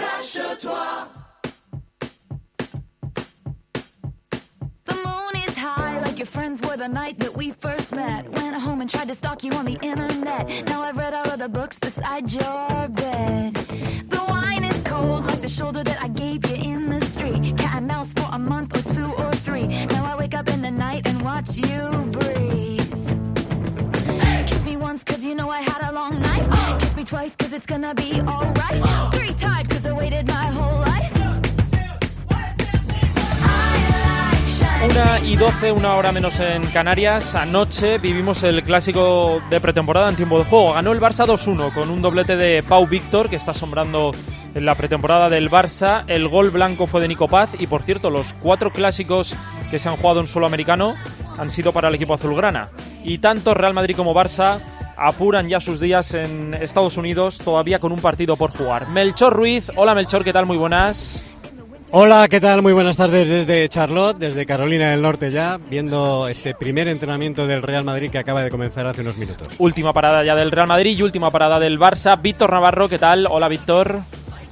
Your friends were the night that we first met. Went home and tried to stalk you on the internet. Now I've read all of the books beside your bed. The wine is cold like the shoulder that I gave you in the street. Cat and mouse for a month or 2 or 3. Now I wake up in the night and watch you breathe. Kiss me once cause you know I had a long night. Kiss me twice cause it's gonna be alright. 3 times cause I waited my whole life. Una 1:12, una hora menos en Canarias. Anoche vivimos el clásico de pretemporada en tiempo de juego. Ganó el Barça 2-1 con un doblete de Pau Víctor, que está asombrando en la pretemporada del Barça. El gol blanco fue de Nico Paz y, por cierto, los 4 clásicos que se han jugado en suelo americano han sido para el equipo azulgrana. Y tanto Real Madrid como Barça apuran ya sus días en Estados Unidos, todavía con un partido por jugar. Melchor Ruiz, hola Melchor, ¿qué tal? Muy buenas. Hola, ¿qué tal? Muy buenas tardes desde Charlotte, desde Carolina del Norte ya, viendo ese primer entrenamiento del Real Madrid que acaba de comenzar hace unos minutos. Última parada ya del Real Madrid y última parada del Barça. Víctor Navarro, ¿qué tal? Hola, Víctor.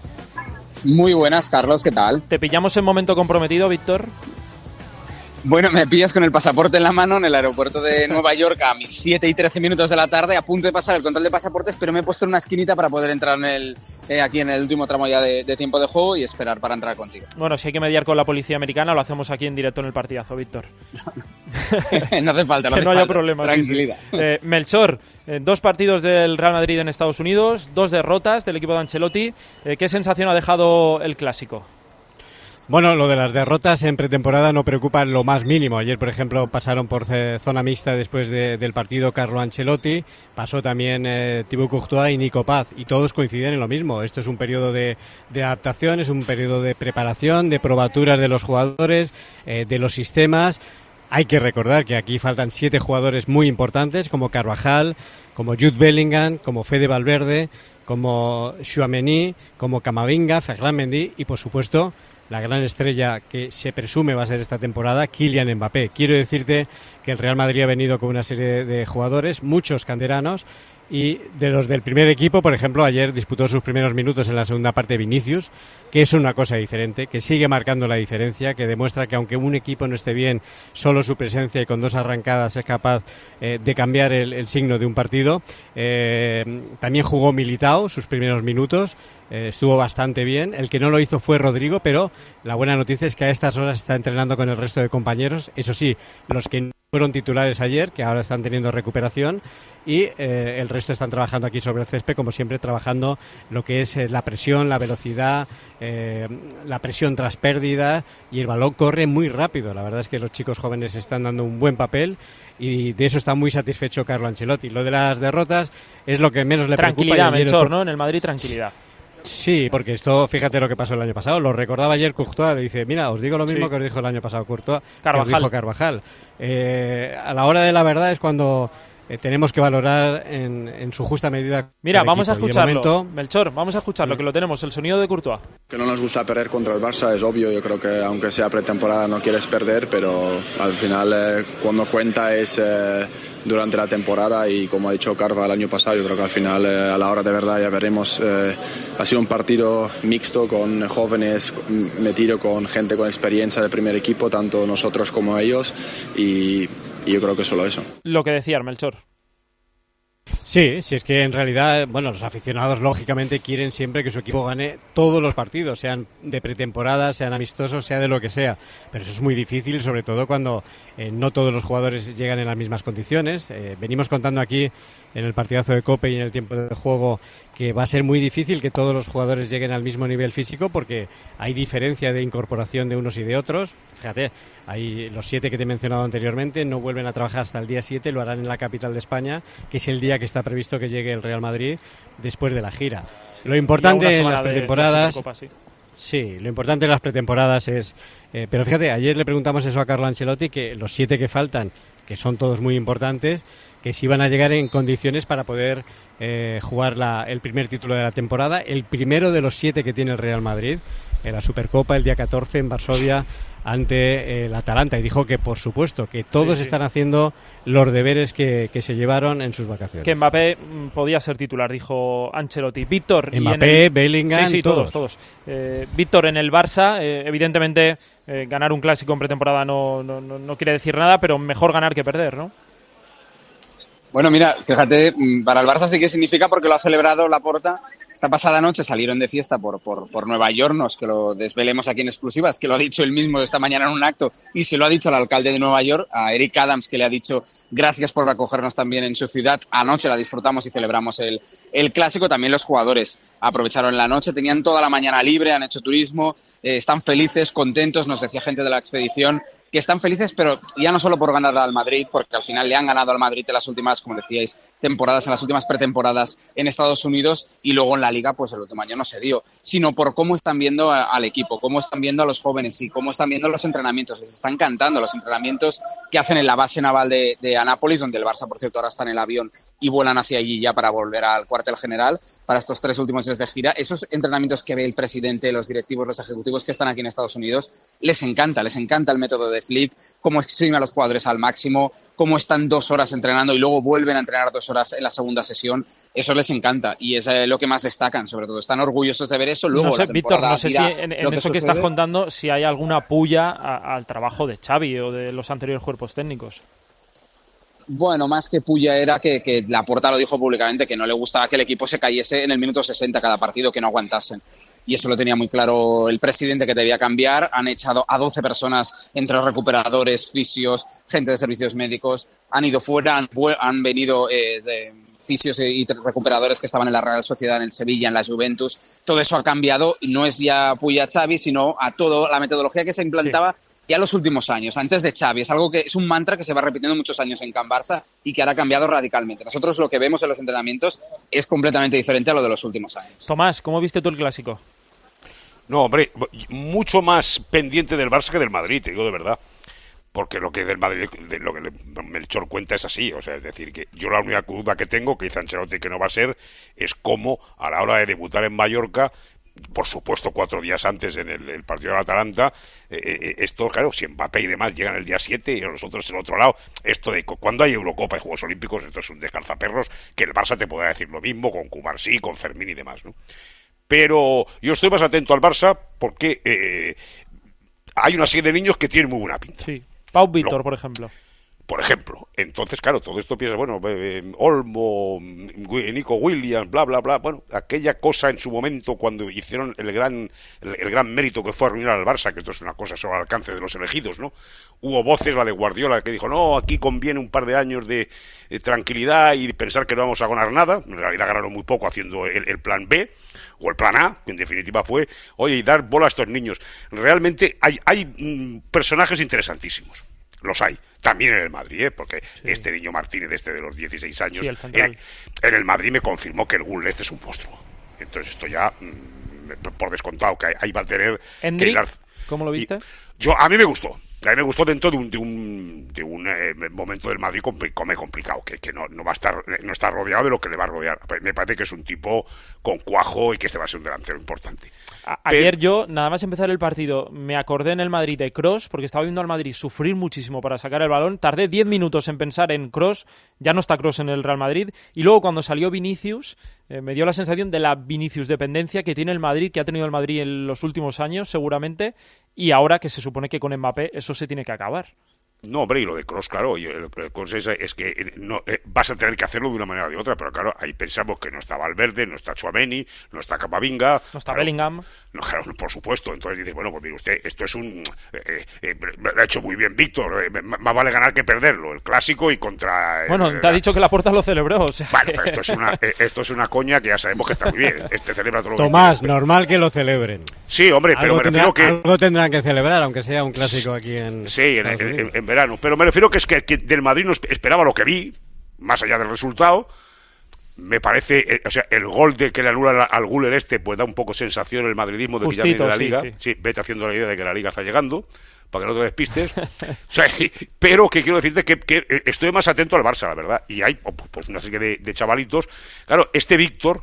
Muy buenas, Carlos, ¿qué tal? ¿Te pillamos en momento comprometido, Víctor? Bueno, me pillas con el pasaporte en la mano en el aeropuerto de Nueva York a mis 7:13 de la tarde, a punto de pasar el control de pasaportes, pero me he puesto en una esquinita para poder entrar aquí en el último tramo ya de tiempo de juego y esperar para entrar contigo. Bueno, si hay que mediar con la policía americana, lo hacemos aquí en directo en el partidazo, Víctor. No hace falta, que no haya problema. Tranquilidad. Sí. Melchor, 2 partidos del Real Madrid en Estados Unidos, 2 derrotas del equipo de Ancelotti. ¿Qué sensación ha dejado el clásico? Bueno, lo de las derrotas en pretemporada no preocupa en lo más mínimo. Ayer, por ejemplo, pasaron por zona mixta después del partido Carlo Ancelotti, pasó también Thibaut Courtois y Nico Paz, y todos coinciden en lo mismo. Esto es un periodo de adaptación, es un periodo de preparación, de probaturas de los jugadores, de los sistemas. Hay que recordar que aquí faltan 7 jugadores muy importantes, como Carvajal, como Jude Bellingham, como Fede Valverde, como Tchouaméni, como Camavinga, Ferland Mendy y, por supuesto, la gran estrella que se presume va a ser esta temporada, Kylian Mbappé. Quiero decirte que el Real Madrid ha venido con una serie de jugadores, muchos canteranos, y de los del primer equipo, por ejemplo, ayer disputó sus primeros minutos en la segunda parte Vinicius, que es una cosa diferente, que sigue marcando la diferencia, que demuestra que aunque un equipo no esté bien, solo su presencia y con 2 arrancadas es capaz de cambiar el signo de un partido. También jugó Militao sus primeros minutos, estuvo bastante bien. El que no lo hizo fue Rodrigo, pero la buena noticia es que a estas horas está entrenando con el resto de compañeros. Eso sí, los que no fueron titulares ayer, que ahora están teniendo recuperación, y el resto están trabajando aquí sobre el césped, como siempre, trabajando lo que es la presión, la velocidad, la presión tras pérdida, y el balón corre muy rápido. La verdad es que los chicos jóvenes están dando un buen papel y de eso está muy satisfecho Carlo Ancelotti. Lo de las derrotas es lo que menos le preocupa. Tranquilidad, Melchor, ¿no? En el Madrid, tranquilidad. Sí, porque esto, fíjate lo que pasó el año pasado, lo recordaba ayer Courtois, le dice, mira, os digo lo mismo que os dijo el año pasado Courtois, que os dijo Carvajal. A la hora de la verdad es cuando tenemos que valorar en su justa medida. Mira, vamos a escucharlo, Melchor, vamos a escucharlo, que lo tenemos, el sonido de Courtois. Que no nos gusta perder contra el Barça, es obvio, yo creo que aunque sea pretemporada no quieres perder, pero al final cuando cuenta es durante la temporada, y como ha dicho Carva el año pasado, yo creo que al final a la hora de verdad ya veremos. Ha sido un partido mixto con jóvenes metido con gente con experiencia del primer equipo, tanto nosotros como ellos, y yo creo que solo eso. Lo que decía Melchor. Sí, es que en realidad, bueno, los aficionados lógicamente quieren siempre que su equipo gane todos los partidos, sean de pretemporada, sean amistosos, sea de lo que sea, pero eso es muy difícil, sobre todo cuando no todos los jugadores llegan en las mismas condiciones. Venimos contando aquí en el partidazo de COPE y en el tiempo de juego que va a ser muy difícil que todos los jugadores lleguen al mismo nivel físico, porque hay diferencia de incorporación de unos y de otros. Fíjate, hay los 7 que te he mencionado anteriormente, no vuelven a trabajar hasta el día 7, lo harán en la capital de España, que es el día que está previsto que llegue el Real Madrid después de la gira. Lo importante en las pretemporadas... Sí, lo importante en las pretemporadas es... pero fíjate, ayer le preguntamos eso a Carlo Ancelotti, que los 7 que faltan, que son todos muy importantes, que si van a llegar en condiciones para poder jugar el primer título de la temporada, el primero de los 7 que tiene el Real Madrid, en la Supercopa el día 14 en Varsovia ante el Atalanta, y dijo que por supuesto que todos están haciendo los deberes que se llevaron en sus vacaciones. Que Mbappé podía ser titular, dijo Ancelotti. Víctor, Mbappé, Bellingham, sí, todos. Víctor, en el Barça, evidentemente ganar un clásico en pretemporada no quiere decir nada, pero mejor ganar que perder, ¿no? Bueno, mira, fíjate, para el Barça sí que significa, porque lo ha celebrado Laporta. Esta pasada noche salieron de fiesta por Nueva York, no es que lo desvelemos aquí en exclusiva, es que lo ha dicho él mismo esta mañana en un acto, y se lo ha dicho al alcalde de Nueva York, a Eric Adams, que le ha dicho gracias por acogernos también en su ciudad. Anoche la disfrutamos y celebramos el clásico. También los jugadores aprovecharon la noche, tenían toda la mañana libre, han hecho turismo, están felices, contentos. Nos decía gente de la expedición que están felices, pero ya no solo por ganar al Madrid, porque al final le han ganado al Madrid en las últimas, como decíais, temporadas, en las últimas pretemporadas en Estados Unidos, y luego en la Liga, pues el último año no se dio, sino por cómo están viendo al equipo, cómo están viendo a los jóvenes y cómo están viendo los entrenamientos. Les están encantando los entrenamientos que hacen en la base naval de Anápolis, donde el Barça, por cierto, ahora está en el avión y vuelan hacia allí ya para volver al cuartel general para estos 3 últimos días de gira. Esos entrenamientos que ve el presidente, los directivos, los ejecutivos que están aquí en Estados Unidos, les encanta el método de Flick, cómo exprime a los jugadores al máximo, cómo están 2 horas entrenando y luego vuelven a entrenar 2 horas en la segunda sesión. Eso les encanta y es lo que más destacan, sobre todo. Están orgullosos de ver eso. Luego, no sé, Víctor, no sé si en eso que estás contando, si hay alguna pulla al trabajo de Xavi o de los anteriores cuerpos técnicos. Bueno, más que puya era que Laporta lo dijo públicamente, que no le gustaba que el equipo se cayese en el minuto 60 cada partido, que no aguantasen. Y eso lo tenía muy claro el presidente, que debía cambiar. Han echado a 12 personas, entre recuperadores, fisios, gente de servicios médicos. Han ido fuera, han venido de fisios y recuperadores que estaban en la Real Sociedad, en el Sevilla, en la Juventus. Todo eso ha cambiado y no es ya puya a Xavi, sino a toda la metodología que se implantaba ya los últimos años, antes de Xavi. Es algo que es un mantra que se va repitiendo muchos años en Can Barça y que ahora ha cambiado radicalmente. Nosotros lo que vemos en los entrenamientos es completamente diferente a lo de los últimos años. Tomás, ¿cómo viste tú el Clásico? No, hombre, mucho más pendiente del Barça que del Madrid, te digo de verdad. Porque lo que del Madrid, lo que Melchor cuenta es así, o sea, es decir, que yo la única duda que tengo, que dice Ancelotti que no va a ser, es cómo a la hora de debutar en Mallorca, por supuesto 4 días antes en el partido del Atalanta, esto, claro, si Mbappé y demás llegan el día 7 y nosotros en otro lado, esto de cuando hay Eurocopa y Juegos Olímpicos, esto es un descalzaperros, que el Barça te podrá decir lo mismo con Cubarsí, con Fermín y demás, ¿no? Pero yo estoy más atento al Barça porque hay una serie de niños que tienen muy buena pinta. Sí, Pau Víctor, por ejemplo. Por ejemplo, entonces, claro, todo esto piensa, bueno, Olmo, Nico Williams, bla, bla, bla, bueno, aquella cosa en su momento cuando hicieron el gran mérito que fue arruinar al Barça, que esto es una cosa sobre el alcance de los elegidos, ¿no? Hubo voces, la de Guardiola, que dijo, no, aquí conviene un par de años de tranquilidad y pensar que no vamos a ganar nada. En realidad ganaron muy poco haciendo el plan B, o el plan A, que en definitiva fue, oye, y dar bola a estos niños. Realmente hay personajes interesantísimos, los hay. También en el Madrid, porque este niño Martínez, de los 16 años, en el Madrid me confirmó que el Gul este es un monstruo. Entonces esto ya, por descontado, que ahí va a tener... Hendrik, ¿cómo lo viste? A mí me gustó. A mí me gustó dentro de un momento del Madrid complicado, que no va a estar, no está rodeado de lo que le va a rodear. Me parece que es un tipo con cuajo y que este va a ser un delantero importante. Ayer yo, nada más empezar el partido, me acordé en el Madrid de Kroos, porque estaba viendo al Madrid sufrir muchísimo para sacar el balón. Tardé 10 minutos en pensar en Kroos, ya no está Kroos en el Real Madrid, y luego cuando salió Vinicius, me dio la sensación de la Vinicius dependencia que tiene el Madrid, que ha tenido el Madrid en los últimos años seguramente, y ahora que se supone que con Mbappé eso se tiene que acabar. No, hombre, y lo de Kroos, claro, y el Kroos es que no, vas a tener que hacerlo de una manera o de otra, pero claro, ahí pensamos que no está Valverde, no está Tchouaméni, no está Camavinga, no está Bellingham. No, claro, por supuesto. Entonces dices, bueno, pues mire usted, esto es lo ha hecho muy bien Víctor, más vale ganar que perderlo, el clásico y contra... Bueno, te ha dicho que Laporta lo celebró, o sea... Bueno, pero esto es una coña que ya sabemos que está muy bien, celebra todo lo Tomás, normal que lo celebren. Sí, hombre, pero me refiero que... Algo tendrán que celebrar, aunque sea un clásico aquí en... Sí, en verano, pero me refiero que es que del Madrid no esperaba lo que vi, más allá del resultado. Me parece, o sea, el gol de que le anula al Güler pues da un poco sensación el madridismo de Justito, que ya viene la Liga. Sí. Sí, vete haciendo la idea de que la Liga está llegando, para que no te despistes. O sea, pero que quiero decirte que estoy más atento al Barça, la verdad. Y hay pues una serie de chavalitos. Claro, Víctor,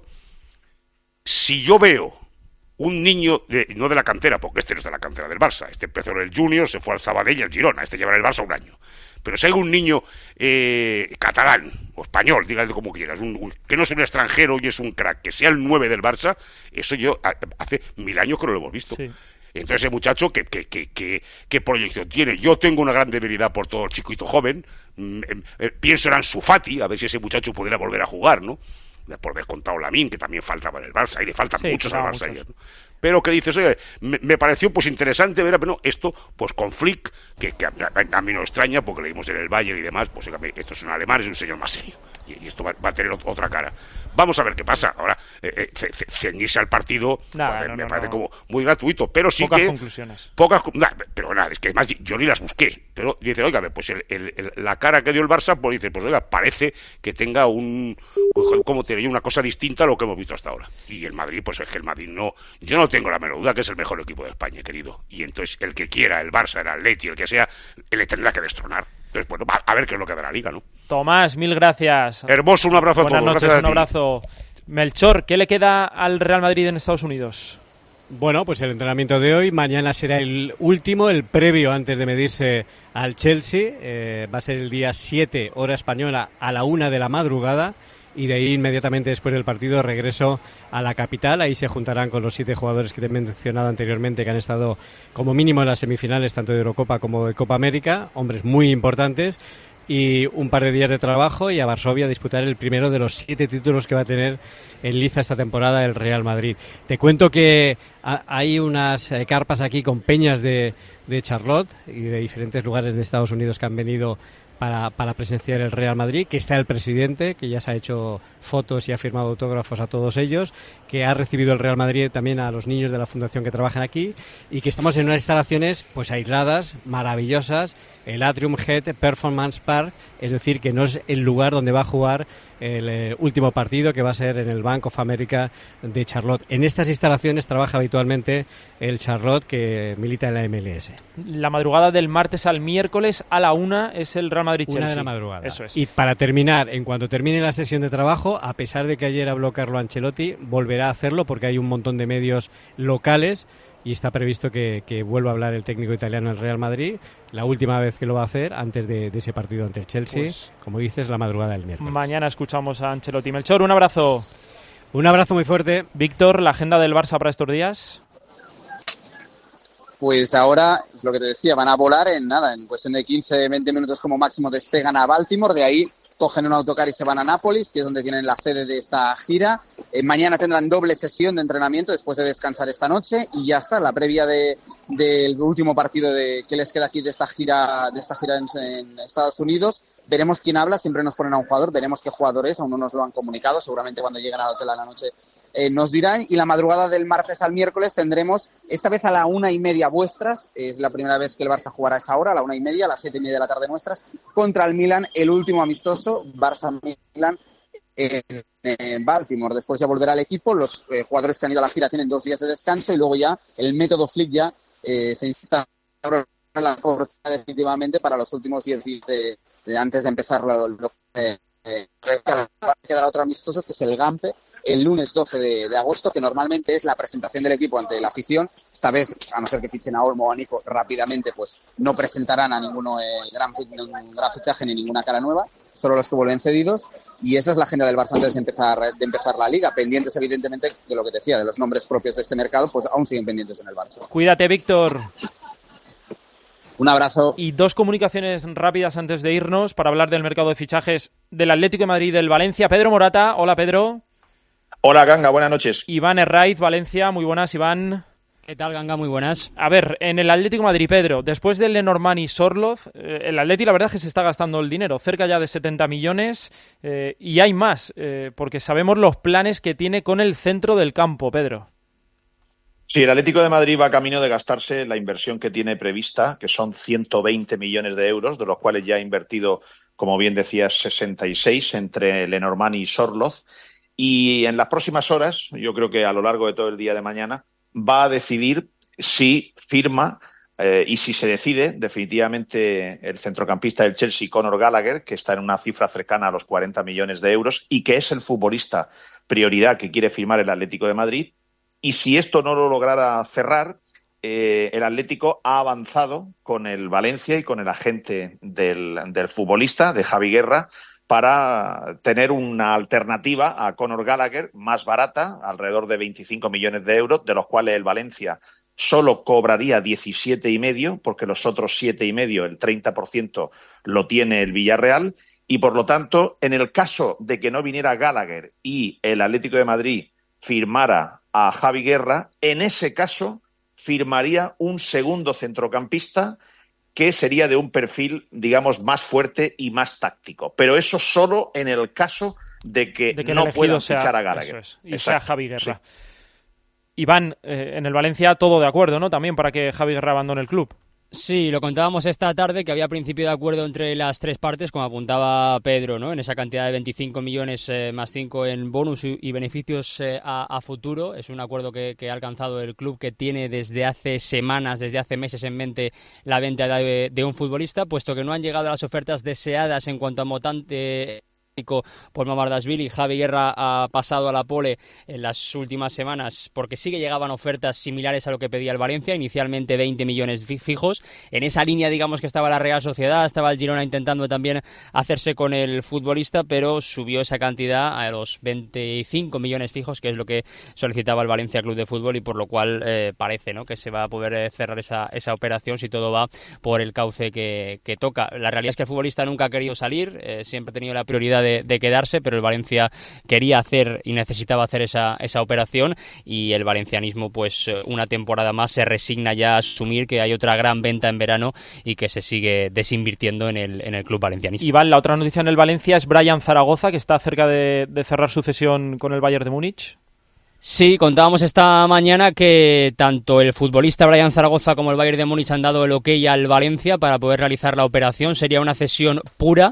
si yo veo un niño, no de la cantera, porque este no es de la cantera del Barça, este empezó en el Junior, se fue al Sabadell y al Girona, este lleva en el Barça un año. Pero si hay un niño catalán o español, dígale como quieras, que no es un extranjero y es un crack, que sea el 9 del Barça, eso yo hace 1000 años que no lo hemos visto. Sí. Entonces ese muchacho, ¿qué proyección tiene? Yo tengo una gran debilidad por todo el chiquito joven, pienso en Ansu Fati, a ver si ese muchacho pudiera volver a jugar, ¿no? Por descontado Lamine, que también faltaba en el Barça, y le faltan muchos al Barça. Muchos. pero que dices, oye, me pareció pues interesante ver, pero no, esto, pues con Flick, que a mí no extraña, porque leímos en el Bayern y demás, pues esto es un alemán, es un señor más serio, y esto va a tener otra cara. Vamos a ver qué pasa. Ahora, ceñirse al partido me parece como muy gratuito, pero sí pocas que... conclusiones. Pero nada, es que además yo ni las busqué, pero dice, oiga, pues la cara que dio el Barça, pues dice, pues oiga, parece que tenga una cosa distinta a lo que hemos visto hasta ahora. Y el Madrid, pues es que el Madrid yo no tengo la menor duda que es el mejor equipo de España, querido. Y entonces el que quiera, el Barça, el Atleti, el que sea, le tendrá que destronar. Entonces, bueno, a ver qué es lo que da la Liga, ¿no? Tomás, mil gracias. Hermoso, un abrazo a todos. Buenas noches, un abrazo. Melchor, ¿qué le queda al Real Madrid en Estados Unidos? Bueno, pues el entrenamiento de hoy, mañana será el último, el previo antes de medirse al Chelsea. Va a ser el día 7, hora española, a la 1 de la madrugada. Y de ahí inmediatamente después del partido regreso a la capital. Ahí se juntarán con los 7 jugadores que te he mencionado anteriormente, que han estado como mínimo en las semifinales tanto de Eurocopa como de Copa América, hombres muy importantes, y un par de días de trabajo y a Varsovia a disputar el primero de los 7 títulos que va a tener en liza esta temporada el Real Madrid. Te cuento que hay unas carpas aquí con peñas de Charlotte y de diferentes lugares de Estados Unidos que han venido para presenciar el Real Madrid, que está el presidente, que ya se ha hecho fotos y ha firmado autógrafos a todos ellos, que ha recibido el Real Madrid también a los niños de la fundación que trabajan aquí, y que estamos en unas instalaciones pues aisladas, maravillosas, el Atrium Head Performance Park, es decir, que no es el lugar donde va a jugar el último partido, que va a ser en el Bank of America de Charlotte. En estas instalaciones trabaja habitualmente el Charlotte, que milita en la MLS. La madrugada del martes al miércoles a la 1 es el Real Madrid-Chelsea. 1 de la madrugada. Eso es. Y para terminar, en cuanto termine la sesión de trabajo, a pesar de que ayer habló Carlo Ancelotti, volverá a hacerlo porque hay un montón de medios locales y está previsto que vuelva a hablar el técnico italiano del Real Madrid, la última vez que lo va a hacer antes de ese partido ante el Chelsea, pues, como dices, la madrugada del miércoles. Mañana escuchamos a Ancelotti. Melchor, un abrazo. Un abrazo muy fuerte. Víctor, ¿la agenda del Barça para estos días? Pues ahora, es lo que te decía, van a volar en cuestión de 15-20 minutos como máximo despegan a Baltimore, de ahí cogen un autocar y se van a Nápoles, que es donde tienen la sede de esta gira. Mañana tendrán doble sesión de entrenamiento después de descansar esta noche y ya está, la previa del último partido que les queda aquí de esta gira en Estados Unidos. Veremos quién habla, siempre nos ponen a un jugador, veremos qué jugador es, aún no nos lo han comunicado, seguramente cuando lleguen al hotel a la noche nos dirán, y la madrugada del martes al miércoles tendremos, esta vez a la 1:30 vuestras, es la primera vez que el Barça jugará a esa hora, a la 1:30, a las 7:30 de la tarde nuestras, contra el Milan, el último amistoso, Barça-Milan en Baltimore. Después ya volverá el equipo, los jugadores que han ido a la gira tienen 2 días de descanso y luego ya el método Flick ya se instala la porta definitivamente para los últimos 10 días de antes de empezar quedará otro amistoso que es el Gampe el lunes 12 de agosto, que normalmente es la presentación del equipo ante la afición. Esta vez, a no ser que fichen a Olmo o a Nico rápidamente, pues no presentarán a ninguno gran fichaje ni ninguna cara nueva, solo los que vuelven cedidos, y esa es la agenda del Barça antes de empezar la Liga, pendientes evidentemente de lo que te decía, de los nombres propios de este mercado, pues aún siguen pendientes en el Barça. Cuídate, Víctor. Un abrazo. Y 2 comunicaciones rápidas antes de irnos para hablar del mercado de fichajes del Atlético de Madrid y del Valencia. Pedro Morata, hola Pedro. Hola Ganga, buenas noches. Iván Herraiz, Valencia, muy buenas Iván. ¿Qué tal, Ganga? Muy buenas. A ver, en el Atlético de Madrid, Pedro, después del Lenormand y Sorloth, el Atlético la verdad es que se está gastando el dinero, cerca ya de 70 millones, y hay más, porque sabemos los planes que tiene con el centro del campo, Pedro. Sí, el Atlético de Madrid va camino de gastarse la inversión que tiene prevista, que son 120 millones de euros, de los cuales ya ha invertido, como bien decías, 66 entre Lenormand y Sorloth. Y en las próximas horas, yo creo que a lo largo de todo el día de mañana, va a decidir si firma y si se decide definitivamente el centrocampista del Chelsea, Conor Gallagher, que está en una cifra cercana a los 40 millones de euros y que es el futbolista prioridad que quiere firmar el Atlético de Madrid. Y si esto no lo lograra cerrar, el Atlético ha avanzado con el Valencia y con el agente del futbolista, de Javi Guerra, para tener una alternativa a Conor Gallagher más barata, alrededor de 25 millones de euros, de los cuales el Valencia solo cobraría 17,5, porque los otros 7,5, el 30%, lo tiene el Villarreal. Y por lo tanto, en el caso de que no viniera Gallagher y el Atlético de Madrid firmara a Javi Guerra, en ese caso firmaría un segundo centrocampista que sería de un perfil, digamos, más fuerte y más táctico. Pero eso solo en el caso de que no puedan fichar a Gallagher. Y sea Javi Guerra. Sí. Iván, en el Valencia todo de acuerdo, ¿no? También para que Javi Guerra abandone el club. Sí, lo contábamos esta tarde, que había principio de acuerdo entre las tres partes, como apuntaba Pedro, ¿no? En esa cantidad de 25 millones más 5 en bonus y beneficios a futuro. Es un acuerdo que ha alcanzado el club, que tiene desde hace semanas, desde hace meses en mente la venta de un futbolista, puesto que no han llegado las ofertas deseadas en cuanto a motante por Mamardashvili, y Javi Guerra ha pasado a la pole en las últimas semanas, porque sí que llegaban ofertas similares a lo que pedía el Valencia, inicialmente 20 millones fijos. En esa línea, digamos, que estaba la Real Sociedad, estaba el Girona intentando también hacerse con el futbolista, pero subió esa cantidad a los 25 millones fijos, que es lo que solicitaba el Valencia Club de Fútbol, y por lo cual parece, ¿no?, que se va a poder cerrar esa operación si todo va por el cauce que toca. La realidad es que el futbolista nunca ha querido salir, siempre ha tenido la prioridad de quedarse, pero el Valencia quería hacer y necesitaba hacer esa operación, y el valencianismo, pues una temporada más, se resigna ya a asumir que hay otra gran venta en verano y que se sigue desinvirtiendo en el club valencianista. Iván, la otra noticia en el Valencia es Brian Zaragoza, que está cerca de cerrar su cesión con el Bayern de Múnich. Sí, contábamos esta mañana que tanto el futbolista Brian Zaragoza como el Bayern de Múnich han dado el ok al Valencia para poder realizar la operación. Sería una cesión pura,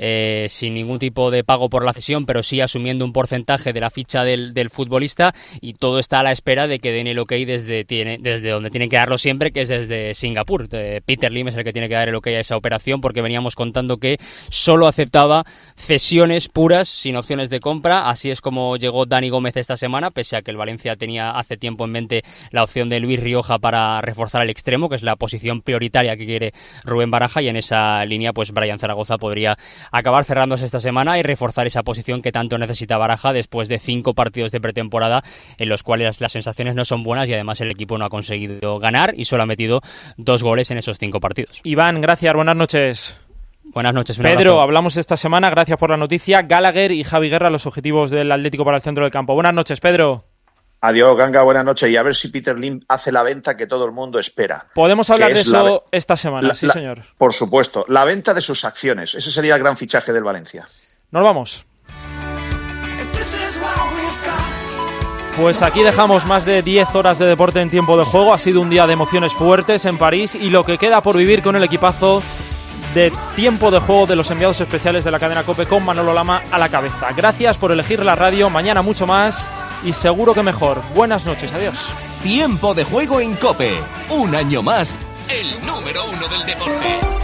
sin ningún tipo de pago por la cesión, pero sí asumiendo un porcentaje de la ficha del futbolista, y todo está a la espera de que den el ok desde donde tienen que darlo siempre, que es desde Singapur. Peter Lim es el que tiene que dar el ok a esa operación, porque veníamos contando que solo aceptaba cesiones puras, sin opciones de compra. Así es como llegó Dani Gómez esta semana, pese a que el Valencia tenía hace tiempo en mente la opción de Luis Rioja para reforzar el extremo, que es la posición prioritaria que quiere Rubén Baraja, y en esa línea pues Brian Zaragoza podría acabar cerrándose esta semana y reforzar esa posición que tanto necesita Baraja después de 5 partidos de pretemporada en los cuales las sensaciones no son buenas, y además el equipo no ha conseguido ganar y solo ha metido 2 goles en esos 5 partidos. Iván, gracias, buenas noches. Buenas noches. Pedro, hablamos esta semana, gracias por la noticia. Gallagher y Javi Guerra, los objetivos del Atlético para el centro del campo. Buenas noches, Pedro. Adiós, Ganga, buenas noches. Y a ver si Peter Lim hace la venta que todo el mundo espera. Podemos hablar de eso esta semana, sí, señor. Por supuesto, la venta de sus acciones. Ese sería el gran fichaje del Valencia. Nos vamos. Pues aquí dejamos más de 10 horas de deporte en tiempo de juego. Ha sido un día de emociones fuertes en París, y lo que queda por vivir con el equipazo de tiempo de juego de los enviados especiales de la cadena COPE, con Manolo Lama a la cabeza. Gracias por elegir la radio. Mañana mucho más y seguro que mejor. Buenas noches, adiós. Tiempo de juego en COPE. Un año más, el número 1 del deporte.